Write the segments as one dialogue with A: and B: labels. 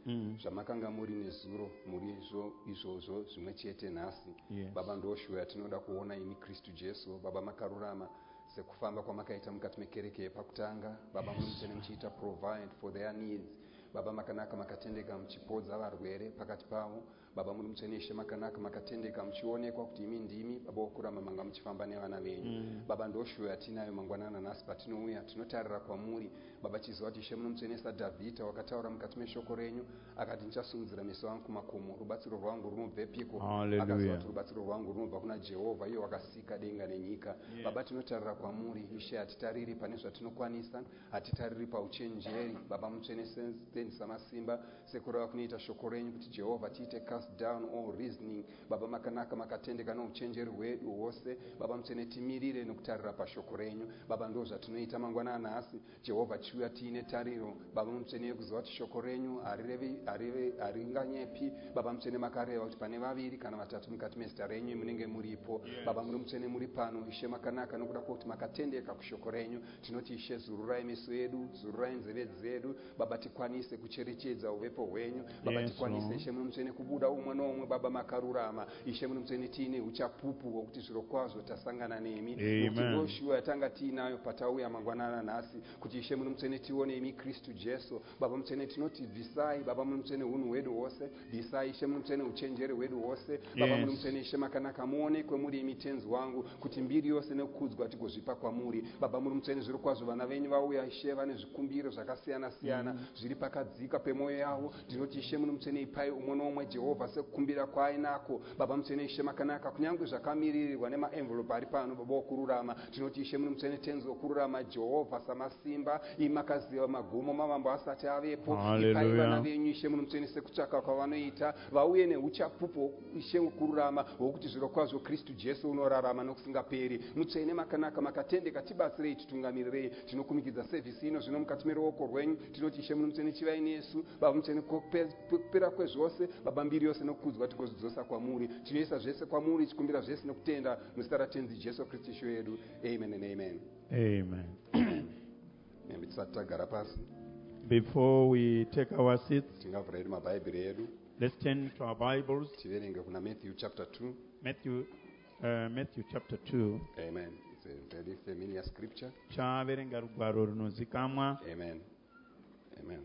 A: zvamakanga muri nezuro muri izvozvo zvimwe chete nhasi.
B: Yes.
A: Baba, ndoshuva yatinoda kuona imi Kristu Jesu. Baba, makarurama sekufamba kwamakaita mukati mekereke pakutanga. Baba, muri muchiita provide for their needs. Baba, makanaka makatendeka muchipodza varwere pakati pavo. Baba, muri mutseneshe makanaka makatendeka muchionekwa kuti imi ndimi Baba wokurama manga muchifamba nevana venyu. Baba, ndoshuva yatinayo mangwanana nhasi patinouya tinotarira kwamuri. Baba, chiziva kuti Ishe munomutsenesa Dhavhidha wakataura mukati meshoko renyu akati ndichasimudzira meso angu kumakomo, rubatsiro rwangu runobvepiko? Akaziva kuti rubatsiro rwangu runobva kuna Jehovha iye wakasika denga nenyika. Baba, tinotarira kwamuri Ishe, hatitariri pane zvatinokwanisa, hatitariri pauchenjeri. Baba, mutsenese samasimba sekureva kunoita shoko renyu kuti Jehovha tiite cast down all reasoning. Baba, makanaka makatendeka nouchenjeri hwedu hwose. Baba, mutsene timirire nokutarira pashoko renyu. Baba, ndo zvatinoita mangwanana nhasi Jehovha, chiuya tiine tariro. Baba, mutsene kuziva kuti shoko renyu haringanyepi. Baba, mutsene makareva kuti pane vaviri kana vatatu mukati mezita renyu munenge muripo. Baba, muri mutsene muri pano Ishe makanaka nokuda kwokuti makatendeka kushoko renyu. Tinoti Ishe, zururai meso edu, zururai nzeve dzedu. Baba, tikwanise kucherechedza uvepo hwenyu. Baba, tikwanise Ishe munomtsene kubuda umwe noumwe. Baba, makarurama Ishe munomtsene tiine uchapupu hwokuti zviro kwazvo tasangana nemi. Nokuti ndoshuva yatanga tiinayo patauya mangwanana nhasi kuti Ishe munomtsene tione imi Kristu Jesu. Baba, mutsene tinoti bvisai. Baba, munomtsene unhu hwedu hwose, bvisai Ishe munomtsene uchenjeri hwedu hwose. Baba, munomtsene Ishe makanaka muonekwe muri imi tenzi wangu kuti mbiri yose nekukudzwa tigozvipa kwamuri. Baba, munomtsene zviro kwazvo vana venyu vauya Ishe vane zvikumbiro zvakasiyana siyana zviri pakadzika pemwoyo yavo. Ndinoti Ishe munomtsene ipai umwe nomwe Jehovha sekukumbira kwainako. Baba, mutsene Ishe makanaka kunyange zvakamirirwa nemaenvelope ari pano Baba wokururama. Tinoti Ishe munomtsene tenzi wokururama Jehovha samasimba imakaziva magumo mavambo asati avepo. Ipai vana venyu Ishe munomtsene sekutsvaka kwavanoita vauye neuchapupu Ishe wokururama hwokuti zviro kwazvo Kristu Jesu unorarama nokusingaperi. Mutsene makanaka makatendeka tibatsirei titungamirirei. Tinokumikidza sevhisi ino zvino mukati meruoko rwenyu. Tinoti Ishe munomtsene chivai nesu. Baba, mutsene kupera kwezvose Baba, mbiri yose nokukudzwa tigozvidzosa kwamuri. Tinoisa zvese kwamuri chikumbira zvese nokutenda muzita ratenzi Jesu Kristu Ishe wedu. Amen and amen.
B: Amen.
A: Maybe tisati tagara pasi
B: Before we take our seats,
A: tingavhura hedu mabhaibheri edu
B: let's turn to our Bibles.
A: tiverenge kuna Matthew chapter 2.
B: Matthew chapter 2.
A: Amen. It's a very familiar scripture.
B: Chaverenga rugwaro runozikamwa.
A: Amen. Amen.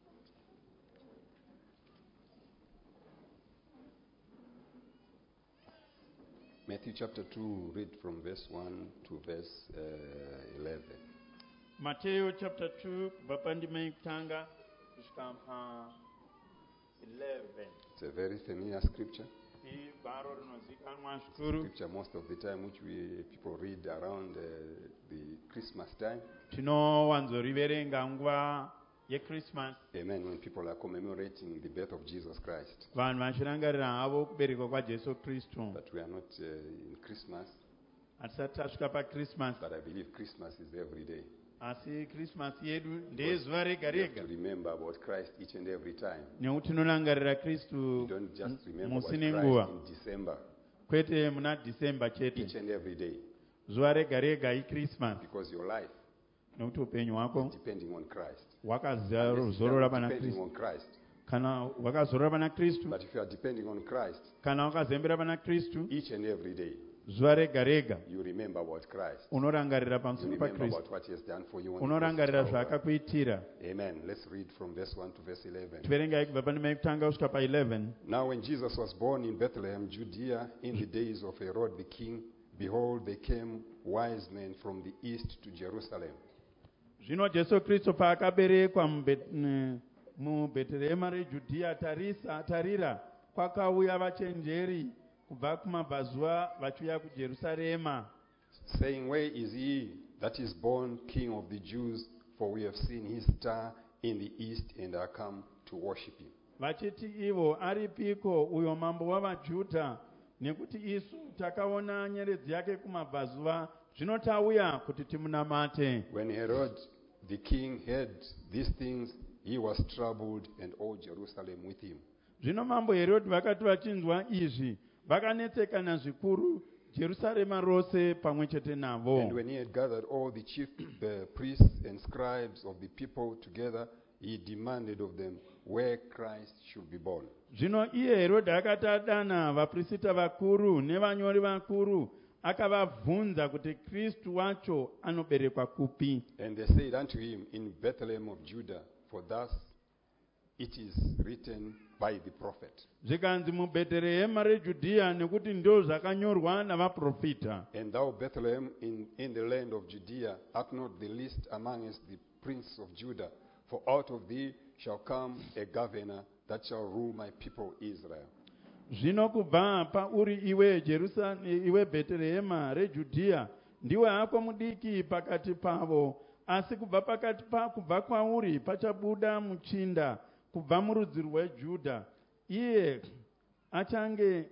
A: Matthew chapter 2, read from verse 1 to verse 11.
B: Matthew chapter 2, bapandime kutanga kusvika 11.
A: It's a very familiar scripture.
B: Ibharo rinozikamwa zvikuru.
A: Scripture most of the time which people read around the Christmas time.
B: Tinowanzoriverenga nguva yeChristmas.
A: Amen. When people are commemorating the birth of Jesus Christ.
B: Vanhu vachirangarira havo kuberekwa kwaJesu Kristu.
A: But we are not in Christmas.
B: Hatisati tasvika paChristmas.
A: But I believe Christmas is every day.
B: Asi Christmas yedu ndezuva rega
A: You have
B: rega.
A: to remember about Christ each and every time.
B: Nekuti tinorangarira Kristu
A: You don't just remember about
B: musi
A: Christ
B: nenguva.
A: in December.
B: Kwete muna December chete.
A: Each and every day.
B: Zuva rega rega iChristmas.
A: Because your life
B: Nekuti upenyu hwako
A: is depending on Christ.
B: wakazorora pana
A: Depending
B: Kristu.
A: on Christ.
B: Kana wakazorora pana Kristu,
A: But if you are depending on Christ
B: kana wakazembera pana Kristu,
A: each and every day,
B: zuva rega rega
A: you remember about Christ.
B: unorangarira
A: You
B: pamusoro
A: remember
B: paKristu.
A: about what he has done for you. on the
B: Unorangarira
A: cross of Calvary.
B: zvaakakuitira.
A: Amen. Let's read from verse 1 to verse 11.
B: Tiverengai kubva pandima yekutanga kusvika pa11.
A: Now when Jesus was born in Bethlehem, Judea, in the days of Herod the king, behold, there came wise men from the east to Jerusalem.
B: Zvino Jesu Kristu paakaberekwa mubheterehema reJudhea, tarira kwakauya vachenjeri kubva kumabvazuva vachiuya kuJerusarema,
A: saying, Where is he that is born King of the Jews? For we have seen his star in the east and are come to worship him.
B: vachiti ivo, aripiko uyo mambo wavaJudha? Nekuti isu takaona nyeredzi yake kumabvazuva, zvino tauya kuti timunamate.
A: When Herod the king heard these things, he was troubled, and all Jerusalem with him.
B: Zvino mambo Herodhi vakati vachinzwa izvi, vakanetsekana zvikuru, Jerusarema rose pamwe chete navo.
A: And when he had gathered all the chief priests and scribes of the people together, he demanded of them where Christ should be born.
B: Zvino iye Herodhi akati adana vaprista vakuru nevanyori vakuru akavabvunza kuti Kristu wacho anoberekwa kupi.
A: And they said unto him, In Bethlehem of Judah, for thus it is written by the prophet.
B: Zvikanzi muBheterehema reJudhea nekuti ndo zvakanyorwa navaprofita.
A: And thou, Bethlehem, in the land of Judea, art not the least amongst the princes of Judah, for out of thee shall come a governor that shall rule my people Israel.
B: Zvino kubva pauri iwe iwe Bheterehema reJudhea, ndiwe hako mudiki pakati pavo, asi kubva kwauri pachabuda muchinda kubva murudzi rweJudha, iye achange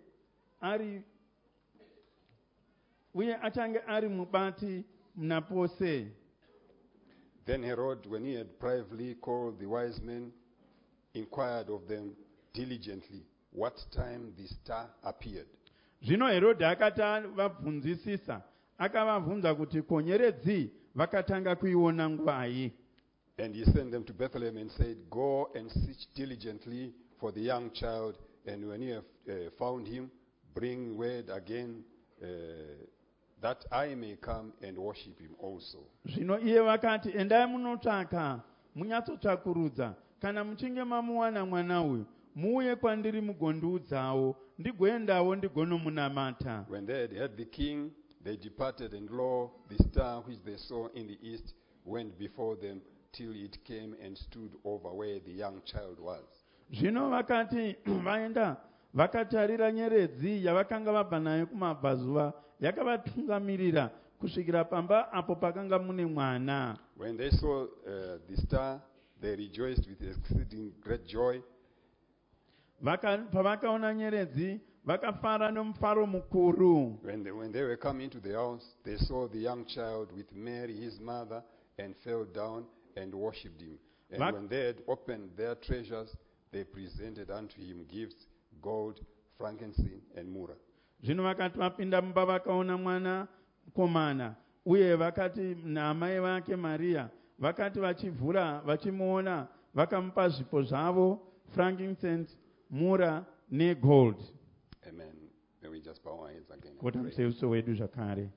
B: ari mubati muna pose.
A: Then Herod, when he had privately called the wise men, inquired of them diligently what time the star appeared.
B: Zvino Herodhi akati vabvunzisisa, akavabvunza kuti ko nyeredzi vakatanga kuiona nguvai.
A: And he sent them to Bethlehem and said, Go and search diligently for the young child, and when you have found him, bring word again that I may come and worship him also.
B: Zvino iye vakati, endai munotsvaka, munyatsotsvakurudza, kana muchinge mamuwana mwana uyu, muuye kwandiri mugondiudzawo, ndigoendawo ndigonomunamata.
A: When they had heard the king, they departed, and lo, the star which they saw in the east went before them till it came and stood over where the young child was.
B: Zvino vakati vaenda vakatarira nyeredzi yavakanga vabva nayo kumabvazuva, yakavatungamirira kusvikira pamba apo pakanga mune mwana.
A: When they saw the star, they rejoiced with exceeding great joy.
B: Pavakaona nyeredzi vakafara nomufaro mukuru.
A: When they were coming into the house, they saw the young child with Mary his mother, and fell down and worshipped him. And when they had opened their treasures, they presented unto him gifts, gold, frankincense, and myrrh.
B: Zvino vakati vapinda mumba vakaona mwana komana, uye vakati naamai vake Maria, vakati vachivhura vachimuona, vakamupa zvipo zvavo, frankincense, myrrh negold.
A: Amen. May we just bow our heads again.
B: Kuti mseuso wedu zvakare.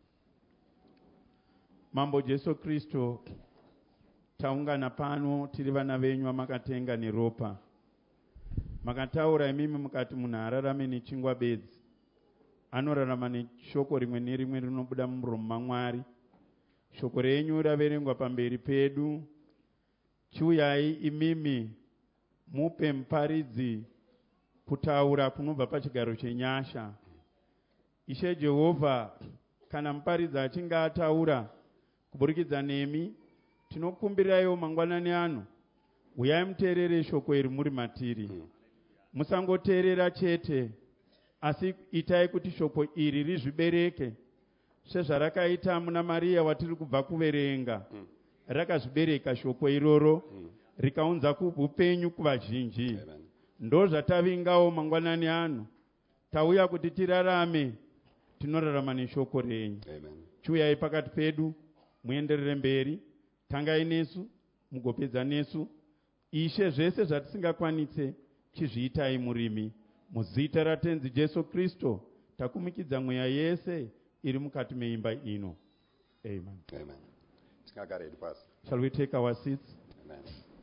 B: Mambo Jesu Kristo, taungana pano tiri vana venyu vamakatenga neropa. Makataura imimi mukati munhu ararame nechingwa bedzi, anorarama neshoko rimwe nerimwe rinobuda mumuromo maMwari. Shoko renyu raverengwa pamberi pedu. Chiuyai imimi mupe muparidzi kutaura kunobva pachigaro chenyasha. Ishe Jehovha, kana muparidzi achinge ataura kuburikidza nemi, tinokumbiraiwo mangwanani ano, uyai muteerere shoko iri muri matiri. Musangoteerera chete, asi itai kuti shoko iri rizvibereke, sezvarakaita muna Maria watiri kubva kuverenga. Rakazvibereka shoko iroro, rikaunza upenyu kuvazhinji. Ndo zvatavingawo mangwanani ano, tauya kuti tirarame, tinorarama neshoko renyu. Chiuyai pakati pedu, muenderere mberi, tangai nesu, mugopedza nesu. Ishe zvese zvatisingakwanise, chizviitai murimi. Muzita raTenzi Jesu Kristo, takumikidza mweya yese iri mukati meimba ino. Amen.
A: Amen.
B: Shall we take our seats?
A: Amen.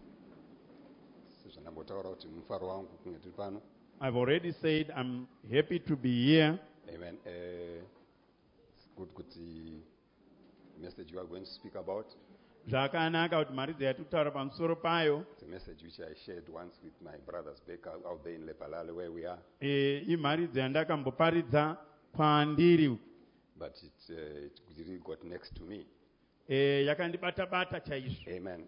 B: I've already said I'm happy to be here.
A: Amen. It's good the message you are going to speak about.
B: Zvakanaka kuti maridzi yatitaura pamusoro payo.
A: It's a message which I shared once with my brothers back out there in Lepalale where we are.
B: Imaridzi yandakamboparidza kwandiri.
A: But it really got next to me.
B: Yakandibata-bata chaizvo.
A: Amen.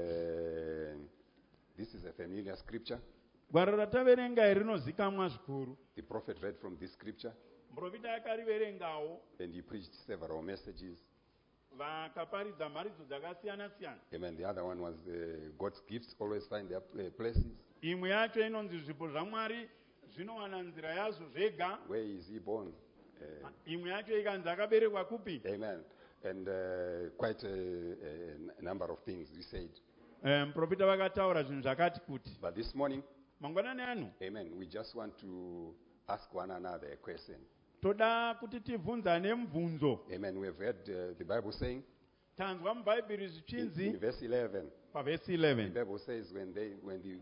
A: This is a familiar scripture.
B: Gwaro rataverenga rinozikamwa zvikuru.
A: The prophet read from this scripture.
B: Muprofita akariverengawo.
A: And he preached several messages.
B: Vakaparidza mharidzo dzakasiyana-siyana.
A: Amen. The other one was God's gifts always find their places.
B: Imwe yacho inonzi zvipo zvaMwari zvinowana nzira yazvo zvega.
A: Where is he born?
B: Imwe yacho ikanzi akaberekwa kupi.
A: Amen. And quite a number of things we said.
B: muprofita vakataura zvinhu zvakati kuti
A: But this morning,
B: mangwanani ano
A: amen, we just want to ask one another a question.
B: toda kuti tibvunzane mubvunzo.
A: Amen. We have heard the Bible saying
B: Tanzwa mubhaibheri
A: in
B: zvichinzi
A: verse 11,
B: pavhesi
A: the
B: 11
A: Bible says when the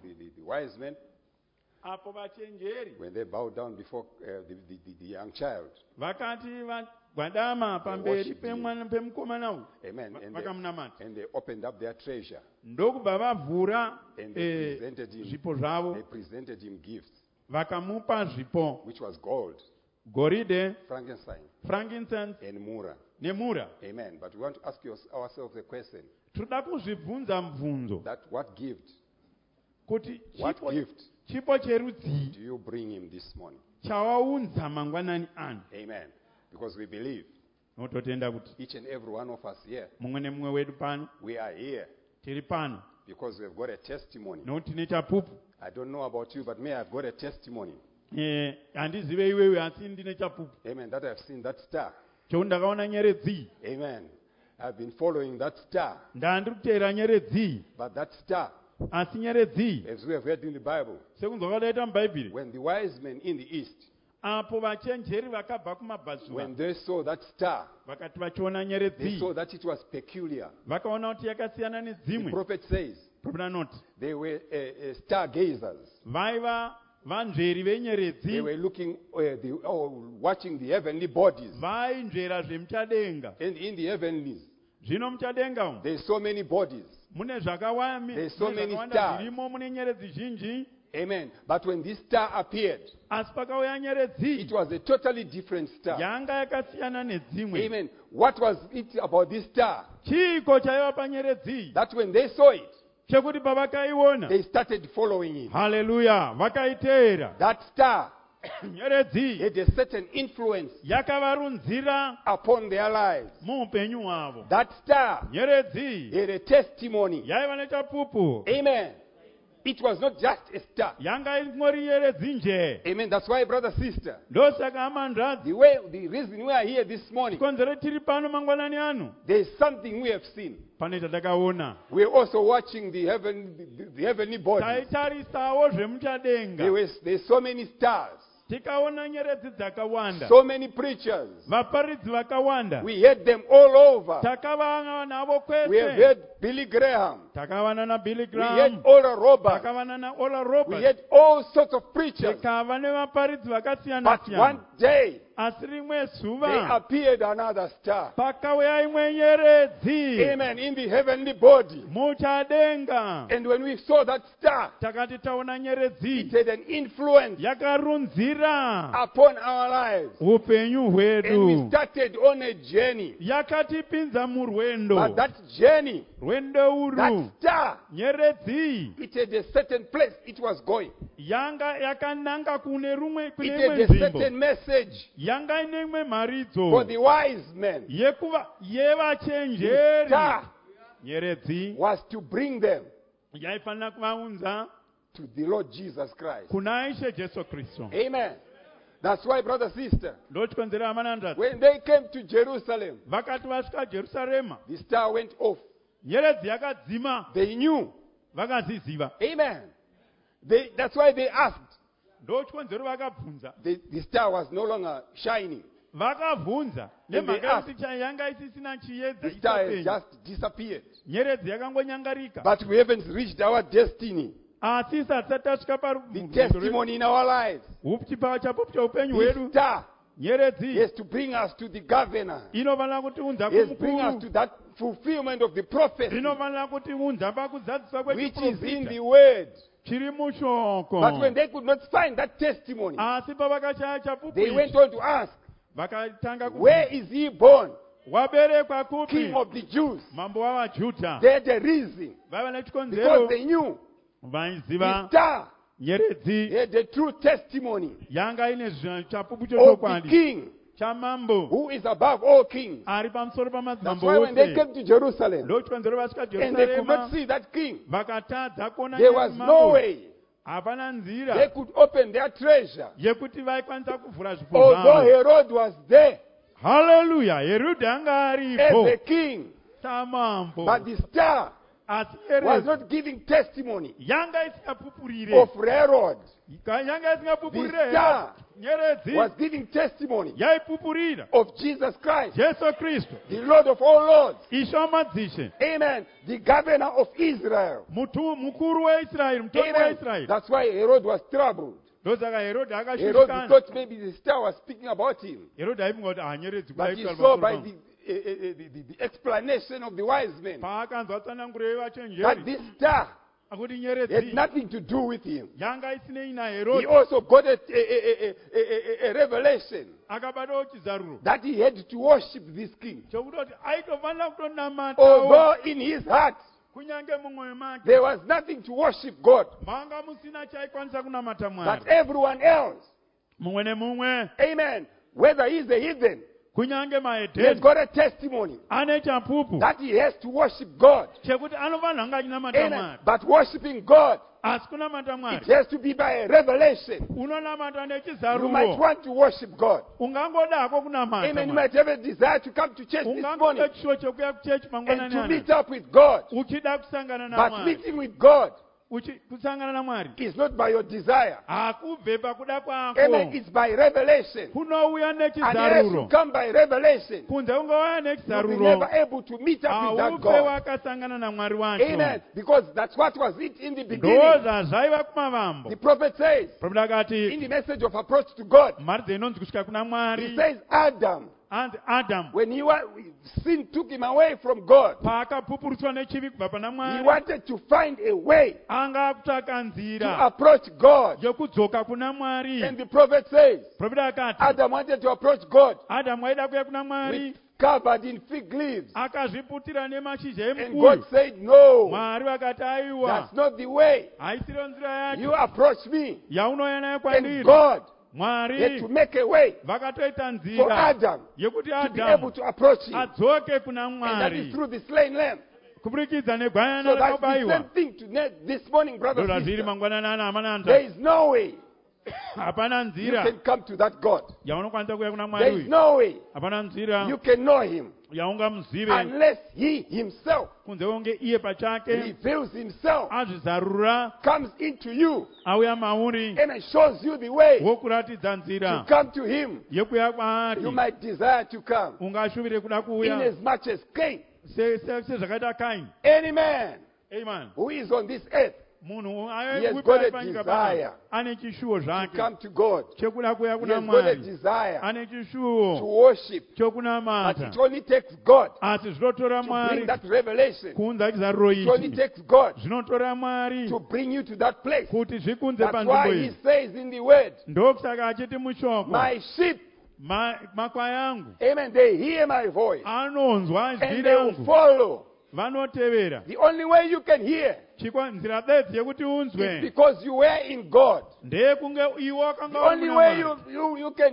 A: wise men,
B: apo vachenjeri
A: when they bowed down before the young child,
B: vakati vagwadama pamberi
A: worshiped him.
B: pemukomana uyu
A: amen,
B: vakamunamata
A: and they opened up their treasure
B: ndokubva vavhura
A: and they presented him,
B: zvipo zvavo
A: they presented him gifts,
B: vakamupa zvipo
A: which was gold,
B: goridhe,
A: frankincense,
B: frankincense
A: and myrrh.
B: nemura.
A: Amen. But we want to ask ourselves a question:
B: toda kuzvibvunza mubvunzo
A: that what gift
B: kuti chipo
A: do
B: cherudzii
A: you bring him this morning?
B: chawaunza mangwanani ano.
A: Amen. Because we believe
B: nototenda kuti
A: each and every one of us here,
B: mumwe nemumwe wedu pano
A: we are here
B: tiri pano
A: because we've got a testimony.
B: nokuti tine chapupu.
A: I don't know about you, but me, I've got a testimony.
B: handizive iwewe asi ndine chapupu
A: Amen. That I've seen that star.
B: chekuti ndakaona nyeredzi.
A: Amen. I've been following that star.
B: ndandiri kuteera nyeredzi.
A: But that star,
B: asi nyeredzi
A: as we have read in the Bible,
B: sekunzwa kwadaita mubhaibheri
A: when the wise men in the east,
B: apo vachenjeri vakabva
A: when
B: kumabvazuva
A: they saw that star,
B: vakati vachiona
A: they
B: nyeredzi
A: saw that it was peculiar.
B: vakaona kuti yakasiyana
A: The
B: nedzimwe.
A: prophet says
B: Prophet anoti
A: they were stargazers.
B: vaiva vanzveri venyeredzi,
A: They were looking, watching the heavenly bodies.
B: vainzvera zvemuchadenga.
A: And in the heavenlies,
B: Zvino muchadenga umu
A: there's so many bodies.
B: mune zvakawanda
A: There's so many
B: zvakawanda
A: stars.
B: zvirimo, mune nyeredzi zhinji.
A: Amen. But when this star appeared,
B: Asi pakauya nyeredzi
A: it was a totally different star.
B: yanga yakasiyana nedzimwe.
A: Amen. What was it about this star?
B: Chiiko chaiva panyeredzi
A: That when they saw it,
B: chekuti pavakaiona,
A: they started following it.
B: haleluya, vakaiteera.
A: That star
B: Nyeredzi
A: had a certain influence
B: yakavarunzira
A: upon their lives.
B: muupenyu hwavo.
A: That star
B: Nyeredzi
A: had a testimony.
B: yaiva nechapupu,
A: Amen. It was not just a star.
B: yanga ingori nyeredzi nje.
A: Amen. That's why, brother, sister,
B: Ndosaka amandradzi
A: the reason we are here this morning,
B: konzero tiri pano mangwanani ano,
A: there is something we have seen.
B: pane chatakaona.
A: We are also watching the heavenly bodies.
B: taitarisawo zvemuchadenga,
A: There's so many stars,
B: tikaona nyeredzi dzakawanda,
A: so many preachers.
B: vaparidzi vakawanda,
A: We heard them all over.
B: takava navo
A: We have
B: kwese.
A: heard Billy Graham.
B: Takavana na Billy
A: We heard
B: Graham,
A: Oral Roberts.
B: takavana na Oral
A: We
B: Roberts,
A: heard all sorts of preachers.
B: tikava nevaparidzi vakasiyana
A: But one
B: siyana.
A: day,
B: Asi rimwe
A: there
B: zuva
A: appeared another star.
B: pakauya imwe nyeredzi
A: Amen. In the heavenly body.
B: muchadenga.
A: And when we saw that star,
B: Takati taona
A: it
B: nyeredzi
A: had an influence
B: yakarunzira
A: upon our lives.
B: upenyu
A: And we
B: hwedu,
A: started on a journey.
B: yakatipinza murwendo.
A: But that journey,
B: Rwendo
A: that
B: uru,
A: star,
B: nyeredzi
A: it had a certain place it was going.
B: yanga yakananga kune
A: It
B: imwe
A: had a
B: nzvimbo,
A: certain message
B: yanga ine imwe
A: for
B: mharidzo
A: the wise men. The
B: yevachenjeri.
A: star
B: Nyeredzi
A: was to bring them
B: yaifanira kuvaunza
A: to the Lord Jesus Christ.
B: kuna Ishe Jesu Kristu.
A: Amen. That's why, brother, sister,
B: Ndochikonzera amanandadzi
A: when they came to Jerusalem,
B: vakati vasvika Jerusarema,
A: the star went off.
B: nyeredzi yakadzima,
A: They knew.
B: vakaziziva.
A: Amen. That's why they asked.
B: Ndochikonzero vakabvunza,
A: The star was no longer shining.
B: vakabvunza
A: Then they
B: nemhaka yekuti yanga isisina chiedza
A: The star has
B: isapenya.
A: just disappeared.
B: Nyeredzi yakangonyangarika.
A: But we haven't reached our destiny.
B: Asi isati tasvika
A: The testimony in our lives.
B: chipawa chapupu cheupenyu
A: The
B: hwedu.
A: star
B: Nyeredzi
A: is to bring us to the governor.
B: inofanira kutiunza
A: Yes, bring us to
B: kumukuru,
A: that fulfillment of the prophecy
B: inofanira kutiunza pakuzadziswa
A: which is in
B: kwechiprofita
A: the word.
B: chiri mushoko.
A: But when they could not find that testimony,
B: Asi pavakashaya chapupu
A: they went
B: ichi,
A: on to ask,
B: vakatanga
A: where is he born?
B: waberekwa kupi,
A: King of the Jews.
B: mambo wavaJudha.
A: They had a reason
B: Vaiva
A: because
B: nechikonzero,
A: they knew the
B: vaiziva
A: star
B: nyeredzi
A: had a true testimony
B: yanga ine chapupu
A: of the
B: chochokwadi
A: king
B: chamambo
A: who is above all kings.
B: ari pamusoro
A: That's
B: pamadzimambo
A: why when they
B: ose.
A: came to Jerusalem
B: Ndochikonzero vasvika
A: and they could not
B: Jerusarema,
A: see that king,
B: vakatadza kuona
A: there was no
B: mambo.
A: way
B: Hapana
A: they
B: nzira
A: could open their treasure.
B: yekuti vaikwanisa kuvhura zvipo
A: Although
B: zvavo.
A: Herod was there
B: Haleluya, Herode anga
A: as
B: aripo
A: the king,
B: samambo,
A: but the star
B: asi
A: was
B: nyeredzi
A: not giving testimony
B: yanga isingapupurire
A: of Herod.
B: yanga isingapupurire
A: The star
B: nyeredzi
A: was giving testimony
B: yaipupurira
A: of Jesus Christ,
B: Jesu Kristu
A: the Lord of all lords.
B: ishe wamadzishe
A: Amen. The governor of Israel.
B: mukuru weIsraeri mutongi
A: Amen.
B: weIsraeri
A: That's why Herod was troubled.
B: ndosaka Herodhi
A: Herod
B: akashushikana
A: thought maybe the star was speaking about him.
B: Herodhi aifunga kuti nyeredzi
A: But he
B: kudaitwa
A: saw by
B: pamusoro
A: the explanation of the wise men
B: paakanzwa tsananguro
A: that
B: yevachenjeri
A: this star
B: akuti
A: had
B: nyeredzi
A: nothing to do with him.
B: yanga isinei
A: He
B: naHerodhi
A: also got a revelation
B: akabatawo chizaruro
A: that he had to worship this king.
B: chokutoti aitofanira kutonamatawo
A: Although in his heart
B: kunyange mumwoyo make
A: there was nothing to worship God,
B: manga musina chaikwanisa kunamata
A: but
B: mwari
A: everyone else,
B: mumwe nemumwe
A: amen, whether he's a heathen,
B: kunyange
A: he has
B: mahedheni
A: got a testimony
B: ane chapupu
A: that he has to worship God.
B: chekuti anofanira kunge achinamata
A: Amen.
B: mwari
A: But worshiping God,
B: asi kunamata
A: it
B: mwari
A: has to be by a revelation.
B: unonamata
A: You might
B: nechizaruro
A: want to worship God.
B: ungangodako kunamata
A: Amen. You
B: mwari
A: might have a desire to come to church this morning
B: ungangoda chishuwo chekuya kuchechi
A: and
B: mangwanani
A: to
B: ana
A: meet up with God.
B: uchida kusangana
A: But
B: namwari
A: meeting with God
B: kusangana namwari
A: is not by your desire.
B: hakubve pakuda kwako
A: Amen. It's by revelation.
B: kunouya
A: And as you
B: nechizaruro
A: come by revelation,
B: kunze ungauya
A: you'll be
B: nechizaruro
A: never able to meet up with that
B: haupe
A: God.
B: wakasangana namwari wacho
A: Amen. Because that's what was it in the
B: ndo
A: beginning.
B: zvazvaiva kumavambo
A: The prophet says
B: profita
A: in
B: akati
A: the message of approach to God,
B: mari inonzi kusvika kuna
A: he
B: mwari
A: says Adam,
B: anzi adamu
A: when sin took him away from God,
B: paakapupuriswa nechivi kubva pana
A: he
B: mwari
A: wanted to find a way
B: anga akutsvaka
A: to
B: nzira
A: approach God.
B: yokudzoka kuna mwari
A: And the prophet says
B: profita akati
A: Adam wanted to approach God
B: adamu aida kuya kuna
A: with
B: mwari
A: covered in fig leaves.
B: akazviputira nemashizha
A: And God
B: emukuyu
A: said, no,
B: mwari vakati aiwa
A: that's not the way.
B: haisiro nzira
A: You
B: yacho
A: approach me.
B: yaunouya nayo
A: And
B: kwandiri
A: God had to
B: mwari
A: make a way
B: vakatoita
A: for
B: nzira
A: Adam
B: yekuti
A: to be able
B: adamu
A: to approach him.
B: adzoke kuna
A: And that is
B: mwari
A: through the slain lamb.
B: kuburikidza
A: So
B: negwayana
A: that's the
B: rakabayiwa
A: same thing this morning, brother
B: ndo
A: and
B: zviri
A: sister.
B: mangwanani ana hamana
A: There
B: nzira
A: is no way
B: hapana
A: you
B: nzira
A: can come to that God.
B: yaunokwanisa kuya kuna
A: There
B: mwari
A: is
B: uyu
A: no way
B: hapana nzira
A: you can know him
B: yaungamuzive
A: unless he himself
B: kunze kunge iye pachake
A: reveals himself,
B: azvizarura
A: comes into you,
B: auya mauri
A: and shows you the way
B: wokuratidza
A: to
B: nzira
A: come to him.
B: yekuya kwaari
A: You might desire to come
B: ungashuvire kuda
A: in
B: kuuya
A: as much as Cain,
B: sezvakaita kaini
A: any man
B: amen
A: who is on this earth,
B: munhu
A: He has got a
B: panyika
A: desire
B: ane chishuwo
A: to
B: zvake
A: come to God.
B: chekuda kuya
A: He
B: kuna
A: has got a
B: mwari
A: desire
B: ane
A: to
B: chishuwo
A: worship. But
B: chokunamata
A: it only takes God
B: asi zvinotora
A: to
B: mwari
A: bring that revelation.
B: kuunza chizaruro
A: It only
B: ichi
A: takes God
B: zvinotora mwari
A: to bring you to that place.
B: kuti zvikunze
A: That's
B: panzvimbo
A: why He
B: iyi
A: says in the Word,
B: ndokusaka achiti mushoko
A: my sheep,
B: makwai angu
A: amen, they hear my voice
B: anonzwa zwi
A: and they will
B: rangu
A: follow.
B: vanotevera
A: The only way you can hear
B: nzira bedzi yekuti
A: is
B: unzwe
A: because you were in God.
B: ndeyekunge iwe
A: The
B: wakanga
A: only way you can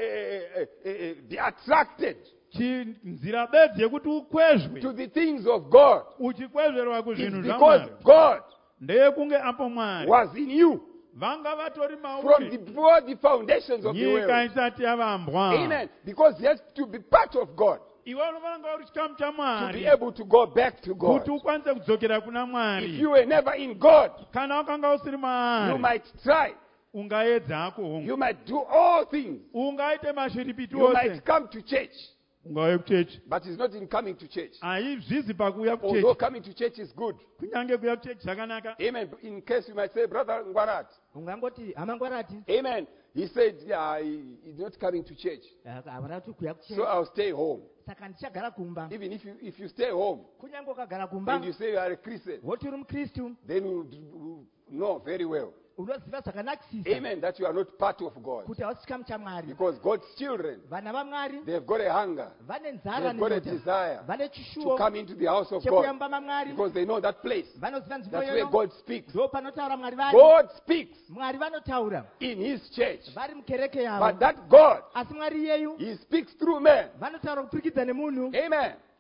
A: be attracted
B: nzira bedzi yekuti ukwezve
A: to the things of God
B: uchikwezverwa
A: is
B: kuzvinhu
A: because
B: zvamwari
A: God
B: ndeyekunge apo mwari
A: was in you
B: vanga vatori
A: from
B: mauri
A: before the foundations of the
B: nyika
A: world.
B: isati yavambwa
A: Amen. Because he has to be part of God
B: iwe unofanira uri chikamu
A: to be
B: chamwari
A: able to go back to God.
B: kuti ukwanise kudzokera kuna
A: If
B: mwari
A: you were never in God,
B: kana wakanga usiri
A: you
B: maari
A: might try.
B: ungaedzako
A: You might do all things.
B: ungaite mashiripiti
A: You
B: ose
A: might come to church.
B: ungauye kuchechi
A: But it's not in coming to church.
B: haizvizi pakuuya
A: Although
B: kuchechi
A: coming to church is good.
B: kunyange kuuya kuchechi zvakanaka
A: Amen. In case you might say, Brother Ngwarat.
C: ungangoti hama ngwarati
A: Amen. He said, yeah, he's not coming to church.
C: havana kuti kuya
A: So
C: kuchechi
A: I'll stay home.
C: saka ndichagara kumba
A: Even if you stay home
C: kunyange ukagara
A: and
C: kumba
A: you say you are a Christian,
C: woti uri mukristu
A: then you know very well.
C: unoziva zvakanakisisa
A: Amen. That you are not part of God.
C: kuti hausi chikamu chamwari
A: Because God's children,
C: vana vamwari
A: they've got a hunger.
C: vane nzara
A: They've got a
C: nenyota
A: desire
C: vane
A: to
C: chishuwo
A: come into the house of God.
C: chekuyamba mamwari
A: Because they know that place.
C: vanoziva nzvimbo
A: That's where
C: yoyo
A: God speaks.
C: ndo panotaura mwari vari
A: God speaks
C: mwari vanotaura
A: in His church.
C: vari mukereke yavo
A: But that God,
C: asi mwari iyeyu
A: He speaks through men.
C: vanotaura kupirikidza nemunhu
A: Amen.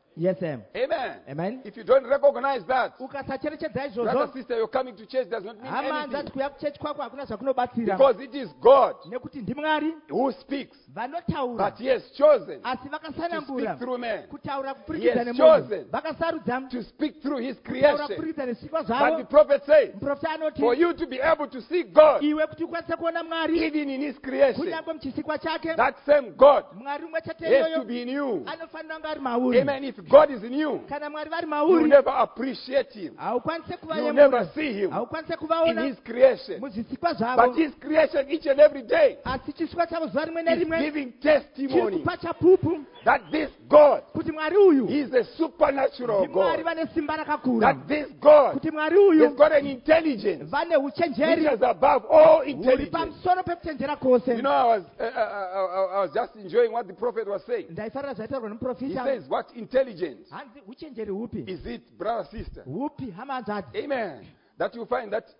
C: Yes, ma'am.
A: Amen.
C: Amen.
A: If you don't recognize that,
C: Ukasacherechedza
A: brother,
C: izvozvo,
A: sister, you're coming to church does not mean
C: hama hanzati
A: anything.
C: kuuya kuchechi kwako hakuna zvakunobatsira,
A: Because it is God
C: nekuti ndimwari
A: who speaks.
C: vanotaura,
A: But He has chosen
C: asi
A: to
C: vakasanangura
A: speak through man,
C: kutaura
A: He
C: kupurikidza
A: has
C: nemunhu,
A: chosen
C: vakasarudza
A: to speak through His
C: kutaura
A: creation.
C: kupurikidza nezvisikwa
A: But the
C: zvavo.
A: prophet says,
C: Muprofita anoti,
A: for you to be able to see God,
C: iwe kuti ukwanise kuona mwari
A: even in His creation,
C: kunyange muchisikwa chake,
A: that same God
C: mwari umwe chete
A: has to
C: iyoyo
A: be in you.
C: anofanira kunge ari mauri.
A: Amen. If God is in you,
C: Kana mwari vari
A: you
C: mauri,
A: never appreciate Him.
C: haukwanise kuva
A: You
C: nemunhu,
A: never see Him
C: haukwanise
A: in
C: kuvaona
A: His creation.
C: muzvisikwa
A: But
C: zvavo.
A: His creation each and every day
C: Asi chisikwa chavo zuva rimwe
A: is
C: nerimwe
A: giving
C: chiri
A: testimony
C: kupa chapupu
A: that this God
C: kuti mwari uyu
A: is a supernatural
C: ndimwari
A: God.
C: vane simba rakakura,
A: That this God
C: kuti mwari
A: has
C: uyu
A: got an intelligence
C: vane
A: which
C: uchenjeri
A: is above all
C: huri
A: intelligence.
C: pamusoro pekuchenjera kwose.
A: You know, I was just enjoying what the prophet was saying.
C: Ndaifarira zvaitarwa
A: He
C: nemuprofita,
A: says, what intelligence
C: hanzi uchenjeri hupi
A: is it, brother, sister?
C: hupi, hama hanzati,
A: Amen. That you find that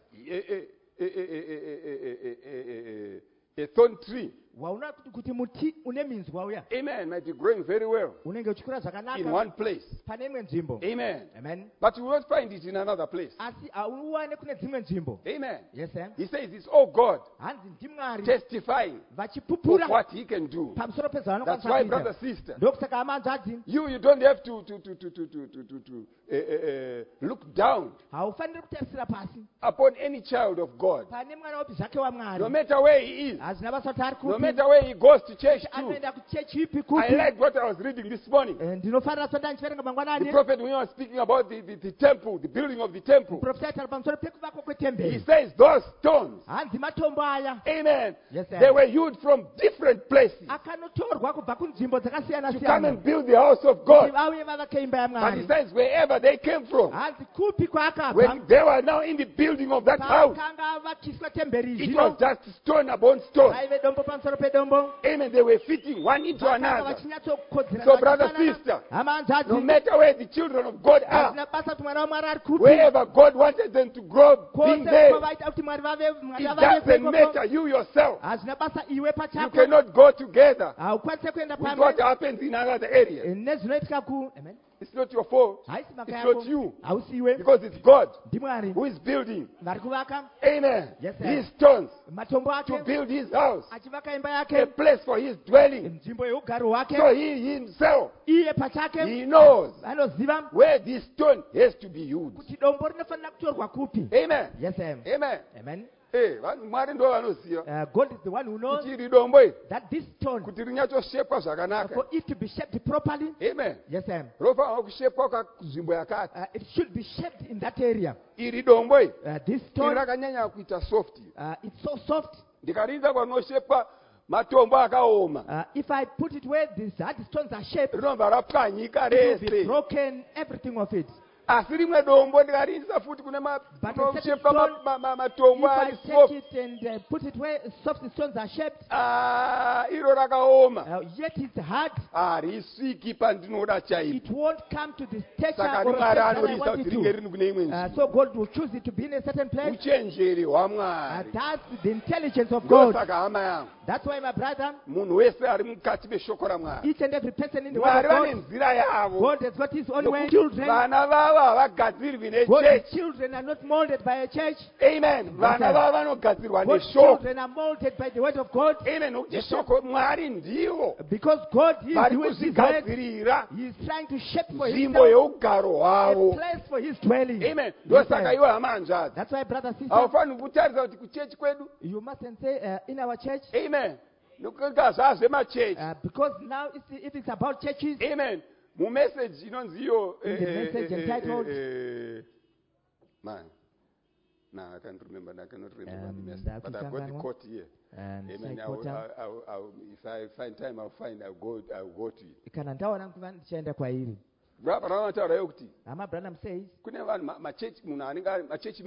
A: a thorn tree,
C: waona kuti muti une minzwa uya
A: amen, might be growing very well
C: unenge uchikura
A: in
C: zvakanaka
A: one place.
C: pane imwe nzvimbo.
A: Amen.
C: Amen.
A: But you won't find it in another place.
C: Asi hauwane kune dzimwe nzvimbo.
A: Amen.
C: Yes, sir.
A: He says it's all God
C: Hanzi ndimwari
A: testifying of
C: vachipupura
A: what He can do.
C: pamusoro
A: That's
C: pezvavanokwanisa
A: why,
C: kuita.
A: brother, sister,
C: Ndokusaka hama hanzati,
A: you don't have to look down
C: haufaniri kutarisira pasi
A: upon any child of God,
C: pane mwana upi zvake wamwari,
A: no matter where he is,
C: hazina basa kuti ari
A: no
C: kupi,
A: matter where he goes to church to.
C: anoenda kuchechi ipi
A: I
C: kupi.
A: like what I was reading this morning.
C: Ndinofarira sota ndichiverenga
A: The
C: mangwanani,
A: prophet, when he was speaking about the temple, the building of the temple,
C: muprofita ataura pamusoro pekuvakwa
A: he
C: kwetemberi.
A: says those stones,
C: Hanzi matombo aya
A: amen,
C: Yes, sir.
A: they were hewed from different places
C: akanotorwa kubva kunzvimbo dzakasiyana
A: to come
C: siyana
A: and build the house of
C: kuti
A: God.
C: vauye vavake imba
A: But he
C: yamwari.
A: says wherever they came from,
C: Hanzi kupi kwaakabva,
A: when they were now in the building of that house,
C: pakanga vakiswa temberi
A: it
C: zvino
A: was just stone upon stone.
C: vaive dombo pamusoro pedombo,
A: Amen. They were fitting one into
C: vakanga
A: another.
C: vachinyatsokodzerana
A: So, brother,
C: vachifanana.
A: sister,
C: Hama
A: no
C: hanzati,
A: matter where the children of God are,
C: hazina basa kuti mwana wamwari ari kupi,
A: wherever God wanted them to grow, being
C: kwose
A: there,
C: kwavaita kuti mwari
A: it
C: vave
A: doesn't matter. You yourself,
C: hazina basa iwe
A: you
C: pachako,
A: cannot go together
C: haukwanise kuenda
A: with what
C: pamwe
A: happens in another area.
C: nezvinoitika ku. Amen.
A: It's not your fault.
C: Haisi maka
A: It's
C: yako,
A: not you.
C: hausi iwe,
A: Because it's God
C: ndimwari
A: who is building,
C: vari kuvaka
A: amen,
C: Yes, sir.
A: these stones
C: matombo
A: to
C: ake,
A: build his house,
C: achivaka imba
A: a
C: yake,
A: place for his dwelling.
C: nzvimbo yeugaro hwake.
A: So he himself,
C: Iye pachake
A: he knows
C: anoziva
A: where this stone has to be used.
C: kuti dombo rinofanira kutorwa kupi.
A: Amen.
C: Yes, ma'am.
A: Amen.
C: Amen.
A: Mwari ndo vanoziva
C: God is the one who knows
A: kuti iri dombo iri
C: that this stone,
A: kuti rinyatsoshepa zvakanaka.
C: for it to be shaped properly,
A: Amen.
C: yes, ma'am,
A: Rofanirwa kushepwa kunzvimbo yakati.
C: it should be shaped in that area.
A: Iri dombo iri
C: This
A: iri
C: stone,
A: rakanyanya kuita soft.
C: it's so soft.
A: Ndikarinza kwanoshepwa matombo akaoma,
C: If I put it where these hard stones are shaped,
A: rinobva rapwanyika
C: it will be
A: rese.
C: broken, everything of it.
A: Asi rimwe dombo ndikarinzisa futi kune
C: But a certain
A: kunoshepwa
C: stone,
A: matombo
C: If I
A: ari
C: take
A: soft,
C: it and put it where soft stones are shaped,
A: iro rakaoma,
C: yet it's hard,
A: harisviki pandinoda chaipo.
C: it won't come to the stature
A: Saka
C: or
A: ndiMwari
C: shape that I
A: anorisa
C: want
A: kuti
C: it
A: ringe
C: to.
A: rini kune imwe nzvimbo.
C: So God will choose it to be in a certain place.
A: Uchenjeri hwaMwari.
C: That's the intelligence of God.
A: Ndosaka hama yangu,
C: That's why, my brother,
A: munhu wese ari mukati meshoko raMwari,
C: each and every person in the word
A: Mwari
C: of
A: vane
C: God,
A: nzira yavo.
C: God has got his own way.
A: Nokuti
C: Children,
A: vana vavo havagadzirwi
C: God's
A: nechechi.
C: children are not molded by a church.
A: Amen. Vana vavo vanogadzirwa
C: God's
A: neshoko.
C: children are molded by the word of God.
A: Amen. Nokuti shoko Mwari ndivo
C: Because God is
A: vari
C: doing his word.
A: kuzvigadzirira
C: He is trying to shape for
A: nzvimbo
C: himself
A: yeugaro
C: a
A: hwavo.
C: place for his dwelling.
A: Amen.
C: Yes,
A: Ndosaka
C: sir.
A: iwe hama hanzvadzi,
C: That's why, brother, sister,
A: haufaniri kutarisa kuti kuchechi kwedu,
C: you mustn't say in our church,
A: amen, nokuti zvazvemachechi,
C: because now if it's about churches,
A: amen, mumeseji inonzi iyo
C: In the message entitled,
A: man, no, I can't remember the message,
C: that
A: but
C: is
A: I've got the
C: someone-
A: quote here.
C: and
A: Amen. If I find time, I'll go to it.
C: kana ndaona nguva ndichaenda kwairi.
A: Vanotaura yokuti
C: Hama Branham says
A: kune vanhu machechi, munhu anenge ari machechi member,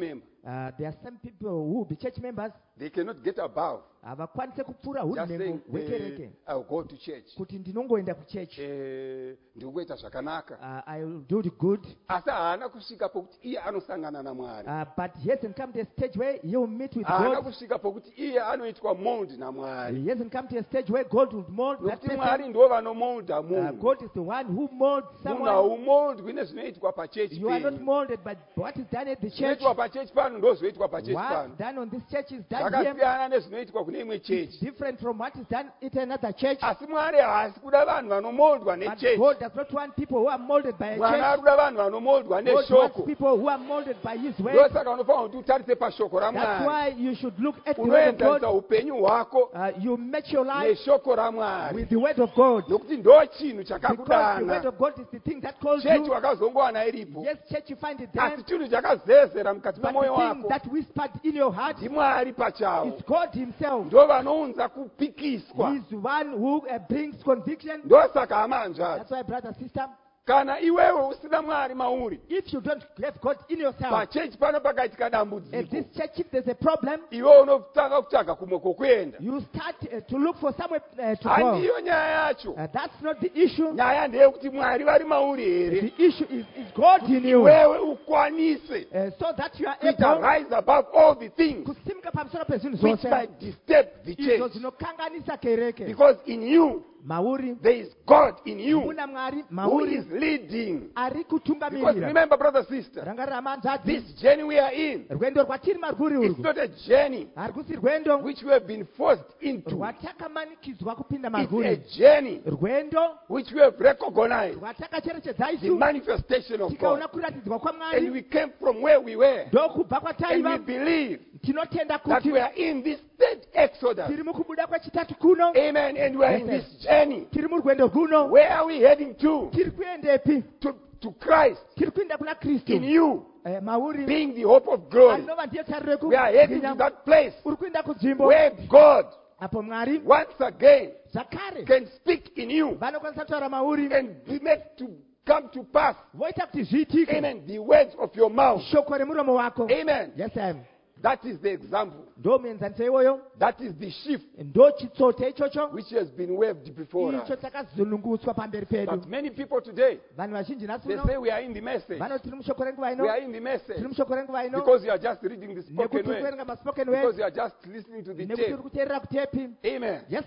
C: There are some people who will be church members.
A: They cannot get above.
C: Havakwanise kupfuura
A: Just
C: hunengo
A: saying,
C: hwekereke
A: I'll go to church.
C: kuti ndinongoenda kuchechi.
A: Ndikuita zvakanaka.
C: I will do the good.
A: Asi haana kusvika pokuti iye anosangana naMwari.
C: But he hasn't come to a stage where he will meet with
A: Haana
C: God.
A: kusvika pokuti iye anoitwa mold naMwari.
C: He hasn't come to a stage where God will mold that
A: Nokuti
C: person.
A: Mwari ndo vanomolda munhu.
C: God is the one who molds
A: Munhu
C: someone.
A: haumoldwi nezvinoitwa pachechi
C: You are not
A: penyu.
C: molded by what is done at the church.
A: Zvinoitwa pachechi pano ndozvinoitwa pachechi
C: What's
A: pano.
C: done on this church is done here.
A: Zvakasiyana nezvinoitwa kune imwe
C: It's
A: chechi.
C: different from what is done at another church.
A: Asi Mwari haasi kuda vanhu vanomoldwa
C: But
A: nechechi.
C: God does not want people who are molded by a
A: Mwari
C: church.
A: ari kuda vanhu vanomoldwa
C: God wants
A: neshoko.
C: people who are molded by His way.
A: Ndosaka unofanira kuti utarise pashoko
C: That's
A: raMwari.
C: why you should look at the word of
A: Unoenzanisa
C: God.
A: upenyu hwako
C: You match your life
A: neshoko raMwari.
C: with the word of God.
A: Nokuti ndo chinhu
C: Because the word
A: chakakudana.
C: of God is the thing that calls
A: Chechi
C: you.
A: wakazongowana iripo.
C: Yes, church, you find it
A: Asi
C: there.
A: chinhu chakazezera mukati
C: But
A: memwoyo
C: the thing
A: wako
C: that whispered in your heart
A: ndiMwari pachavo.
C: is God Himself.
A: Ndo vanounza kupikiswa.
C: He's the one who brings conviction.
A: Ndosaka hamanzvadzi.
C: That's why, brother, sister,
A: Kana iwewe usina Mwari mauri.
C: if you don't have God in yourself,
A: Pachechi pano pakaitika
C: at
A: dambudziko.
C: this church, if there's a problem,
A: Iwe unotanga kutsvaga kumwe kwokuenda.
C: you start to look for somewhere to go.
A: Handiyo nyaya yacho.
C: That's not the issue.
A: Nyaya ndeyekuti Mwari vari mauri here.
C: The issue is God in you.
A: Iwewe ukwanise
C: So that you are
A: kuita
C: able
A: rise above all the things
C: kusimuka pamusoro pezvinhu
A: which
C: zvose
A: might disturb the
C: izvo
A: church.
C: zvinokanganisa kereke.
A: Because in you,
C: Mauri,
A: there is God in you
C: muna Mwari,
A: who
C: Mauri
A: is leading.
C: ari
A: Because
C: kutungamirira.
A: remember, brother, sister,
C: Rangarira manzvadzi,
A: this journey we are in,
C: rwendo rwatiri marwuri
A: it's
C: urwu
A: not a journey
C: harikusi rwendo
A: which we have been forced into.
C: rwatakamanikizwa kupinda
A: It's a
C: marwuri,
A: journey
C: rwendo
A: which we have recognized
C: rwatakacherechedza
A: the
C: isu
A: manifestation of
C: tikaona
A: God.
C: kuratidzwa
A: And
C: kwaMwari
A: we came from where we were.
C: ndokubva
A: And we
C: kwataiva.
A: believe
C: Tinotenda
A: that
C: kuti
A: we are in this third exodus.
C: tiri mukubuda kwechitatu kuno,
A: Amen. And we are in
C: Yes,
A: this journey.
C: tiri murwendo kuno.
A: Where are we heading to?
C: Tiri kuendepi?
A: To Christ
C: Tiri kuenda kuna Kristu.
A: in you,
C: Mauri
A: being the hope of glory.
C: anova ndiye tariro
A: We are heading to that place
C: uri kuenda kunzvimbo
A: where God
C: apo Mwari
A: once again
C: zvakare
A: can speak in you
C: vanokwanisa kutaura mauri
A: and be made to come to pass.
C: voita kuti zviitike
A: Amen. The words of your mouth.
C: shoko remuromo wako.
A: Amen.
C: Yes, I am.
A: That is the example.
C: Ndo muenzaniso iwoyo,
A: That is the shift
C: ndo chitsote ichocho
A: which has been waved before us.
C: icho takazununguswa pamberi pedu.
A: But many people today,
C: Vanhu vazhinji nhasi
A: they
C: uno
A: say we are in the message.
C: vanoti tiri mushoko renguva
A: We
C: ino,
A: are in the message
C: tiri mushoko renguva ino
A: because you are just reading the spoken
C: nekuti uri
A: word.
C: kuverenga maspoken
A: Because
C: word,
A: you are just listening to the
C: nekuti
A: tape.
C: uri kuteerera kutepi.
A: Amen.
C: Yes,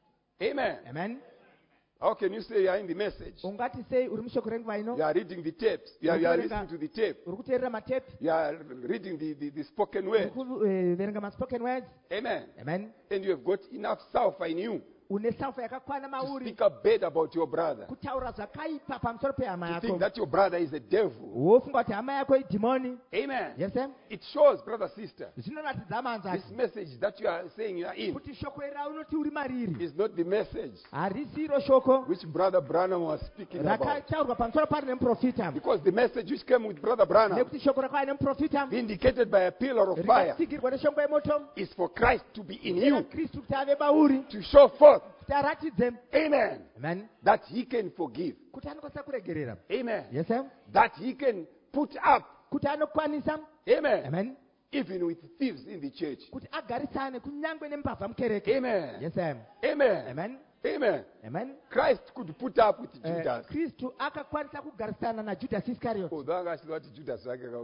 A: Amen.
C: amen.
A: How can you say you are in the message?
C: Ungati sei uri mushoko renguva ino,
A: You are reading the tapes. You are listening to the tape.
C: uri kuteerera matepi,
A: You are reading the spoken
C: uri
A: word.
C: kuverenga maspoken words.
A: Amen.
C: Amen.
A: And you have got enough sulfur in you
C: Une salfa yakakwana
A: to
C: mauri
A: speak a bad about your brother.
C: kutaura zvakaipa pamusoro pehama
A: To think
C: yako.
A: that your brother is a devil.
C: Wofunga kuti hama yako idhimoni.
A: Amen.
C: Yes, sir.
A: It shows, brother, sister,
C: Zvinoratidza manzati
A: this message that you are saying you are in
C: kuti shoko raunoti uri mariri
A: is not the message
C: harisi iro shoko
A: which Brother Branham was speaking about.
C: rakataurwa pamusoro pari nemuprofita,
A: Because the message which came with Brother Branham,
C: nekuti shoko rakauya nemuprofita
A: vindicated by a pillar of fire,
C: rikatsigirwa neshongo yemoto
A: is for Christ to be in you,
C: kristu kuti ave bauri,
A: to show forth,
C: kuti aratidze.
A: amen,
C: Amen.
A: that he can forgive.
C: Kuti anokwanisa kuregerera.
A: Amen.
C: Yes, sir.
A: That he can put up,
C: Kuti anokwanisa.
A: amen,
C: Amen.
A: even with thieves in the church.
C: Kuti agarisane kunyangwe nembavha mukereke.
A: Amen.
C: Yes, sir.
A: Amen.
C: Amen.
A: Amen.
C: Amen.
A: Christ could put up with Judas.
C: Kristu akakwanisa kugarisana naJudas Iscariot,
A: Although actually Judas,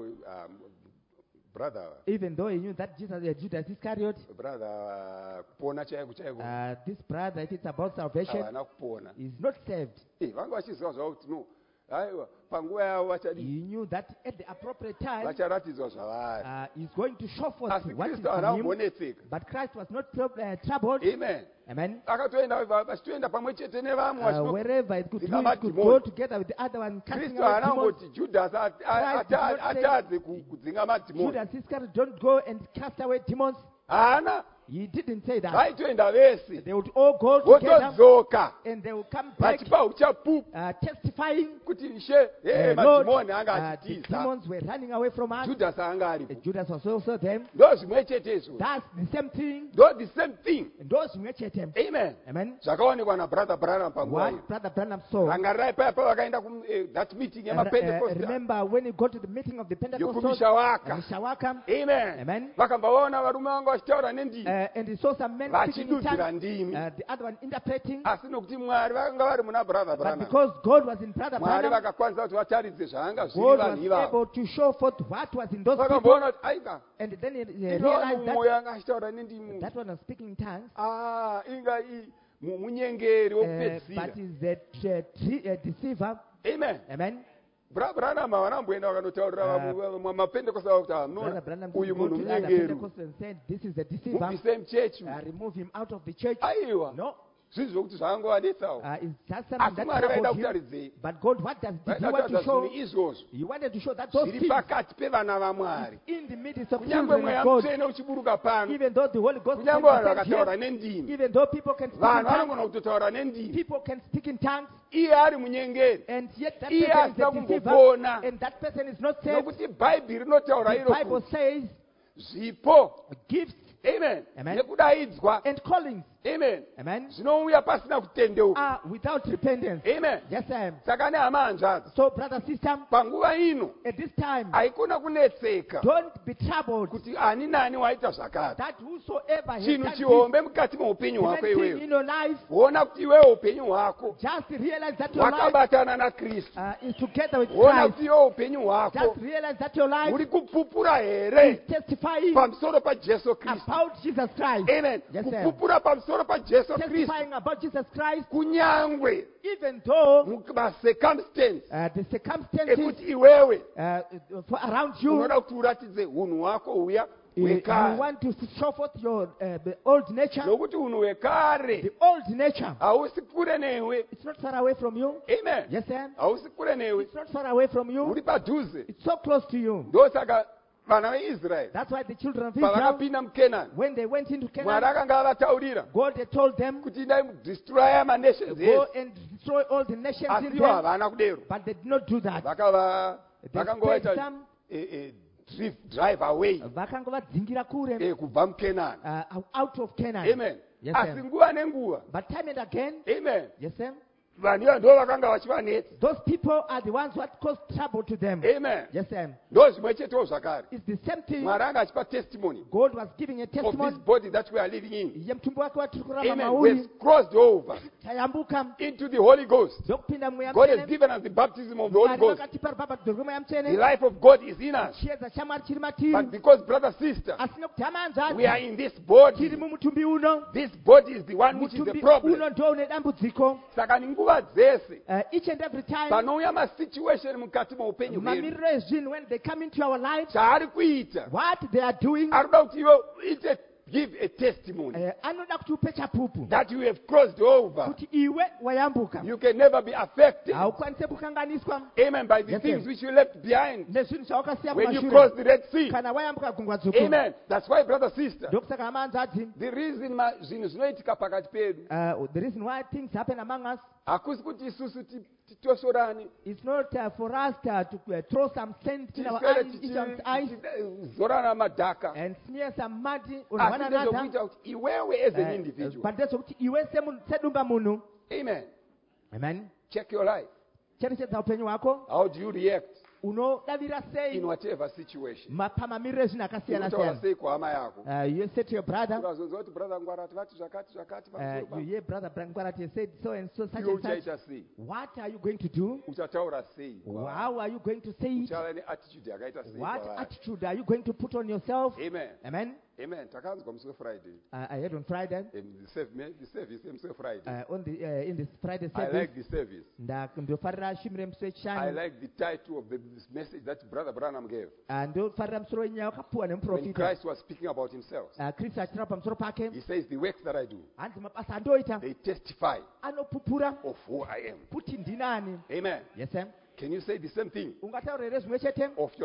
A: brother,
C: even though he knew that Judas Iscariot,
A: kupona chaiko chaiko
C: this brother, if it's about salvation,
A: havana kupona.
C: is not saved.
A: Vanga vachiziva zvavo kuti no, aiwa panguva yavo vachadi
C: He knew that at the appropriate time,
A: vacharatidzwa zvavari.
C: he's going to show forth
A: Asi
C: what is
A: Kristu haana
C: in him.
A: kumbonetseka.
C: But Christ was not troubled.
A: Amen.
C: Amen.
A: Akatoenda vachitoenda pamwe chete nevamwe
C: Wherever it could do,
A: Dzingama
C: it could
A: demons.
C: go together with the other one, casting
A: Kristu
C: out
A: haana
C: demons.
A: kungoti Judas
C: Christ did not say-
A: atadze kudzinga madhimoni.
C: Judas Iscariot, don't go and cast away demons.
A: Haana
C: He didn't say that.
A: vaitoenda vese
C: They would all go together
A: votodzoka
C: and they would come back
A: vachipa uchapupu
C: testifying.
A: kuti ishe
C: Lord,
A: madhimoni anga
C: the
A: achitiza.
C: demons were running away from us.
A: Judas anga aripo.
C: Judas was also them.
A: Ndo zvimwe chete izvo.
C: That's the same thing.
A: Ndo the same thing.
C: Those who them.
A: Amen.
C: Amen.
A: Zvakaonekwa nabrother Branham panguva iyo.
C: What Brother Branham saw.
A: Rangarirai paya pavakaenda that meeting yemapentecost
C: Remember when you go to the meeting of the Pentecostals
A: yokumishawaka.
C: Shawaka,
A: Amen.
C: Amen.
A: Vakabva vaona varume vanga vachitaura nendimi
C: and he saw some men speaking in
A: vachidudzira
C: tongues,
A: ndimi.
C: the other one interpreting.
A: Asi nokuti Mwari vakanga vari muna brother
C: But
A: Branham,
C: because God was in Brother
A: Mwari
C: Branham,
A: vakakwanisa kuti vataridze zvanga zviri
C: God
A: vanhu
C: was
A: ivavo.
C: able to show forth what was in those people.
A: Vakamboona kuti aiba
C: And then he
A: inoani
C: realized that
A: mumwe anga achitaura nendimi.
C: that one was speaking in tongues.
A: Inga munyengeri
C: But
A: wokupedzisira.
C: is a deceiver.
A: Amen.
C: Amen.
A: Branham vanamboenda vakanotaurira mapentecost avo kuti
C: Brother
A: amnona
C: Branham
A: uyu
C: go
A: munhu
C: to the other
A: munyengeri
C: Pentecostals and said, this is a deceiver.
A: mubvise muchechi.
C: Remove him out of the church.
A: Aiwa
C: No.
A: zvinhu zvokuti zvangovanetsawo.
C: It's just something
A: Asi
C: that
A: Mwari vaida
C: troubled him.
A: kutaridzei.
C: But God, what did he
A: Vaida
C: want to
A: kutaridza
C: show?
A: zvinhu izvozvo
C: He wanted to show that those
A: zviri
C: things
A: pakati pevana vamwari.
C: in the midst of
A: Kunyange
C: children
A: mweya
C: of God,
A: mutsvene uchiburuka pano,
C: even though the Holy Ghost
A: kunyange
C: can
A: vanhu
C: descend
A: vakataura
C: here,
A: nendimi,
C: even though people can speak in
A: vanhu
C: tongues,
A: vanogona kutotaura nendimi,
C: people can speak in tongues,
A: iye ari munyengeri.
C: and yet that
A: Iye
C: person is a
A: asina
C: deceiver,
A: kumbopona.
C: and that person is not saved.
A: Nokuti bhaibheri rinotaura
C: The
A: iro
C: Bible
A: kuti
C: says
A: zvipo,
C: gifts
A: amen,
C: Amen.
A: nekudaidzwa,
C: and callings,
A: amen,
C: amen,
A: zvinouya pasina kutendeuka.
C: are without repentance.
A: Amen.
C: Yes, I am.
A: Saka nehama hanzvadzi,
C: So, brother, sister,
A: panguva ino
C: at this time,
A: haikona kunetseka
C: don't be troubled
A: kuti ani nani waita zvakati.
C: that whosoever has
A: Chinhu
C: done this,
A: chihombe mukati meupenyu hwako
C: anything
A: iwewe,
C: in your life,
A: huona kuti iwewe upenyu hwako
C: just realize that your life
A: hwakabatana nakristu.
C: is together with
A: Huona
C: Christ.
A: kuti iwewe upenyu hwako
C: Just realize that your life
A: huri kupupura
C: is
A: here
C: testifying
A: pamusoro pajesu kristu.
C: about Jesus Christ.
A: Amen.
C: Yes, sir.
A: Kupupura pamusoro pajesu kristu,
C: Testifying about Jesus Christ,
A: kunyangwe
C: even though
A: mumacircumstance
C: the circumstances
A: ekuti iwewe
C: around you,
A: unoda kuti uratidze unhu hwako huya
C: you
A: hwekare.
C: want to show forth your the old nature.
A: Nokuti unhu hwekare
C: The old nature,
A: hausi kure newe.
C: it's not far away from you.
A: Amen.
C: Yes, sir.
A: Hausi kure newe,
C: It's not far away from you.
A: uri padhuze.
C: It's so close to you.
A: Ndosaka vana veIsraeri
C: That's why the children of Israel,
A: pavakapinda mukenani,
C: when they went into
A: Mwari
C: Canaan,
A: akanga avataurira
C: God had told them,
A: kuti idai mudestroya manations
C: go
A: ese,
C: and destroy all the nations
A: asi
C: in
A: ivo
C: them.
A: havana kudero.
C: But they did not do that. They
A: Vakangovaita
C: spared them,
A: drive away
C: vakanga vadzingira kure,
A: kubva mukenani.
C: out of Canaan.
A: Amen.
C: Yes,
A: Asi
C: sir.
A: nguva nenguva,
C: But time and again,
A: amen,
C: yes, sir,
A: vanhu iva ndo vakanga vachivanetsa.
C: those people are the ones what caused trouble to them.
A: Amen.
C: Yes, sir.
A: Ndo zvimwe chetewo zvakare.
C: It's the same thing.
A: Mwari anga achipa testimony
C: God was giving a
A: of this
C: testimony.
A: body that we are living in.
C: Yemutumbi wake watiri kurarama
A: Amen.
C: mauri,
A: We've crossed over
C: tayambuka
A: into the Holy Ghost.
C: ndokupinda mweya
A: God has
C: mutsvene.
A: given us the baptism of the Holy
C: Mwari
A: Ghost.
C: vakatipa rubhabhatidzo rwemweya
A: The
C: mutsvene.
A: life of God is in us.
C: Chiedza chamwari chiri
A: But
C: matiri.
A: because, brother, sister,
C: Asi nekuti hama
A: we are
C: hanzvadzi
A: in this
C: tiri
A: body,
C: mumutumbi uno,
A: this body is the one which is the
C: mutumbi
A: problem.
C: uno ndo une dambudziko.
A: Saka ninguva dzese
C: Each and every time,
A: panouya masituation mukati meupenyu hwedu,
C: mamiriro ezvinhu, when they come into our lives,
A: chaari kuita
C: what they are doing,
A: ari kuda kuti iwe give a testimony
C: anoda kuti upe chapupu
A: that you have crossed over.
C: kuti iwe wayambuka,
A: You can never be affected,
C: haukwanise kukanganiswa
A: amen, by the
C: Yes,
A: things
C: sir.
A: which you left behind
C: nezvinhu zvawakasiya
A: when you
C: kumashure
A: crossed the Red Sea.
C: kana wayambuka gungwa dzvuku.
A: Amen. That's why, brother, sister,
C: Ndokusaka hama hanzvadzi,
A: the reason zvinhu zvinoitika pakati pedu
C: the reason why things happen among us,
A: hakusi kuti isusu titosorani,
C: it's not for us to throw some sand in our
A: tiswere
C: eyes, each other's eyes,
A: tichizorana madhaka,
C: and smear some mud on
A: asi
C: one another.
A: ndezvokuita kuti iwewe as an individual,
C: But ndezvokuti iwe sedumba munhu,
A: amen,
C: amen,
A: check your life.
C: cherechedza upenyu hwako,
A: How do you react
C: unodavira
A: in
C: sei
A: whatever situation?
C: pamamiriro ezvinhu akasiyana
A: Unotaura
C: siyana.
A: sei kuhama yako?
C: You say to your brother,
A: Ukazonzwa kuti brother Ngwarati vati zvakati pamusoro
C: you
A: pako,
C: hear brother Brangwarati has said so and so, such
A: iwe
C: and such.
A: uchaita sei?
C: What are you going to do?
A: Uchataura sei?
C: How are you going to say it?
A: Uchava neattitude yakaita sei?
C: What
A: kwavari?
C: attitude are you going to put on yourself?
A: Amen.
C: Amen.
A: Amen. Takanzwa musi weFriday.
C: I heard on Friday,
A: The service emusi weFriday.
C: on the in this Friday
A: I
C: service,
A: like the service.
C: ndofarira shimire musi
A: I
C: wechishanu,
A: like the title of this message that Brother Branham gave.
C: ndofarira musoro wenyaya wakapuwa
A: When
C: nemuprofita.
A: Christ was speaking about himself,
C: Kristu achitaura pamusoro pake,
A: he says, the works that I do,
C: hanzi mabasa andoita
A: they testify
C: anopupura
A: of who I am.
C: kuti ndinani.
A: Amen.
C: Yes, sir.
A: Can you say the same thing
C: Ungataura here zvimwe chete
A: of yourself?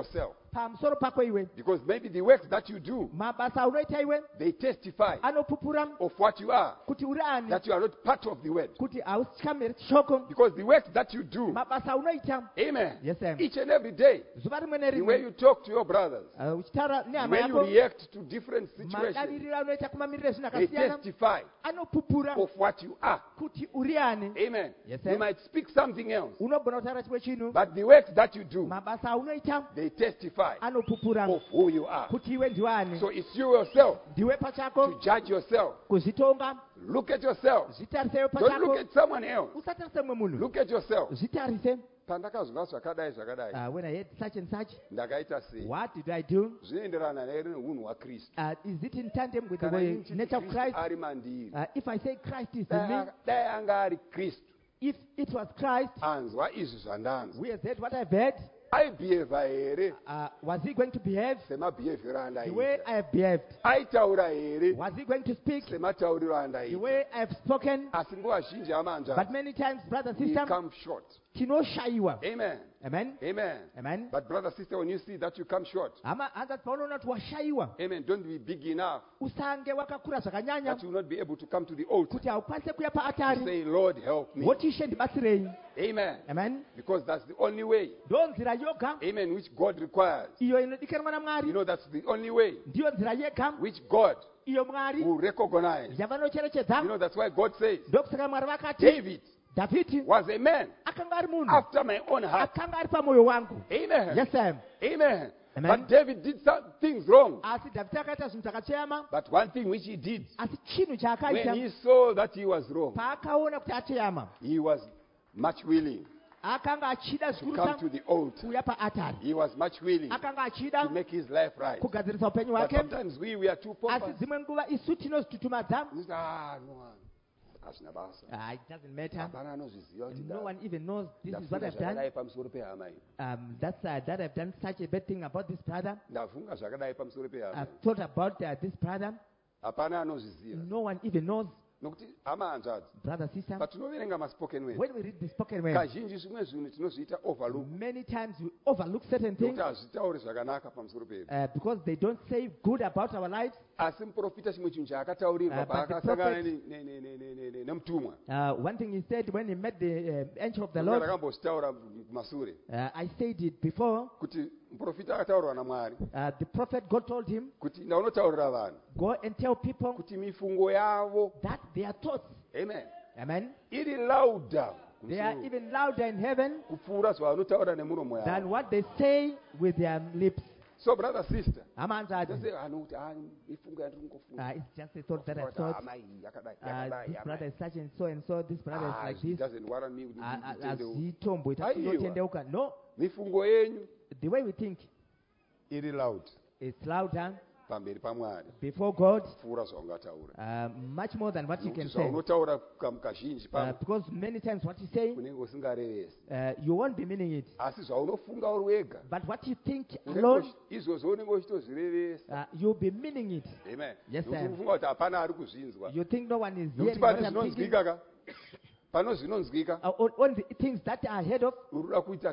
C: pamusoro pako iwe
A: Because maybe the works that you do,
C: mabasa unoita iwe
A: they testify
C: anopupura
A: of what you are,
C: kuti uri ani
A: that you are not part of the word.
C: kuti hausikamere shoko
A: Because the works that you do,
C: mabasa unoita
A: amen,
C: Yes, ma'am.
A: each and every day,
C: zuva rimwe
A: the way
C: nerimwe
A: you talk to your brothers,
C: uchitaura
A: the
C: nehama
A: way you
C: yako
A: react to different situations,
C: madaviriro unoita kumamiriro ezvinhu
A: they
C: akasiyana
A: testify
C: anopupura
A: of what you are.
C: kuti uri ani
A: Amen.
C: Yes,
A: You
C: sir.
A: might speak something else,
C: unogona kutaura chimwe chinhu
A: but the works that you do,
C: mabasa aunoita
A: they testify
C: anopupura
A: of who you are.
C: kuti iwe ndiwani
A: So it's you yourself
C: ndiwe
A: to
C: pachako
A: judge yourself.
C: kuzvitonga
A: Look at yourself.
C: zvitarisewo
A: Don't look
C: pachako
A: at someone else.
C: usatarise mumwe munhu
A: Look at yourself.
C: zvitarise
A: Pandakazwa zvakadai
C: when I heard such and such
A: ndakaita sei?
C: what did I do
A: Zvinoenderana here neunhu hwaKristu.
C: is it in tandem with the
A: Kana
C: way,
A: inini
C: nature of
A: Kristu
C: Christ
A: ari mandiri.
C: if I say Christ is in me
A: Dai anga ari Kristu,
C: if it was Christ
A: anzwa izvi zvandanzwa.
C: we have heard what I've heard
A: Aibhihevha here
C: was he going to behave
A: semabhihevhiro
C: the way
A: andaita.
C: I have behaved
A: Aitaura here
C: was he going to speak
A: sematauriro
C: the
A: andaita.
C: way I have spoken
A: Asi nguva zhinji hamanzva,
C: but many times brother
A: we
C: sister
A: come short.
C: tinoshayiwa
A: Amen.
C: amen
A: Amen.
C: amen
A: But brother, sister, when you see that you come short,
C: hanzati paunoona kuti washayiwa
A: amen, don't be big enough
C: usange wakakura zvakanyanya
A: that you will not be able to come to the altar.
C: kuti haukwanise kuya
A: To
C: paatari
A: say, Lord, help me.
C: woti ishe ndibatsirei
A: Amen.
C: amen
A: Because that's the only way,
C: ndo nzira yoga
A: amen, which God requires.
C: iyo inodikanwa
A: You
C: namwari
A: know, that's the only way
C: ndiyo nzira yega
A: which God
C: iyo mwari
A: will recognize.
C: yavanocherechedza
A: You know, that's why God says,
C: ndokusaka mwari vakati
A: David
C: dhavhidhi
A: was a man
C: akanga ari munhu
A: after my own heart.
C: akanga ari pamwoyo wangu
A: Amen.
C: yes am
A: Amen.
C: Amen.
A: But David did some things wrong.
C: asi dhavhidhi akaita zvinhu takachema
A: But one thing which he did,
C: asi chinhu
A: when
C: chaakaita
A: he saw that he was wrong,
C: paakaona kuti acheyama
A: he was much willing
C: akanga achida
A: to come
C: zvikuru
A: to the altar.
C: kuuya paatari
A: He was much willing
C: akanga
A: to
C: achida
A: make his life right.
C: kugadzirisa upenyu
A: But
C: hwake
A: sometimes we are too
C: asi
A: pompous.
C: dzimwe nguva isu tinozvitutumadza
A: We say, no, hazvina basa.
C: it doesn't matter
A: Hapana anozviziva kuti
C: no one even knows this is what
A: ndafunga
C: I've done
A: zvakadai pamusoro pehama iyi.
C: that's that I've done such a bad thing about this brother
A: Ndafunga zvakadai pamusoro pehama
C: I've
A: iyi.
C: thought about this brother
A: Hapana anozviziva.
C: no one even knows
A: Nokuti hama hanzvadzi.
C: brother sister
A: Patinoverenga maspoken word,
C: when we read the spoken word
A: kazhinji zvimwe zvinhu tinozviita overlook.
C: many times we overlook certain things
A: Nokuti hazvitauri zvakanaka pamusoro pedu.
C: because they don't say good about our lives
A: Asi muprofita chimwe chinhu chaakataurirwa
C: But the
A: paakasangana
C: prophet-
A: nemutumwa.
C: one thing he said when he met the angel of the
A: Ndinga
C: Lord
A: ndakambozvitaura kumasure
C: I said it before
A: kuti muprofita akataurwa naMwari
C: the prophet God told him
A: kuti ndaunotaurira vanhu
C: go and tell people
A: kuti mifungo yavo,
C: that their thoughts
A: amen,
C: amen
A: iri louder
C: they are even louder in heaven
A: kupfuura zvavanotaura nemuromo yavo.
C: than what they say with their lips.
A: So brother sister,
C: Amanzadi,
A: tose anokuti mifungo yandiri kungofunga
C: it's just a thought that I thought.
A: hama iyi yakadai
C: This
A: yakadai
C: brother is such and so, this brother is like
A: it
C: this.
A: doesn't worry me kuti nditendeuka.
C: Azitomboita
A: Aiwa.
C: kundotendeuka. No,
A: Mifungo yenyu
C: the way we think
A: iri loud
C: is louder
A: pamberi paMwari
C: before God,
A: kupfuura zvaungataura.
C: much more than what you can
A: Nokuti
C: say.
A: zvaunotaura kazhinji pamwe
C: Because many times what you say,
A: kunenge usingarevesi,
C: you won't be meaning it.
A: asi zvaunofunga uri wega
C: But what you think alone,
A: izvozvo unenge uchitozvirevesa.
C: you'll be meaning it.
A: Amen.
C: Yes,
A: Nokuti
C: sir.
A: unofunga kuti hapana ari kuzvinzwa.
C: You think no one is
A: Nokuti
C: hearing
A: pane
C: what I'm thinking.
A: zvinonzwika ka, pano zvinonzwika,
C: On the things that are ahead of,
A: unoda kuita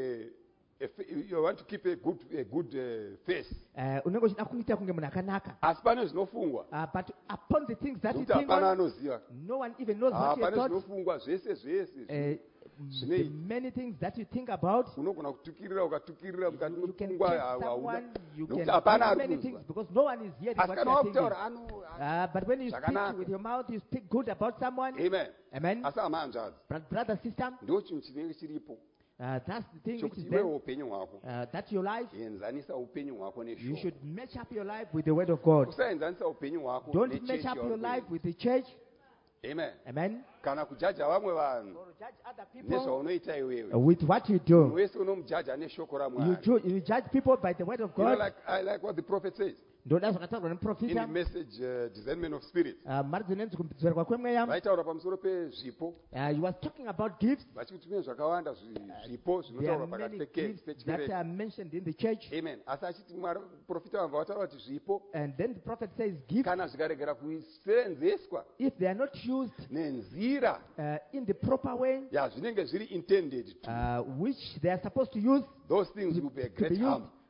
A: you want to keep a good face.
C: unenge uchida kuita kunge munhu akanaka.
A: Asi pane zvinofungwa,
C: But upon the things that you
A: nokuti
C: think
A: hapana
C: on,
A: anoziva.
C: no one even knows what you
A: Pane
C: thought.
A: zvinofungwa zvese
C: The
A: Snake.
C: many things that you think about,
A: unogona kutukirira ukatukirira mukati
C: you can
A: mepfungwa
C: catch someone, you can
A: nokuti hapana
C: do
A: ari
C: many things
A: kunzwa.
C: because no one is hearing
A: Asi
C: what
A: kana
C: you are thinking.
A: wakutaura
C: But when you speak
A: Zvakanaka.
C: with your mouth, you speak good about someone.
A: amen.
C: Amen.
A: Asi hamanzvadzi,
C: Brother, sister,
A: ndo chinhu chinenge chiripo
C: that's the thing which
A: chokuti
C: is
A: iwewe
C: there.
A: upenyu hwako
C: That's your life.
A: enzanisa upenyu hwako
C: You
A: neshoko.
C: should match up your life with the word of God.
A: Usaenzanisa upenyu hwako
C: Don't match
A: nechechi
C: up your
A: yauri
C: life
A: kuenda.
C: with the church.
A: Amen.
C: Amen.
A: Kana kujaja vamwe vanhu
C: Or judge other people
A: nezvaunoita iwewe,
C: with what you
A: munhu
C: do.
A: wese unomujaja neshoko
C: You,
A: raMwari.
C: you judge people by the word of
A: You know,
C: God.
A: I like what the prophet says
C: Ndoda zvakataurwa
A: in the
C: nemuprofita.
A: message discernment of spirit.
C: Mari dzinenzi kudzorwa kwemweya.
A: Vaitaura pamusoro pezvipo,
C: He was talking about gifts.
A: vachikuti mune zvakawanda zvipo
C: There are
A: zvinotaurwa pakati
C: many gifts that
A: pechikereke.
C: are mentioned in the church.
A: Amen. Asi achiti profita vamva vataura kuti zvipo
C: And then the prophet says gifts,
A: kana zvikaregera kusenzeswa
C: if they are not used
A: nenzira
C: in the proper way,
A: yazvinenge zviri intended to,
C: which they are supposed to use,
A: those things will be a
C: to
A: great
C: be used,
A: harm.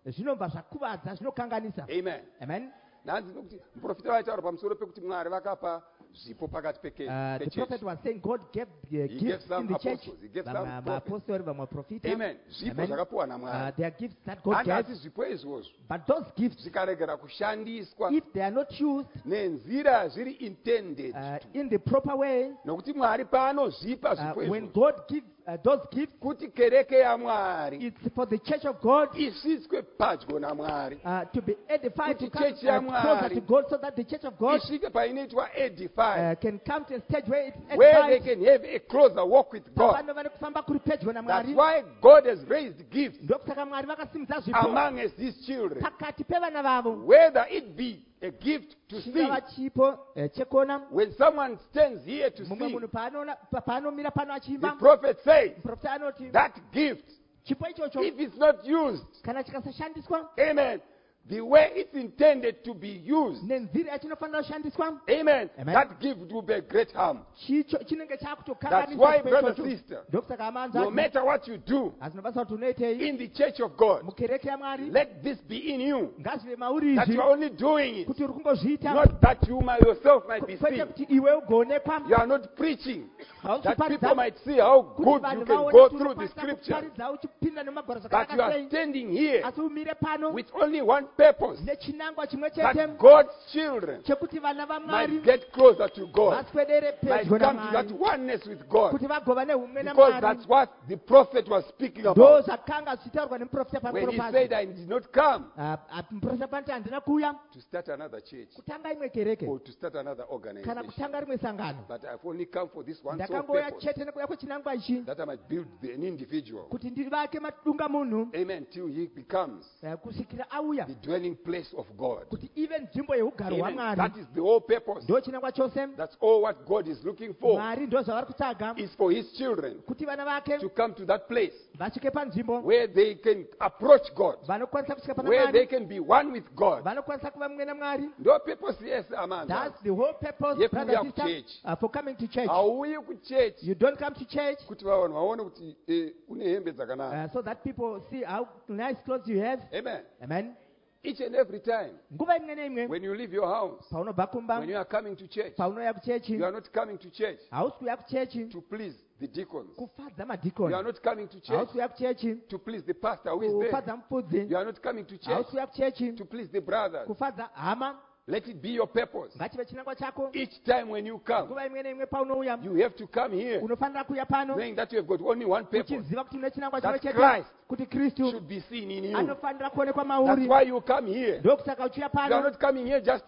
C: zvinobva zvakuvadza zvinokanganisa.
A: Amen.
C: Amen.
A: Nanzi nokuti muprofita vaitaura pamusoro pekuti Mwari vakapa zvipo pakati
C: The prophet was saying God gave
A: gave
C: gifts
A: some
C: in the church.
A: apostles, he gave some prophets.
C: Vamaapostoli, vamaprofita.
A: Amen. Zvipo
C: Amen.
A: zvakapiwa naMwari.
C: They are gifts that God
A: And
C: gave.
A: asi zvipo izvozvo
C: But those gifts,
A: zvikaregera kushandiswa
C: if they are not used
A: nenzira zviri intended,
C: in the proper way,
A: nokuti Mwari paanozvipa zvipo
C: when
A: izvozvo
C: God gives those gifts,
A: kuti kereke yaMwari
C: it's for the church of God
A: isvitswe padyo naMwari,
C: to be edified, to
A: Kuti
C: come
A: church ya
C: closer
A: Mwari
C: to God, so that the church of God
A: isvike painoitwa edified,
C: can come to a stage where it's
A: where they
C: edified.
A: can have a closer walk with God.
C: Vanhu vane kufamba kuri pedyo
A: That's
C: naMwari.
A: why God has raised gifts
C: Ndokusaka Mwari vakasimudza zvipo
A: among us, these children,
C: pakati pevana vavo.
A: whether it be a gift to sing.
C: Chingava chipo chekuona
A: When someone stands here to
C: mumwe
A: sing,
C: munhu paanomira pano
A: the
C: achiimba,
A: prophet says
C: muprofita anoti
A: that gift,
C: chipo ichocho
A: if it's not used,
C: kana chikasashandiswa
A: amen, the way it's intended to be used,
C: nenzira yachinofanira kushandiswa,
A: amen,
C: Amen.
A: that gift will be a great harm.
C: chicho chinenge
A: That's
C: chakutokanganisa
A: why,
C: chipo
A: brother,
C: ichocho.
A: sister,
C: Ndokusaka
A: no
C: amanza
A: matter what you do
C: azinobasa kuti unoitei
A: in the church of God,
C: mukereke yaMwari,
A: let this be in you,
C: ngazvive
A: that
C: maurizvi
A: you are only doing it,
C: kuti uri kungozviita,
A: not that you yourself might be
C: kwete
A: seen.
C: kuti iwe ugoonekwa,
A: You are not preaching that people
C: hauchiparidza
A: might see how
C: kuti
A: good
C: vanhu
A: you can
C: vaone
A: go
C: kuti
A: through the
C: unokwanisa
A: scriptures,
C: kuparidza uchipinda nemagwaro
A: but
C: zvakanaka
A: you are
C: sei,
A: standing here
C: asi umire pano
A: with only one purpose,
C: nechinangwa chimwe chete
A: that God's children
C: chekuti vana vaMwari
A: might get closer to God,
C: vaswedere
A: might
C: pedyo
A: come to that
C: naMwari,
A: oneness with God,
C: kuti vagova neumwe
A: because
C: naMwari.
A: that's what the prophet was speaking
C: Ndo
A: about
C: zvakanga zvichitaurwa nemuprofita
A: when
C: pamusoro
A: he
C: pazvo.
A: said, I did not come
C: Muprofita panoti handina kuuya
A: to start another church
C: kutanga imwe kereke
A: or to start another
C: kana
A: organization,
C: kutanga rimwe sangano,
A: but I've only come for this one sole
C: ndakangouya
A: purpose,
C: chete nekuuya kwechinangwa ichi,
A: that I might build an individual,
C: kuti ndivake madunga munhu
A: amen, till he becomes
C: kusvikira auya
A: the dwelling place of God.
C: kuti ive nzvimbo yeugaro
A: Amen.
C: hwaMwari.
A: That is the whole purpose.
C: Ndo chinangwa chose.
A: That's all what God is looking for,
C: Mwari ndo zvavari kutsvaga,
A: is for his children
C: kuti vana vake
A: to come to that place
C: vasvike panzvimbo
A: where they can approach God,
C: vanokwanisa kusvika pana
A: where they
C: Mwari,
A: can be one with God.
C: vanokwanisa kuva mumwe naMwari.
A: No purpose, yes, Amanda.
C: That's the whole purpose,
A: Ye
C: brother,
A: kuuya
C: sister,
A: kuchurch.
C: for coming to church.
A: Hauyi kuchurch
C: You don't come to church
A: kuti vanhu vaone kuti une hembe dzakanaka.
C: so that people see how nice clothes you have.
A: Amen.
C: Amen.
A: Each and every time
C: Nguva imwe neimwe
A: when you leave your house,
C: paunobva kumba,
A: when you are coming to church,
C: paunouya kuchechi,
A: you are not coming to church
C: hausi kuuya kuchechi
A: to please the deacons.
C: kufadza
A: You are
C: madhikoni,
A: not coming to church
C: hausi kuuya kuchechi
A: to please the pastor who is there.
C: kufadza mufudzi,
A: You are not coming to church
C: hausi kuuya kuchechi
A: to please the brothers.
C: kufadza hama.
A: Let it be your purpose.
C: Ngachive chinangwa chako.
A: Each time when you come,
C: Nguva imwe neimwe paunouya
A: you have to come here
C: unofanira kuuya pano
A: knowing that you have got only one purpose.
C: uchiziva kuti une chinangwa
A: That
C: chimwe chete,
A: Christ
C: kuti Kristu
A: should be seen in you.
C: anofanira kuonekwa
A: That's
C: mauri.
A: why you come here.
C: Ndokusaka uchiuya
A: You are
C: pano
A: not coming here just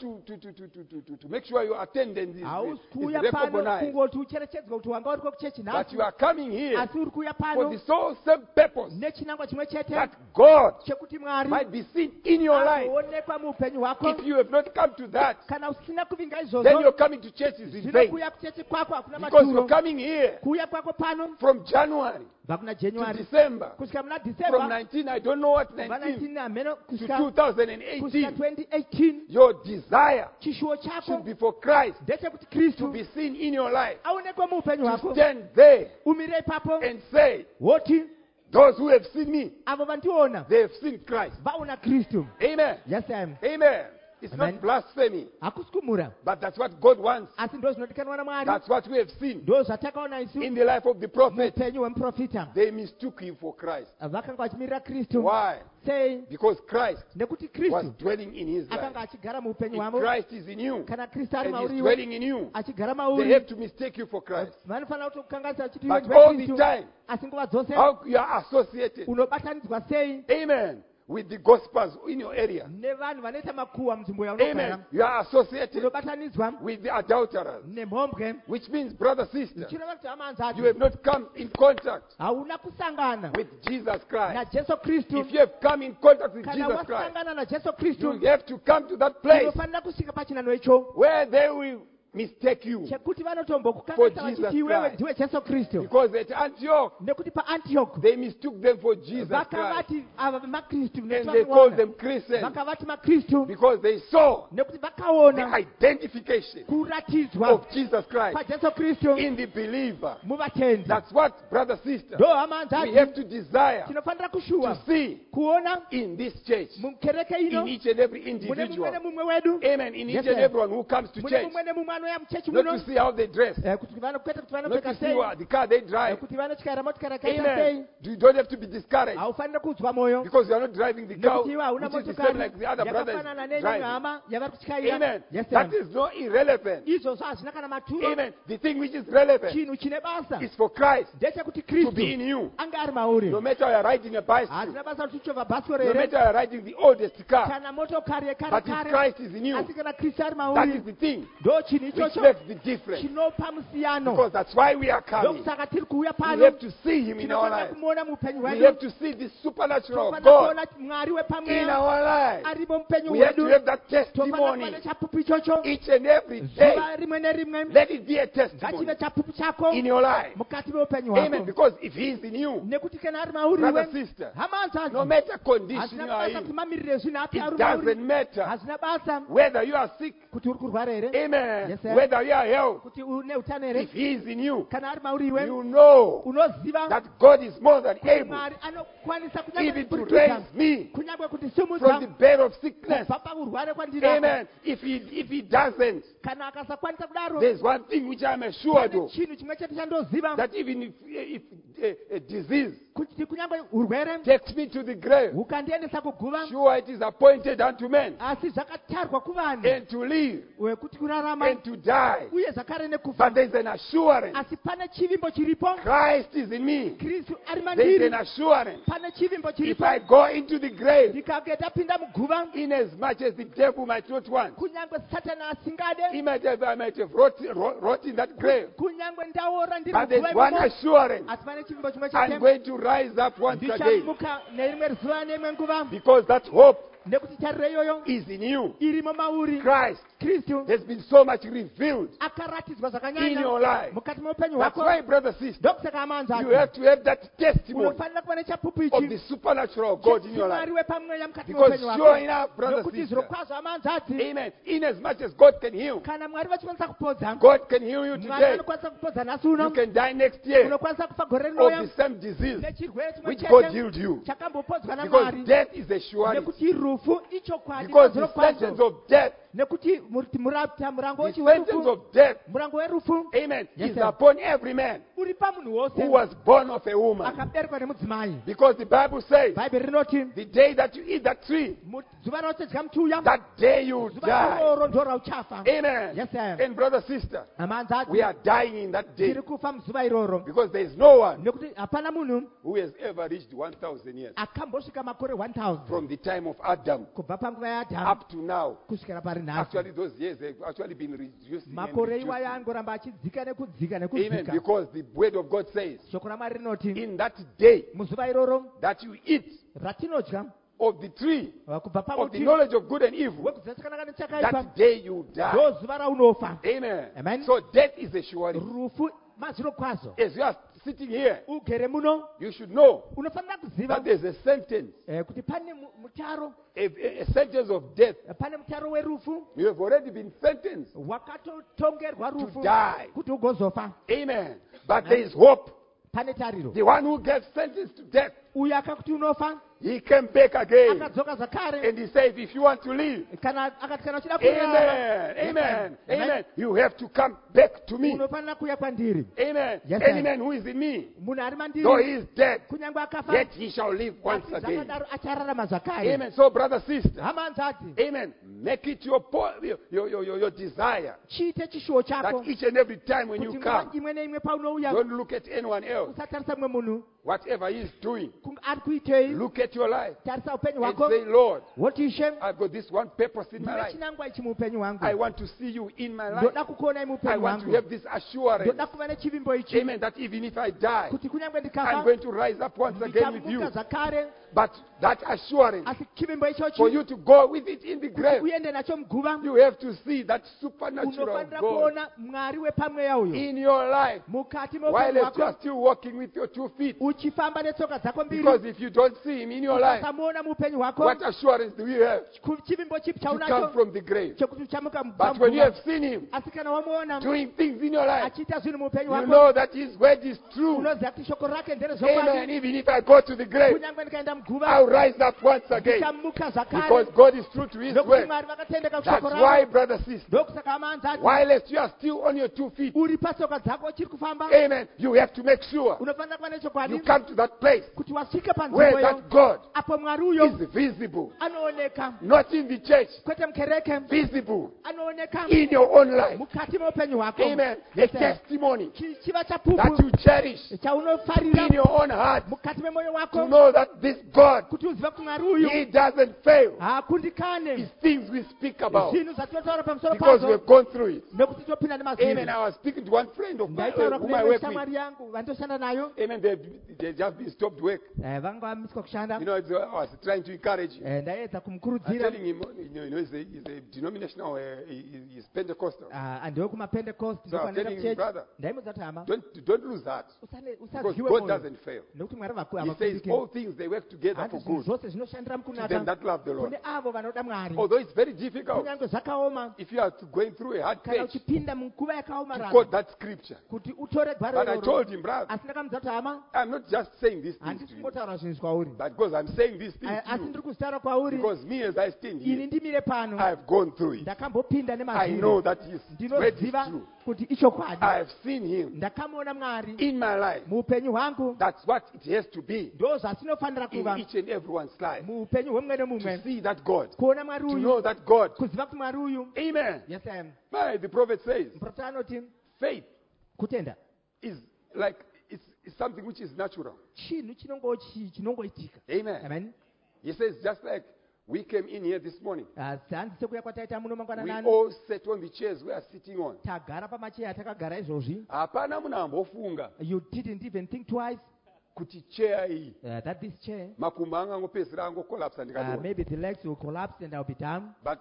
A: to make sure your attendance
C: hausi
A: is
C: kuuya pano
A: recognized.
C: kungoti ucherechedzwa kuti wanga uriko kuchechi
A: But
C: nhasi,
A: you are coming here
C: asi uri kuuya
A: for
C: pano
A: the sole same purpose
C: nechinangwa chimwe chete,
A: that God
C: chekuti Mwari
A: might be seen in your life.
C: azoonekwa muupenyu hwako.
A: If you have not come to that,
C: Kana usina kuvinga
A: then
C: izvozvo,
A: your coming to church is in
C: zvino
A: vain.
C: kuuya kuchechi kwako hakuna
A: Because you're
C: maturo.
A: coming here
C: Kuuya kwako pano
A: from January
C: kubva kuna
A: to
C: January
A: December.
C: kusvika muna
A: From
C: December,
A: 19, I don't know what,
C: kubva
A: 19
C: 19 hameno
A: to
C: kusvika
A: 2018.
C: 2018,
A: Your desire
C: chishuwo
A: should
C: chako
A: be for Christ
C: ndechekuti
A: to
C: Kristu
A: be seen in your life.
C: aonekwe muupenyu
A: To
C: hwako.
A: stand there
C: Umire ipapo
A: and say,
C: woti
A: those who have seen me,
C: avo vandiona
A: they have seen Christ.
C: vaona Kristu.
A: Amen.
C: Yes, I am.
A: Amen. It's
C: Amen.
A: not blasphemy,
C: Hakusi kumura,
A: but that's what God wants.
C: asi ndo zvinodikanwa naMwari.
A: That's what we have seen
C: Ndo zvatakaona isu
A: in the life of the prophet.
C: muupenyu hwemuprofita.
A: They mistook him for Christ.
C: Vakanga vachimirira Kristu.
A: Why?
C: Sei?
A: Because Christ
C: Nekuti
A: was
C: Kristu
A: dwelling in his life.
C: akanga achigara muupenyu
A: If
C: hwavo.
A: Christ is in you
C: Kana Kristu ari
A: and is
C: mauriwo
A: dwelling in you,
C: achigara
A: they
C: mauri,
A: have to mistake you for Christ.
C: vanofanira kuti kukanganisa kuti
A: But
C: iwe
A: all the
C: Kristu.
A: time,
C: Asi nguva dzose
A: how you are associated,
C: unobatanidzwa sei
A: amen, with the gospels in your area.
C: nevanhu vanoita makuhwa munzvimbo yaunogara.
A: Amen. You are associated
C: Unobatanidzwa
A: with the adulterers,
C: nemhombwe.
A: which means, brother, sister,
C: Zvichireva kuti hama hanzvadzi,
A: you have not come in contact
C: hauna kusangana
A: with Jesus Christ.
C: naJesu Kristu.
A: If you have come in contact with
C: Kana
A: Jesus Christ,
C: wasangana naJesu
A: you
C: Kristu,
A: have to come to that place
C: unofanira kusvika pachinano icho
A: where they will mistake you.
C: chekuti
A: For
C: vanotombokukangisa
A: Jesus
C: vachiti iwewe
A: Christ.
C: ndiwe Jesu Kristu.
A: Because at Antioch,
C: Nekuti paAntioch
A: they mistook them for Jesus Christ.
C: vakavati ava makristu
A: And they called them Christians.
C: vakavati makristu
A: Because they saw
C: nekuti
A: the
C: vakaona
A: identification
C: kuratidzwa
A: of Jesus Christ
C: pajesu kristu
A: in the believer.
C: muvatendi.
A: That's what, brother, sister,
C: ndo hama
A: we have
C: nzati
A: to desire
C: tinofanira
A: to
C: kushuwa
A: see
C: kuona
A: in this church,
C: mukereke
A: in
C: ino
A: each and every
C: mune mumwe
A: individual.
C: nemumwe wedu,
A: Amen. In each
C: Yes,
A: and
C: sir.
A: everyone who comes to
C: mune
A: church.
C: mumwe nemumwe anouya muchechi
A: Not
C: muno,
A: to see how they dress.
C: kuti kwete kuti
A: Not
C: vanopfeka
A: to see
C: sei,
A: what the car they drive.
C: kuti vanotyara motikari yakaita
A: Amen.
C: sei.
A: You don't have to be discouraged
C: Haufaniri kudzwa moyo
A: because you are not driving the car
C: nekuti iwe hauna
A: which is the same
C: motokari
A: like the other brothers
C: yakafanana neimwe
A: driving.
C: hama yavari kutyaira.
A: Amen.
C: Yes,
A: That
C: sir.
A: is not irrelevant.
C: izvozvo hazvina kana maturo.
A: Amen. The thing which is relevant
C: chinhu chine basa
A: is for Christ
C: ndechekuti
A: to be in
C: kristu
A: you.
C: anga ari mauri.
A: No matter you are riding a bicycle,
C: hazvina basa kuti uchovha bhasikoro
A: no
C: here
A: matter you are riding the oldest car,
C: kana motokari yekare
A: but if
C: kare,
A: Christ is in you,
C: asi kana kristu ari
A: that
C: mauri
A: is the thing
C: ndo chinhu
A: which
C: ichocho
A: makes the difference.
C: chinopa musiyano.
A: Because that's why we are coming.
C: ndokusaka tiri kuuya
A: We
C: pano
A: have to see Him in our
C: tinofanira
A: lives.
C: kumuona muupenyu
A: We
C: hwedu.
A: have to see the supernatural of
C: tofanira
A: God
C: kuona mwari
A: in
C: wepamweya
A: our lives.
C: arimo muupenyu
A: We have to
C: hwedu.
A: have that
C: tofanira
A: testimony
C: kuva nechapupu ichocho
A: each and every day.
C: zuva rimwe nerimwe.
A: Let it be a testimony
C: ngachive chapupu chako
A: in your life.
C: mukati meupenyu
A: Amen.
C: hwako.
A: Because if He is in you,
C: nekuti kana ari mauri
A: brother,
C: iwe
A: sister,
C: hama
A: no
C: anzazi
A: matter condition
C: hazvina
A: you are
C: basa kuti
A: in,
C: mamirire zvino api ari
A: it
C: mauri.
A: doesn't matter
C: hazvina basa
A: whether you are sick,
C: kuti uri kurwara here,
A: amen,
C: Yes, sir.
A: whether you are healthy.
C: kuti une utano here.
A: If He is in you,
C: kana ari mauri iwe
A: you know
C: unoziva
A: that God is more than
C: kuti
A: able
C: mwari anokwanisa
A: even to
C: kunyangwe
A: raise me
C: kunyangwe kuti
A: from the
C: simudza
A: bed of sickness.
C: kubva paurware kwandinako.
A: Amen. If he doesn't,
C: kana akasakwanisa kudaro
A: there's one thing which I'm assured
C: pane
A: of,
C: chinhu chimwe chete chandoziva
A: that even if a disease
C: kuti kunyangwe urwere
A: takes me to the grave,
C: hukandiendesa kuguva,
A: sure it is appointed unto men
C: asi zvakatarwa kuvanhu
A: and to live
C: wekuti kurarama
A: and to die.
C: uye zvakare nekufa.
A: But there's an assurance.
C: asi pane chivimbo chiripo.
A: Christ is in me.
C: kristu ari
A: There's an
C: mandiri.
A: assurance.
C: pane chivimbo
A: If
C: chiripo.
A: I go into the grave,
C: ndikanga ndapinda muguva,
A: in as much as the devil might not want,
C: kunyangwe satani asingade,
A: I might have rot in that grave.
C: kunyangwe ndaora ndiri
A: But there's
C: muguva
A: one
C: imomo,
A: assurance.
C: asi pane chivimbo chimwe
A: I'm
C: chete.
A: going to rise up once again.
C: ndichamuka nerimwe zuva neimwe nguva,
A: Because that hope
C: nekuti tariro iyoyo
A: is in you.
C: irimo mauri.
A: Christ
C: kristu
A: has been so much revealed
C: akaratidzwa
A: in your
C: zvakanyanya
A: life.
C: mukati meupenyu
A: That's
C: hwako.
A: why, brother, sister,
C: ndokusaka amanza
A: you have to have that testimony
C: unofanira kuva nechapupu
A: of the
C: ichi
A: supernatural of God in your
C: mwari
A: life.
C: wepamweya mukati
A: Because
C: meupenyu
A: sure
C: hwako.
A: enough, brother,
C: nokuti
A: sister,
C: zviro kwazvo amanzati
A: amen, in as much as God can heal,
C: kana mwari vachikwanisa kupodza,
A: God can heal you
C: mwari
A: today.
C: anokwanisa kupodza nhasi
A: You
C: uno.
A: can die next year
C: unokwanisa kufa gore
A: of
C: rinouya
A: the same disease
C: nechirwere chimwe
A: which God
C: chete
A: healed you.
C: chakambopodzwa
A: Because
C: namwari.
A: death is a surety.
C: nekuti rufu ichokwadi
A: Because the sentence
C: kwazvo.
A: of death,
C: nekuti murapta murango
A: the sentence
C: wechirufu,
A: of death,
C: murango werufu
A: amen,
C: Yes,
A: is
C: sir.
A: upon every man
C: uri pamunhu
A: who
C: wose
A: was born of a woman.
C: akaberekwa nemudzimai.
A: Because the Bible says,
C: bhaibheri rinoti
A: the day that you eat that tree,
C: zuva rautodya muti uya,
A: that day you will
C: zuva
A: die.
C: iroro ndo rauchafa.
A: Amen.
C: Yes, sir.
A: And brother, sister,
C: amanza
A: we
C: ati
A: are dying in that day
C: tiri kufa muzuva iroro
A: because there is no one
C: nekuti hapana munhu
A: who has ever reached 1,000 years
C: akambosvika makore 1000
A: from the time of Adam
C: kubva panguva yaadhamu
A: up to now.
C: kusvikira pari nhasi.
A: Actually, those years have actually been reduced.
C: makore iwaya angoramba achidzika nekudzika
A: Amen.
C: nekudzika.
A: Because the word of God says,
C: shoko ramwari rinoti
A: in that day
C: muzuva iroro
A: that you eat
C: ratinodya
A: of the tree
C: kubva
A: of the
C: pamuti
A: knowledge of good and evil,
C: wekuziva chakanaka nechakaipa,
A: that day you die.
C: ndo zuva raunofa.
A: Amen.
C: Amen.
A: So death is a surety.
C: rufu mazviro kwazvo.
A: As you are sitting here,
C: ugere muno
A: you should know
C: unofanira kuziva
A: that there's a sentence,
C: kuti pane mutaro,
A: a sentence of death.
C: pane mutaro werufu
A: You have already been sentenced
C: wakatotongerwa
A: to
C: rufu
A: die.
C: kuti ugozofa.
A: Amen. But there is hope.
C: pane tariro.
A: The one who gets sentenced to death,
C: uyo akakuti unofa
A: he came back again.
C: akadzoka zvakare,
A: And he said, if you want to live,
C: akati kana uchida kurarama,
A: amen, amen, you have to come back to me.
C: unofanira kuuya kwandiri.
A: Amen.
C: Yes,
A: Any
C: sir.
A: man who is in me,
C: munhu ari
A: though
C: mandiri
A: he is dead,
C: kunyange akafa,
A: yet he shall live once
C: asi
A: again.
C: zvakadaro achararama zvakare.
A: Amen. So, brother, sister,
C: hama nzati
A: amen, make it your desire
C: chiite chishuwo chako
A: that each and every time when
C: kuti
A: you
C: nguva
A: come,
C: imwe neimwe paunouya
A: don't look at anyone else.
C: usatarisa mumwe munhu
A: Whatever he is doing,
C: ari kuitei,
A: look at at your life
C: tarisa upenyu
A: and
C: hwako
A: say, Lord,
C: woti ishe
A: I've got this one purpose in my
C: ndine
A: life.
C: chinangwa ichi muupenyu hwangu
A: I want to see you in my life.
C: ndoda kukuonai
A: I
C: muupenyu
A: want to
C: hwangu
A: have this assurance,
C: ndoda kuva nechivimbo ichi
A: amen, that even if I die,
C: kuti kunyange
A: I'm
C: ndikafa
A: going to rise up once again with you.
C: ndichamuka zvakare
A: But that assurance,
C: asi chivimbo ichochi
A: for you to go with it in the grave,
C: uende nacho muguva
A: you have to see that supernatural
C: unofanira
A: God
C: kuona mwari wepamweya uyo
A: in your life
C: mukati
A: while
C: meupenyu
A: you are
C: hwako
A: still walking with your 2 feet.
C: uchifamba netsoka dzako
A: Because
C: mbiri
A: if you don't see him in your life,
C: ukasamuona muupenyu hwako
A: what assurance do you have
C: chivimbo chipi
A: to come
C: chaunacho
A: from the grave?
C: chekuti uchamuka
A: But when you have
C: muguva
A: seen him
C: asi kana wamuona
A: doing things in your life,
C: achiita zvinhu muupenyu
A: you
C: hwako
A: know that his word is true.
C: unoziva kuti shoko rake ndere
A: Amen.
C: zvokwadi
A: Even if I go to the grave,
C: kunyange ndikaenda muguva
A: I'll rise up once again.
C: ndichamuka zvakare
A: Because God is true to his
C: nokuti
A: word.
C: mwari vakatendeka
A: That's
C: kushoko
A: why,
C: ravo
A: brother, sister,
C: ndokusaka amanzati
A: while you are still on your 2 feet,
C: uri patsoka dzako uchiri kufamba
A: amen, you have to make sure
C: unofanira kuva
A: you
C: nechokwadi
A: come to that place
C: kuti wasvika
A: where
C: panzvimbo iyo
A: that God
C: apo mwari uyo
A: is visible,
C: anooneka
A: not in the church,
C: kwete mukereke
A: visible
C: anooneka
A: in your own life.
C: mukati meupenyu hwako
A: Amen. A testimony
C: chiva
A: that
C: chapupu
A: you cherish
C: chaunofarira
A: in your own heart
C: mukati memwoyo
A: to
C: wako
A: know that this God,
C: kuti uziva kuti mwari uyu
A: he doesn't fail.
C: haakundikane
A: It's things we speak about
C: zvinhu zvatinotaura pamusoro
A: because
C: pazvo
A: we've gone through it.
C: nekuti topinda
A: Amen.
C: nemazviri
A: I was speaking to one friend of mine
C: ndaitaura
A: whom I
C: kune
A: work with.
C: shamwari yangu vandoshanda nayo
A: Amen. They just been stopped work.
C: vanga vamiswa kushanda
A: You know, I was trying to encourage him.
C: ndaedza
A: I'm
C: kumukurudzira
A: telling him, he's a denominational, he's Pentecostal.
C: andiwe kumapentecost
A: So I'm telling him, brother,
C: ndaimudza kuti hama
A: don't lose that. Because
C: usaziwe
A: God
C: moyo
A: doesn't fail.
C: nekuti mwari
A: He says all things, they work together for
C: hati zvinhu
A: good
C: zvose zvinoshandira
A: to them
C: mukunaka
A: that love the Lord.
C: kune avo vanoda mwari
A: Although it's very difficult,
C: kunyange zvakaoma
A: if you are going through a hard
C: kana
A: page,
C: uchipinda munguva
A: to
C: yakaomarara
A: quote that scripture.
C: kuti utore gwaro
A: But I
C: iroro
A: told him, brother,
C: asi ndakamudza kuti hama
A: I'm not just saying these things
C: handisi
A: to you,
C: kungotaura zvinhu kwauri
A: but because I'm saying these things to
C: asi
A: you,
C: ndiri kuzitaura kwauri
A: because me as I stand
C: ini
A: here,
C: ndimire pano
A: I've gone through it.
C: ndakambopinda
A: I know
C: nemazviri
A: that his word is
C: ndinoziva
A: true.
C: kuti ichokwadi
A: I've seen him
C: ndakamuona mwari
A: in my life.
C: muupenyu hwangu
A: That's what it has to be
C: ndo zvasinofanira
A: in
C: kuva
A: each and everyone's life.
C: muupenyu hwemumwe
A: To
C: nemumwe
A: see that God,
C: kuona mwari
A: to
C: uyu
A: know that God.
C: kuziva kuti mwari uyu
A: Amen.
C: yes
A: The prophet says,
C: muprofita anoti
A: faith
C: kutenda
A: is like, it's something which is natural.
C: chinhu chinongoitika
A: Amen.
C: amen
A: He says, just like we came in here this morning,
C: hanzi sekuya kwataita muno
A: we
C: mangwananani
A: all sat on the chairs we are sitting on.
C: tagara pamacheya takagara izvozvi
A: Hapana munhu ambofunga
C: you didn't even think twice
A: kuti chair iyi
C: that this chair
A: makumbo angangopedzisira angokolapsa ndikati
C: maybe the legs will collapse and I'll be down
A: but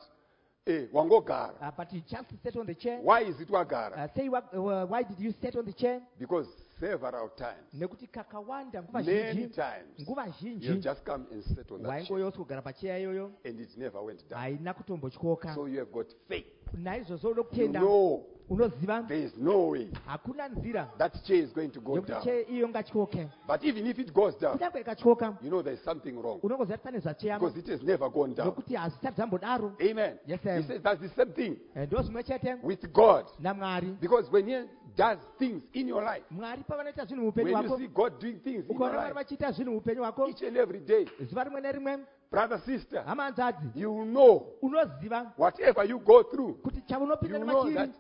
A: wangogara.
C: but you just sat on the chair
A: Why is it wagara?
C: say why did you sit on the chair
A: Because several times,
C: nekuti kakawanda nguva
A: many
C: zhinji
A: times,
C: nguva
A: you
C: zhinji
A: just come and sit on that chair
C: waingoyotsa kugara pacheya iyoyo
A: and it never went down.
C: haina kutombotyoka
A: So you have got faith.
C: naizvozvo uno
A: You
C: kutenda
A: know
C: unoziva
A: there is no way
C: hakuna nzira
A: that chair is going to go
C: yekuti
A: down.
C: cheya iyo ngatyoke
A: But even if it goes down,
C: kunyange ikatyoka
A: you know there is something wrong
C: unongoziva kuti pane zvacheyama
A: because it has never gone down.
C: nokuti hazvisati zvambodaro
A: Amen.
C: Yes,
A: He
C: sir.
A: says that's the same thing
C: ndo zvimwe chete
A: with God.
C: namwari
A: Because when He does things in your life,
C: mwari pavanoita zvinhu
A: when
C: muupenyu
A: you
C: hwako
A: see God doing things in your
C: ukaona vari
A: life,
C: vachiita zvinhu muupenyu hwako
A: each and every day,
C: zuva rimwe nerimwe
A: brother, sister,
C: hama hanzadzi
A: you know
C: unoziva
A: whatever you go through,
C: kuti chaunopinda
A: you know that
C: nemachiri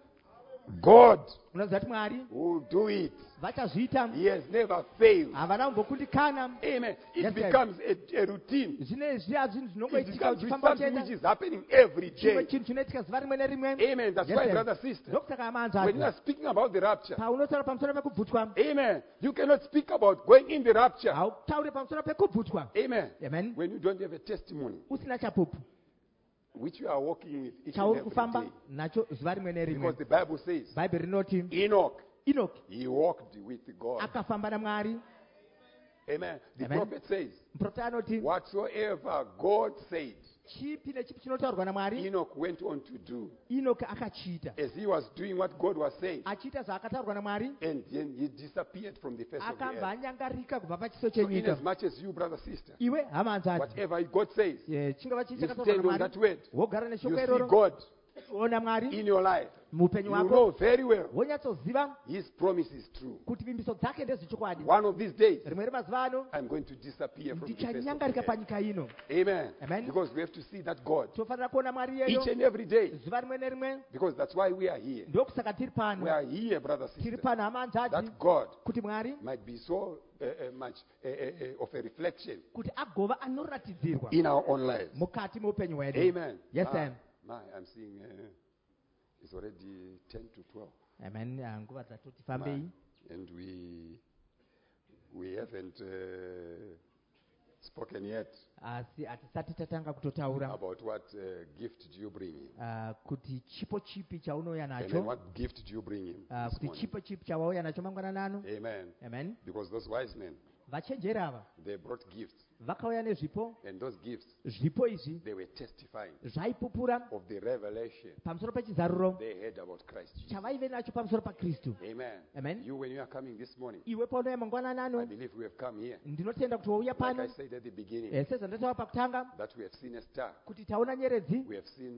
A: God
C: unoziva kuti mwari
A: will do it.
C: vachazviita
A: He has never failed.
C: havana kumbokundikana
A: Amen. It
C: Yes, sir.
A: becomes a routine.
C: zvine zviya zvinhu
A: It
C: zvinongoitika
A: becomes with
C: uchifamba
A: something
C: uchienda
A: which is happening every
C: chimwe
A: day.
C: chinhu chinoitika zuva rimwe nerimwe
A: Amen. That's
C: Yes,
A: why,
C: sir.
A: brother, sister,
C: ndokusaka hama
A: when you are
C: hanzadzi
A: speaking about the rapture,
C: paunotaura pamusoro pekubvutwa
A: amen, you cannot speak about going in the rapture.
C: hautaure pamusoro pekubvutwa
A: Amen.
C: amen
A: When you don't have a testimony
C: usina chapupu
A: which you are walking with each and
C: chauri
A: every
C: kufamba
A: day.
C: nacho zuva rimwe nerimwe
A: Because the Bible says,
C: bhaibheri rinoti
A: Enoch,
C: inoki
A: he walked with God.
C: akafamba namwari
A: Amen. The
C: Amen.
A: prophet says,
C: muprofita anoti
A: whatsoever God said,
C: chipi nechipi chinotaurwa namwari
A: Enoch went on to do.
C: inoki akachiita
A: As he was doing what God was saying,
C: achiita zvaakataurwa namwari
A: and then he disappeared from the face of the
C: akabva
A: earth.
C: anyangarika kubva pachiso
A: So in
C: chenyika
A: as much as you, brother, sister,
C: iwe hama hanzadzi
A: whatever God says,
C: chingava chii
A: you
C: chakataurwa
A: stand on
C: namwari
A: that word.
C: wogara
A: You
C: neshoko
A: see
C: iroro
A: God
C: ona mwari
A: in your life.
C: muupenyu
A: You
C: wako
A: know very well
C: wonyatsoziva
A: his promise is true.
C: kuti vimbiso dzake ndezvechokwadi.
A: One of these days,
C: Rimwe remazuva ano
A: I'm going to disappear from the face of the
C: ndichanyangarika
A: earth.
C: panyika ino.
A: Amen.
C: Amen.
A: Because we have to see that God
C: Tofanira kuona Mwari
A: each
C: yeyo
A: and every day.
C: zuva rimwe nerimwe.
A: Because that's why we are here.
C: Ndokusaka tiri
A: We
C: pano.
A: are here, brothers and
C: Tiri
A: sisters,
C: pano hama hanzvadzi
A: that God
C: kuti Mwari
A: might be so much of a reflection
C: kuti agova anoratidzirwa
A: in our own lives.
C: mukati muupenyu hwedu.
A: Amen.
C: Yes, ma'am.
A: I'm seeing it's already 10 to 12.
C: Amen. Nguva dzatoti fambei.
A: And we haven't spoken yet
C: Asi hatisati tatanga kutotaura
A: about what gift do you bring him.
C: kuti chipo chipi chaunouya
A: And then
C: nacho.
A: what gift do you bring him this
C: Kuti
A: morning?
C: chipo chipi chawauya nacho mangwanani ano.
A: Amen.
C: Amen.
A: Because those wise men,
C: Vachenjeri ava
A: they brought gifts.
C: vakauya nezvipo.
A: And those gifts,
C: Zvipo izvi
A: they were testifying
C: zvaipupura
A: of the revelation
C: pamusoro pechizaruro
A: they heard about Christ Jesus.
C: chavaive nacho pamusoro paKristu.
A: Amen.
C: Amen.
A: You, when you are coming this morning,
C: Iwe paunouya mangwanani
A: I
C: ano
A: believe we have come here,
C: ndinotenda kuti wauya
A: like
C: pano
A: I said at the beginning,
C: sezvandataura pakutanga
A: that we have seen a star.
C: kuti taona nyeredzi.
A: We have seen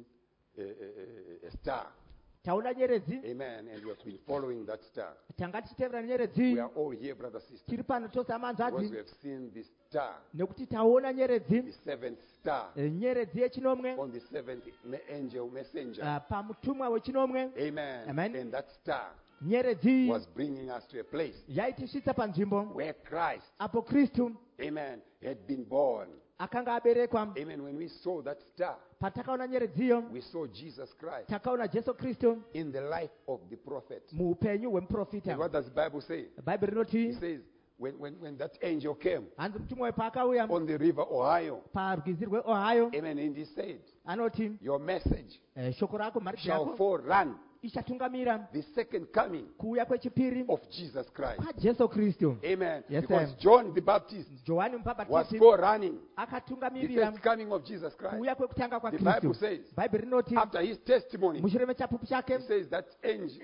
A: a star.
C: Taona nyeredzi.
A: Amen. And we have been following that star.
C: Tanga tichitevera
A: We
C: nyeredzi.
A: are all here, brothers and sisters,
C: Tiri pano tose hama
A: because we
C: hanzvadzi
A: have seen the star,
C: nekuti taona nyeredzi.
A: the seventh star,
C: Nyeredzi yechinomwe
A: on the seventh angel messenger.
C: pamutumwa wechinomwe.
A: Amen.
C: Amen.
A: And that star
C: Nyeredzi
A: was bringing us to a place
C: yaitisvitsa panzvimbo
A: where Christ,
C: apo Kristu
A: amen, had been born.
C: akanga aberekwa.
A: Amen. When we saw that star,
C: Patakaona nyeredziyo
A: we saw Jesus Christ
C: takaona Jesu Kristu
A: in the life of the prophet.
C: muupenyu
A: And
C: hwemuprofita.
A: what does the Bible say?
C: Bhaibheri rinoti
A: It says, when that angel came
C: hanzi mutumwa wepaakauya
A: on the river Ohio,
C: parwizi rweOhio
A: amen, and he said,
C: anoti
A: your message
C: shoko rako mharidzi
A: shall
C: yako
A: forerun
C: ichatungamira
A: the second coming
C: kuuya kwechipiri
A: of Jesus Christ.
C: kwaJesu Kristu.
A: Amen.
C: Yes,
A: Because
C: sir.
A: John the Baptist
C: Johani
A: was
C: mubhabhatisi
A: forerunning the
C: akatungamirira
A: first coming of Jesus Christ.
C: kuuya kwekutanga
A: The Bible
C: kwaKristu.
A: says,
C: Bhaibheri rinoti
A: after his testimony,
C: mushure mechapupu chake
A: he says that angel,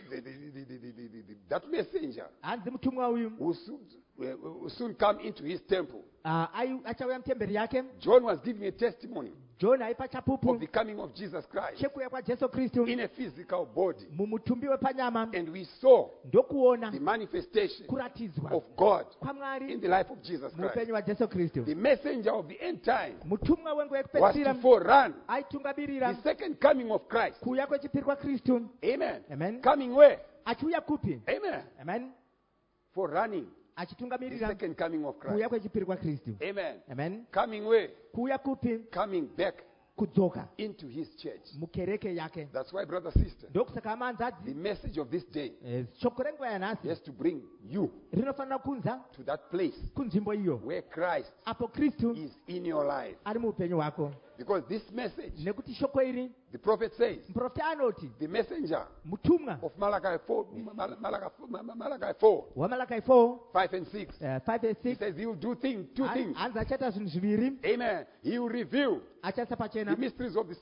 A: that messenger
C: hanzi mutumwa uyu
A: will soon come into his temple.
C: achauya mutemberi yake.
A: John was giving a testimony
C: John aipa
A: of
C: chapupu
A: the coming of Jesus Christ
C: chekuuya kwaJesu Kristu
A: in a physical body.
C: mumutumbi wepanyama.
A: And we saw
C: Ndokuona
A: the manifestation
C: kuratidzwa
A: of God
C: kwaMwari
A: in the life of Jesus Christ.
C: muupenyu hwaJesu Kristu.
A: The messenger of the end time
C: Mutumwa wenguva
A: was
C: yekupedzisira
A: to forerun
C: aitungamirira
A: the second coming of Christ.
C: kuuya kwechipiri kwaKristu.
A: Amen.
C: Amen.
A: Coming where?
C: Achiuya kupi?
A: Amen.
C: Amen.
A: Forerunning the
C: Achitungamirira
A: second coming of Christ.
C: kuuya kwechipiri kwaKristu.
A: Amen.
C: Amen.
A: Coming where?
C: Kuuya kupi?
A: Coming back
C: Kudzoka
A: into his church.
C: mukereke yake.
A: That's why, brother, sister,
C: Ndokusaka hama
A: the
C: hanzvadzi
A: message of this day
C: shoko renguva yanhasi
A: has to bring you
C: rinofanira kunza
A: to that place
C: kunzvimbo iyo
A: where Christ
C: apo Kristu
A: is in your life.
C: ari muupenyu hwako.
A: Because this message,
C: Nekuti shoko iri
A: the prophet says,
C: muprofita anoti
A: the messenger
C: mutumwa
A: of Malachi 4, Malachi 4,
C: waMalachi 4
A: 5 and 6.
C: 5 and
A: He
C: 6
A: says he will do two things.
C: hanzi achaita zvinhu zviviri.
A: Amen. He will reveal
C: Achaisa
A: the
C: pachena
A: mysteries of the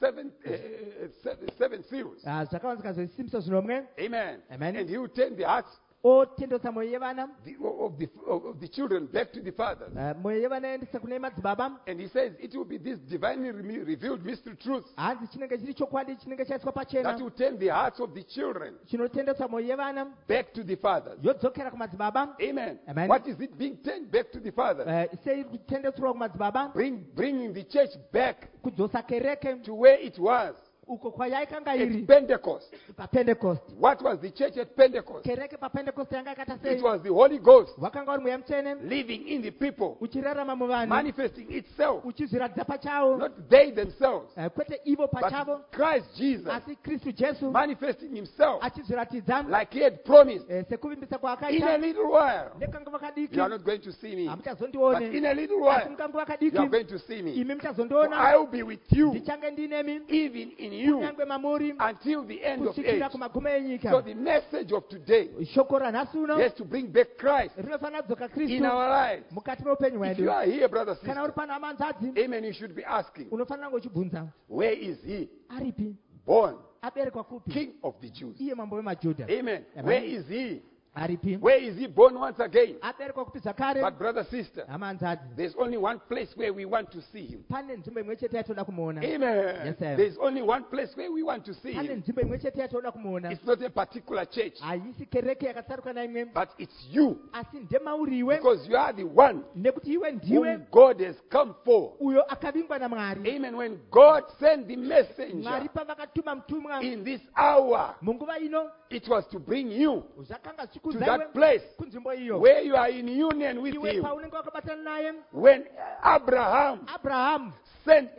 A: seven seals.
C: zvakawanzika zvesimbiso zvinomwe.
A: Amen.
C: Amen.
A: And he will turn the hearts
C: otendosa mwoyo yevana
A: of the children back to the fathers.
C: mwoyo yevana endisa kune madzibaba.
A: And he says it will be this divinely revealed mystery truth
C: hanzi chinenge chiri chokwadi chinenge chaiswa
A: that
C: pachena
A: will turn the hearts of the children
C: chinotendesa mwoyo yevana
A: back to the fathers.
C: yodzokera kumadzibaba.
A: Amen.
C: Amen.
A: What is it being turned back to the fathers?
C: sei kutendeswa kumadzibaba
A: Bringing the church back
C: kudzosa kereke
A: to where it was
C: uko kwayaikanga
A: at
C: iri
A: Pentecost.
C: papentecost.
A: What was the church at Pentecost?
C: Kereke papentecost yanga yakaita
A: It
C: sei?
A: was the Holy Ghost
C: wakanga uri mweya mutsvene
A: living in the people,
C: uchirarama muvanhu
A: manifesting itself,
C: uchizviratidza pachawo
A: not they themselves,
C: kwete ivo pachavo
A: but Christ Jesus
C: asi Kristu Jesu
A: manifesting himself
C: achizviratidza
A: like he had promised.
C: sekuvimbisa
A: In a
C: kwaakaita
A: little while,
C: nekanguva kadiki
A: you are not going to see me, but
C: hamuchazondione
A: in a little
C: asi
A: while,
C: mukanguva
A: you are
C: kadiki
A: going to see me.
C: imi
A: For
C: muchazondiona.
A: I will be with you,
C: Ndichange ndinemi
A: even in you,
C: kunyange mamuri
A: until the end of age.
C: kusvikira kumagumo
A: So
C: enyika.
A: the message of today
C: Shoko ranhasi uno
A: has to bring back Christ
C: rinofanira kudzoka
A: in
C: Kristu
A: our lives.
C: mukati meupenyu
A: If you
C: hwedu.
A: are here, brothers and
C: Kana uri
A: sisters,
C: pano hama hanzvadzi
A: amen, you should be asking,
C: unofanira kunge uchibvunza
A: where is he
C: aripi,
A: born?
C: aberekwa kupi,
A: King of the Jews.
C: iye mambo wemajudha.
A: Amen.
C: Amen.
A: Where is he
C: aripi
A: Where is he born once again?
C: aberekwa kupi zvakare
A: But brother, sister,
C: amanzadzi
A: there's only one place where we want to see him.
C: pane nzvimbo imwe chete yatoda kumuona
A: Amen.
C: Yes, sir.
A: There's only one place where we want to see
C: pane
A: him.
C: nzvimbo imwe chete yatoda kumuona
A: It's not a particular church,
C: haisi kereke yakatsarukwa naimwe
A: but it's you.
C: asi ndemauriwe
A: Because you are the one
C: nekuti iwe ndiwe
A: whom God has come for.
C: uyo akavingwa namwari
A: Amen. When God sent the messenger
C: mwari pavakatuma mutumwa
A: in this hour,
C: munguva ino
A: it was to bring you
C: zvakanga
A: to
C: zvikudza
A: that
C: iwe
A: place
C: kunzvimbo iyo
A: where you are in union with
C: iwe
A: him.
C: paunenge wakabatana naye
A: When Abraham
C: abrahamu
A: sent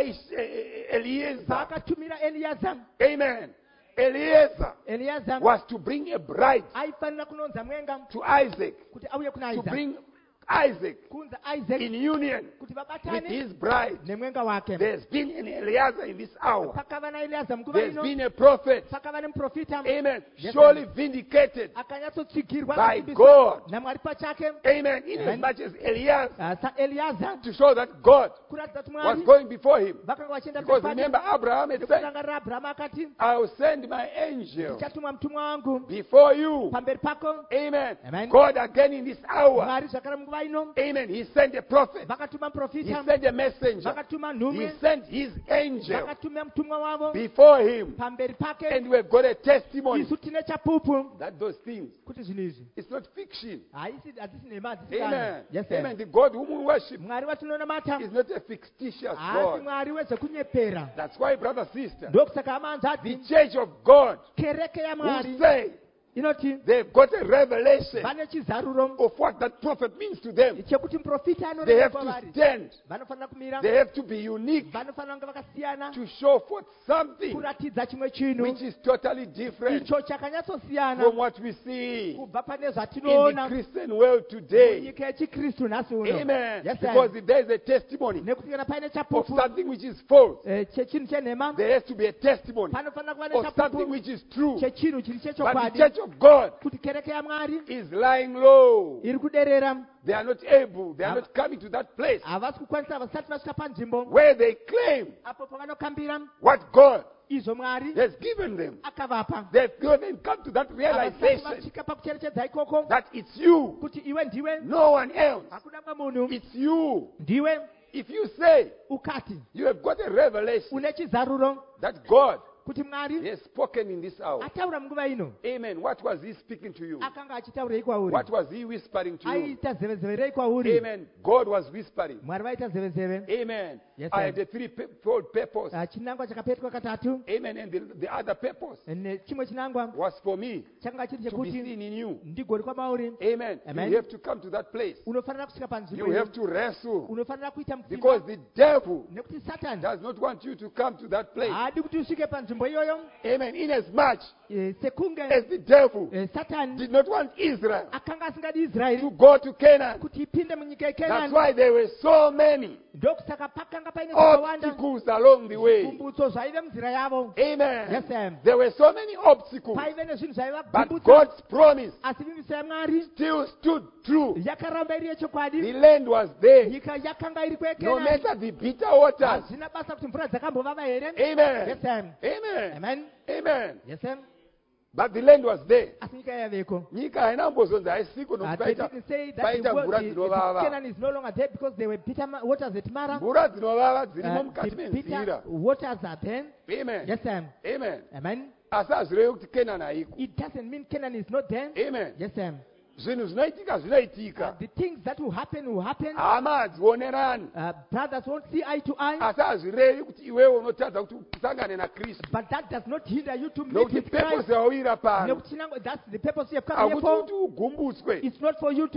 A: Eliezer,
C: paakatumira eliyaza
A: amen, Eliezer
C: eliyaza
A: was to bring a bride
C: aifanira kunonza mwenga
A: to Isaac,
C: kuti auye kuna
A: to
C: isaac
A: bring Isaac
C: kunza isaac
A: in union
C: kuti
A: with
C: vabatane
A: his bride.
C: nemwenga wake
A: There's been an Eliezer in this hour.
C: pakava naeliyaza munguva
A: There's
C: ino
A: been a prophet,
C: pakava nemuprofita
A: amen,
C: Yes,
A: surely vindicated
C: akanyatsotsvigirwa
A: by
C: kusimbiswa
A: God,
C: namwari pachake
A: amen, in as
C: Amen.
A: much as Eliezer,
C: saeliyaza
A: to show that God
C: kuratidza kuti
A: was
C: mwari
A: going before him.
C: vakanga vachienda
A: Because remember, Abraham had said,
C: ndekurangarira abrahamu akati
A: I will send my angel
C: ndichatumwa mutumwa wangu
A: before you.
C: pamberi pako
A: Amen.
C: Amen.
A: God again in this hour.
C: mwari zvakare munguva ino
A: Amen. He sent a prophet.
C: vakatuma
A: He
C: muprofita
A: sent a messenger.
C: vakatuma
A: He
C: nhume
A: sent his angel
C: vakatuma mutumwa wavo
A: before him.
C: pamberi pake
A: And we've got a testimony
C: isu tine chapupu
A: that those things,
C: kuti zvinhu izvi
A: it's not fiction.
C: hadzisi nhema hadzisi
A: Amen.
C: kana yes sir.
A: Amen. The God whom we worship
C: mwari vatinonamata
A: is not a fictitious
C: haasi
A: God.
C: mwari wezvekunyepera
A: That's why, brother, sister,
C: ndokusaka
A: the
C: amanzadzi
A: church of God
C: kereke
A: who
C: yamwari
A: say
C: inoti
A: they've got a revelation
C: vane chizaruro
A: of what that prophet means to them.
C: chekuti muprofita
A: They
C: anoreva
A: have
C: kwavari
A: to stand.
C: vanofanira kumira
A: They have to be unique
C: vanofanira kunge vakasiyana
A: to show forth something
C: kuratidza chimwe chinhu
A: which is totally different
C: icho chakanyatsosiyana
A: from what we see
C: kubva pane
A: in the
C: zvatinoona
A: Christian world today.
C: munyika yechikristu nhasi uno
A: Amen.
C: Yes, sir.
A: Because if there is a testimony
C: nekuti kana paine
A: of
C: chapupu
A: something which is false,
C: chechinhu chenhema
A: there has to be a testimony
C: panofanira kuva
A: of something
C: nechapupu
A: which is true.
C: chechinhu chiri
A: But the
C: chechokwadi
A: church of God
C: kuti kereke yamwari
A: is lying low.
C: iri kuderera
A: They are not able, they are not coming to that place
C: havasi kukwanisa vasati vasvika panzvimbo
A: where they claim
C: apo pavanokambira
A: what God
C: izvo mwari
A: has given them.
C: akavapa
A: They've even come to that
C: havasati
A: realization
C: vasvika pakucherechedza ikoko
A: that it's you,
C: kuti iwe ndiwe
A: no one else.
C: hakuna mwe munhu
A: It's you.
C: ndiwe
A: If you say
C: ukati
A: you have got a revelation
C: une chizaruro
A: that God
C: kuti mwari
A: has spoken in this hour,
C: ataura munguva ino
A: amen. What was he speaking to you?
C: akanga achitaurei kwauri
A: What was he whispering to you?
C: aiita zevezeve rei kwauri
A: Amen. God was whispering.
C: mwari vaita zevezeve
A: Amen.
C: Yes,
A: I
C: sir.
A: had a threefold purpose.
C: chinangwa chakapetwa katatu
A: Amen. And the other purpose
C: nechimwe chinangwa
A: was for me
C: chakanga chiri
A: to be
C: chekuti
A: seen in you.
C: ndigori kwamauri
A: Amen.
C: Amen.
A: You have to come to that place.
C: unofanira kusvika panzvimbo
A: You
C: iyo
A: have to wrestle.
C: unofanira kuita
A: Because
C: musimba
A: the devil
C: nekuti satani
A: does not want you to come to that place.
C: haadi kuti usvike panzvimbo iyoyo
A: Amen. In as much
C: sekunge
A: as the devil
C: satani
A: did not want Israel
C: akanga asingadi israeri
A: to go to Canaan.
C: kuti ipinde munyika
A: That's
C: yekenani
A: why there were so many
C: ndokusaka pakanga paine zvakawanda
A: obstacles along the way.
C: kumbutso zvaive munzira yavo
A: Amen.
C: Yes, sir.
A: There were so many obstacles.
C: paive nezvinhu
A: But
C: zvaivagumbutsa
A: God's promise
C: asi vimbiso yamwari
A: still stood true.
C: yakaramba iri
A: The
C: yechokwadi
A: land was there.
C: nyika yakanga iri
A: No
C: kwekenani
A: matter the bitter waters.
C: hazvina basa kuti mvura dzakambovava here
A: Amen.
C: Yes, sir.
A: Amen.
C: amen
A: Amen.
C: yes sir.
A: But the land was there.
C: asi nyika yaveko
A: Nyika haina mbozonzi haisiko
C: They
A: nokuti
C: didn't say that
A: paita mvura dzinovava.
C: Canaan is no longer there because there were bitter waters at Mara.
A: Mvura dzinovava dzirimo mukati
C: The
A: menzira.
C: bitter waters are there.
A: Amen.
C: Yes, sir.
A: Amen.
C: Amen.
A: Asi hazvirevi kuti Kenani haiko.
C: It doesn't mean Canaan is not there.
A: Amen.
C: Yes, sir.
A: Zvinhu zvinoitika zvinoitika.
C: The things that will happen.
A: Hama hadzionerani.
C: Brothers won't see eye to eye.
A: Asi hazvirevi kuti iwewe unotadza kuti usangane naKristu.
C: But that does not hinder you to meet
A: Nokuti
C: with Christ.
A: purpose yawira pano.
C: Nekuti that's the purpose you have come here
A: Hakuti
C: for.
A: kuti ugumbutswe.
C: It's not for you to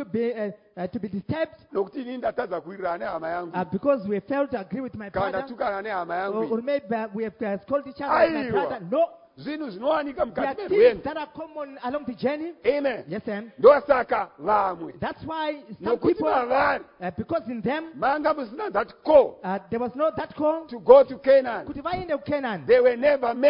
C: be disturbed
A: Nokuti inini ndatadza kuwirirana nehama yangu.
C: because we failed to agree with my
A: Kana
C: brother.
A: ndatukana nehama yangu.
C: Or maybe we have scolded each other with my
A: Aiwa.
C: brother. No.
A: Zvinhu zvinowanika
C: There
A: mukati
C: are things
A: merwendo.
C: that are common along the journey.
A: Amen.
C: Yes, sir.
A: Ndosaka vamwe.
C: That's why some
A: Nokuti
C: people,
A: mavari
C: because in them,
A: manga musina that call
C: there was no that call.
A: to go to Canaan.
C: Kuti vaende kuCanaan.
A: They were never meant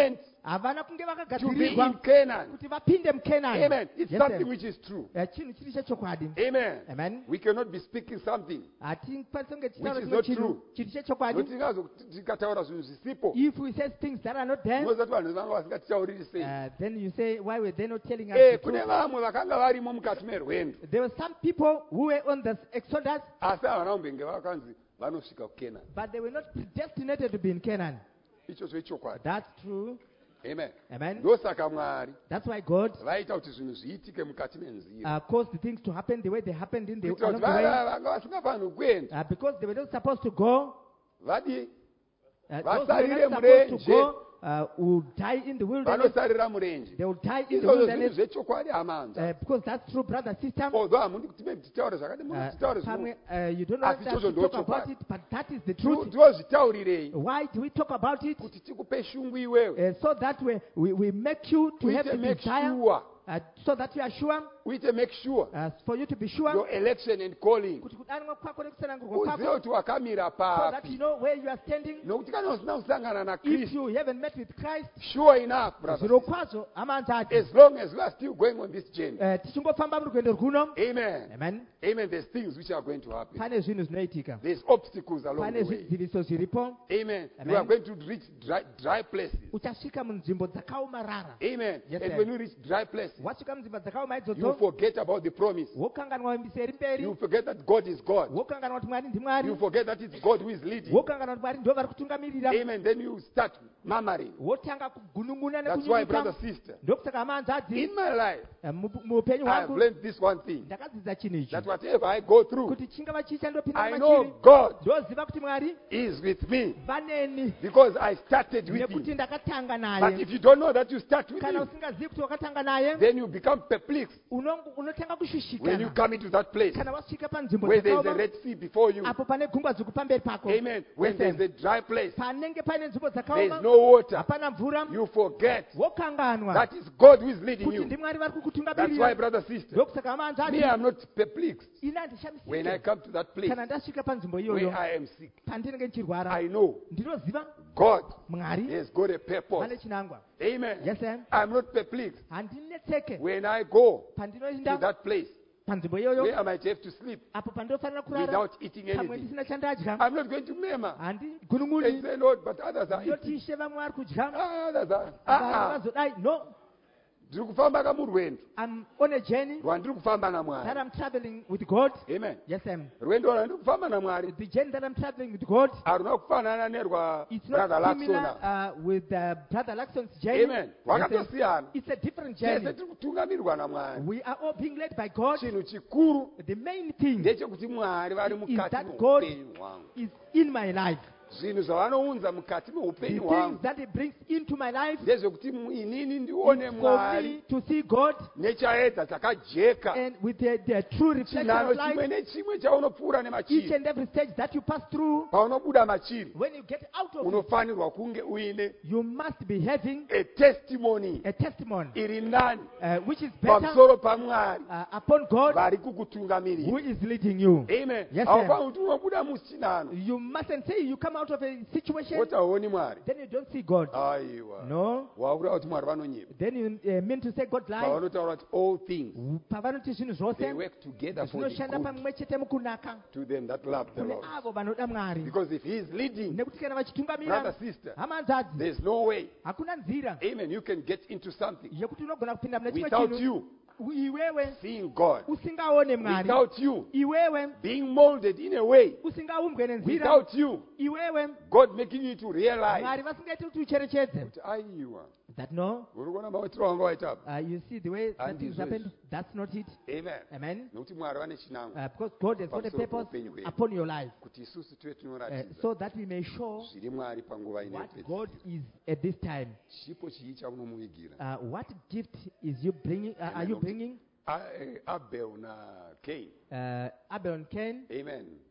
C: havana kunge
A: to be in
C: vakagadzirirwa
A: Canaan.
C: kuti vapinde mukenani.
A: Amen. It's
C: Yes,
A: something
C: sir.
A: which is true.
C: Chinhu chiri chechokwadi.
A: Amen.
C: Amen.
A: We cannot be speaking something.
C: Hatikwanisi kunge
A: Which
C: tichitaura
A: is
C: chimwe
A: not
C: chinhu
A: true.
C: chiri chechokwadi.
A: Tikataura zvinhu zvisipo.
C: If we say things that are not there,
A: Ndozati vanhu vanga vasingatitauriri sei.
C: then you say, why were they not telling us the
A: Kune
C: truth?
A: vamwe vakanga varimo mukati merwendo
C: There were some people who were on the Exodus,
A: asi havana kumbenge vakanzi vanosvika kuKenani.
C: but they were not predestinated to be in Canaan.
A: Ichozvo ichokwadi.
C: That's true.
A: Amen.
C: Amen.
A: Ndosaka Mwari
C: That's why God
A: vaita kuti zvinhu zviitike mukati menzira.
C: caused the things to happen the way they happened in the
A: Kuitira
C: along
A: kuti
C: the way.
A: vanga vasingafanirwi kuenda.
C: Because they were not supposed to go.
A: Vadi
C: Those who were
A: vasarire
C: not supposed to
A: murenje.
C: go will die in the wilderness.
A: Vanosarira murenje.
C: They will die in the
A: Izvozvo zvinhu
C: wilderness.
A: zvechokwadi hamanza.
C: Because that's true, brother, sister.
A: Although hamundi kuti maybe titaure zvakadi munotitaure
C: Pamwe,
A: zvinhu.
C: you don't know
A: Asi
C: that
A: izvozvo
C: to talk
A: ndochokwadi.
C: about it, but that is the truth.
A: Ndozvitaurirei
C: Why do we talk about it?
A: kuti tikupe shungu iwewe.
C: So that we make you to have
A: Uite
C: the
A: make
C: desire,
A: sure.
C: so that you are sure,
A: Uite make sure
C: for you to be sure,
A: your election and calling.
C: kuti kudanwa kwako nekusanangurwa
A: Uzive
C: kwako,
A: kuti wakamira
C: so that
A: papi.
C: you know where you are standing.
A: Nokuti kana usina kusangana
C: If
A: naKristu,
C: you haven't met with Christ,
A: sure enough, brother.
C: zviro kwazvo amanzati
A: As long as we are still going on this journey.
C: tichingofamba murugendo rwuno.
A: Amen.
C: Amen.
A: Amen. There's things which are going to happen.
C: Pane zvinhu zvinoitika,
A: There's obstacles along
C: pane
A: the way.
C: zvidziviso zviripo.
A: Amen.
C: Amen.
A: You are going to reach dry places.
C: Uchasvika munzvimbo dzakaomarara.
A: Amen.
C: Yes,
A: And
C: sir.
A: when you reach dry places,
C: Wasvika munzvimbo dzakaoma
A: you
C: idzodzo,
A: forget about the promise.
C: wokanganwa mberi mberi,
A: You forget that God is God.
C: wokanganwa kuti Mwari ndimwari,
A: You forget that it's God who is leading.
C: wokanganwa kuti Mwari ndo vari kutungamirira,
A: Amen. Then you start murmuring.
C: wotanga kugunun'una
A: That's why, brother,
C: nekunyunyuta.
A: sister,
C: Ndokusaka amanzadzi,
A: in my life,
C: muupenyu
A: I have
C: hwangu
A: learned this one thing.
C: ndakadzidza chinhu ichi,
A: That whatever I go through,
C: kuti chingava chii chandopinda
A: I know
C: machiri,
A: God
C: ndoziva kuti Mwari
A: is with me
C: vaneni,
A: because I started with
C: nekuti
A: Him.
C: ndakatanga
A: But
C: naye.
A: if you don't know that you start with
C: Kana
A: Him,
C: usingazivi kuti wakatanga naye,
A: then you become perplexed
C: unotanga
A: when you
C: kushushikana.
A: come into that place
C: Kana wasvika panzvimbo
A: where there is a
C: dzakaoma,
A: Red Sea before you.
C: apo pane gungwa dzvuku pamberi pako.
A: Amen. When there is a dry place,
C: Panenge paine nzvimbo
A: there is
C: dzakaoma,
A: no water.
C: hapana mvura,
A: You forget
C: wokanganwa
A: that is God who is leading
C: kuti
A: you.
C: ndimwari vari
A: That's why,
C: kukutungamirira.
A: brother, sister,
C: Ndokusaka amanzati,
A: me, I'm not perplexed
C: ine
A: when I
C: handishamisike
A: come to that place
C: kana ndasvika panzvimbo
A: where
C: iyoyo
A: I am sick.
C: pandinenge ndichirwara.
A: I know
C: Ndinoziva
A: God
C: Mwari
A: has got a purpose.
C: vane chinangwa.
A: Amen.
C: Yes, sir.
A: I'm not perplexed
C: Handinetseke
A: when I go to
C: pandinoenda
A: that place
C: panzvimbo
A: where
C: iyoyo,
A: I might have to sleep
C: apo pandinofanira kurara
A: without eating
C: pamwe
A: anything.
C: ndisina chandadya.
A: I'm not going to murmur
C: Handigunun'uni,
A: and say, Lord, but others are eating.
C: ndotishe vamwe vari kudya,
A: Others are.
C: vamwe vazodai. No,
A: Ndiri kufamba kamurwendo
C: I'm on a journey
A: rwandiri kufamba
C: that
A: naMwari.
C: I'm traveling with God.
A: Amen.
C: Yes,
A: Rwendo rwandiri kufamba naMwari
C: the journey that I'm traveling with God,
A: haruna kufanana nerwa
C: it's
A: brother
C: not similar
A: Laxona.
C: with Brother Laxon's journey.
A: Amen.
C: Yes,
A: Rwakatosiyana.
C: it's a different
A: Tese
C: journey.
A: tiri kutungamirwa naMwari.
C: We are all being led by God.
A: Chinhu chikuru
C: The main thing
A: ndechekuti Mwari vari
C: is
A: mukati
C: that God
A: meupenyu hwangu.
C: is in my life.
A: Zvinhu zvavanounza mukati
C: The
A: meupenyu
C: things
A: hwangu
C: that He brings into my life
A: ndezvekuti inini ndione
C: is for
A: Mwari
C: me to see God,
A: nechaedza dzakajeka.
C: and with the true reflection
A: Chinhano
C: of
A: chimwe
C: life,
A: nechimwe chaunopfuura
C: each
A: nemachiri.
C: and every stage that you pass through,
A: Paunobuda machiri
C: when you get out of it,
A: unofanirwa kunge uine
C: you must be having
A: a testimony
C: a testimony
A: iri nani
C: which is better
A: pamusoro paMwari
C: upon God
A: vari
C: who
A: kukutungamirira.
C: is leading you.
A: Amen.
C: Yes, sir.
A: Haufaniri kuti unobuda muchinhano
C: You mustn't say you come out of a situation,
A: wotaoni Mwari.
C: then you don't see God.
A: Aiwa.
C: No.
A: Wakureva kuti Mwari vanonyepa.
C: Then you mean to say God lies.
A: Pavanotaura kuti all things
C: Pavanoti zvinhu
A: they
C: zvose
A: work together for the
C: zvinoshanda
A: good
C: pamwe chete mukunaka
A: to them that love the
C: kune
A: Lord.
C: avo vanoda Mwari.
A: Because if he is leading,
C: Nekuti kana
A: brother,
C: vachitungamira
A: sister,
C: hamanzadzi,
A: there's no way.
C: hakuna nzira
A: Amen. You can get into something
C: yekuti unogona kupinda mune chimwe
A: without
C: chinhu
A: you
C: iwewe
A: seeing God,
C: usingaone Mwari,
A: without you
C: iwewe
A: being molded in a way,
C: usingaumbwe nenzira,
A: without you
C: iwewe
A: God making you to realize
C: Mwari vasingaiti kuti ucherechedze
A: kuti aiwa
C: that no,
A: uri kuona maitiro wanga waita apa.
C: you see the way that
A: And
C: things
A: this
C: happened.
A: is-
C: That's not it.
A: Amen.
C: Amen.
A: Nokuti Mwari vane chinangwa
C: Because God has got a
A: Pamusoro
C: purpose
A: peupenyu hwedu.
C: upon your life,
A: kuti isusu tive tinoratidza
C: so that we may show
A: zviri Mwari panguva
C: what
A: inopedzisira.
C: God is at this time.
A: Chipo chii chaunomuvigira.
C: What gift is you bringing? Are
A: Amen.
C: you bringing?
A: Abel na Cain.
C: Abel and Cain.
A: Amen.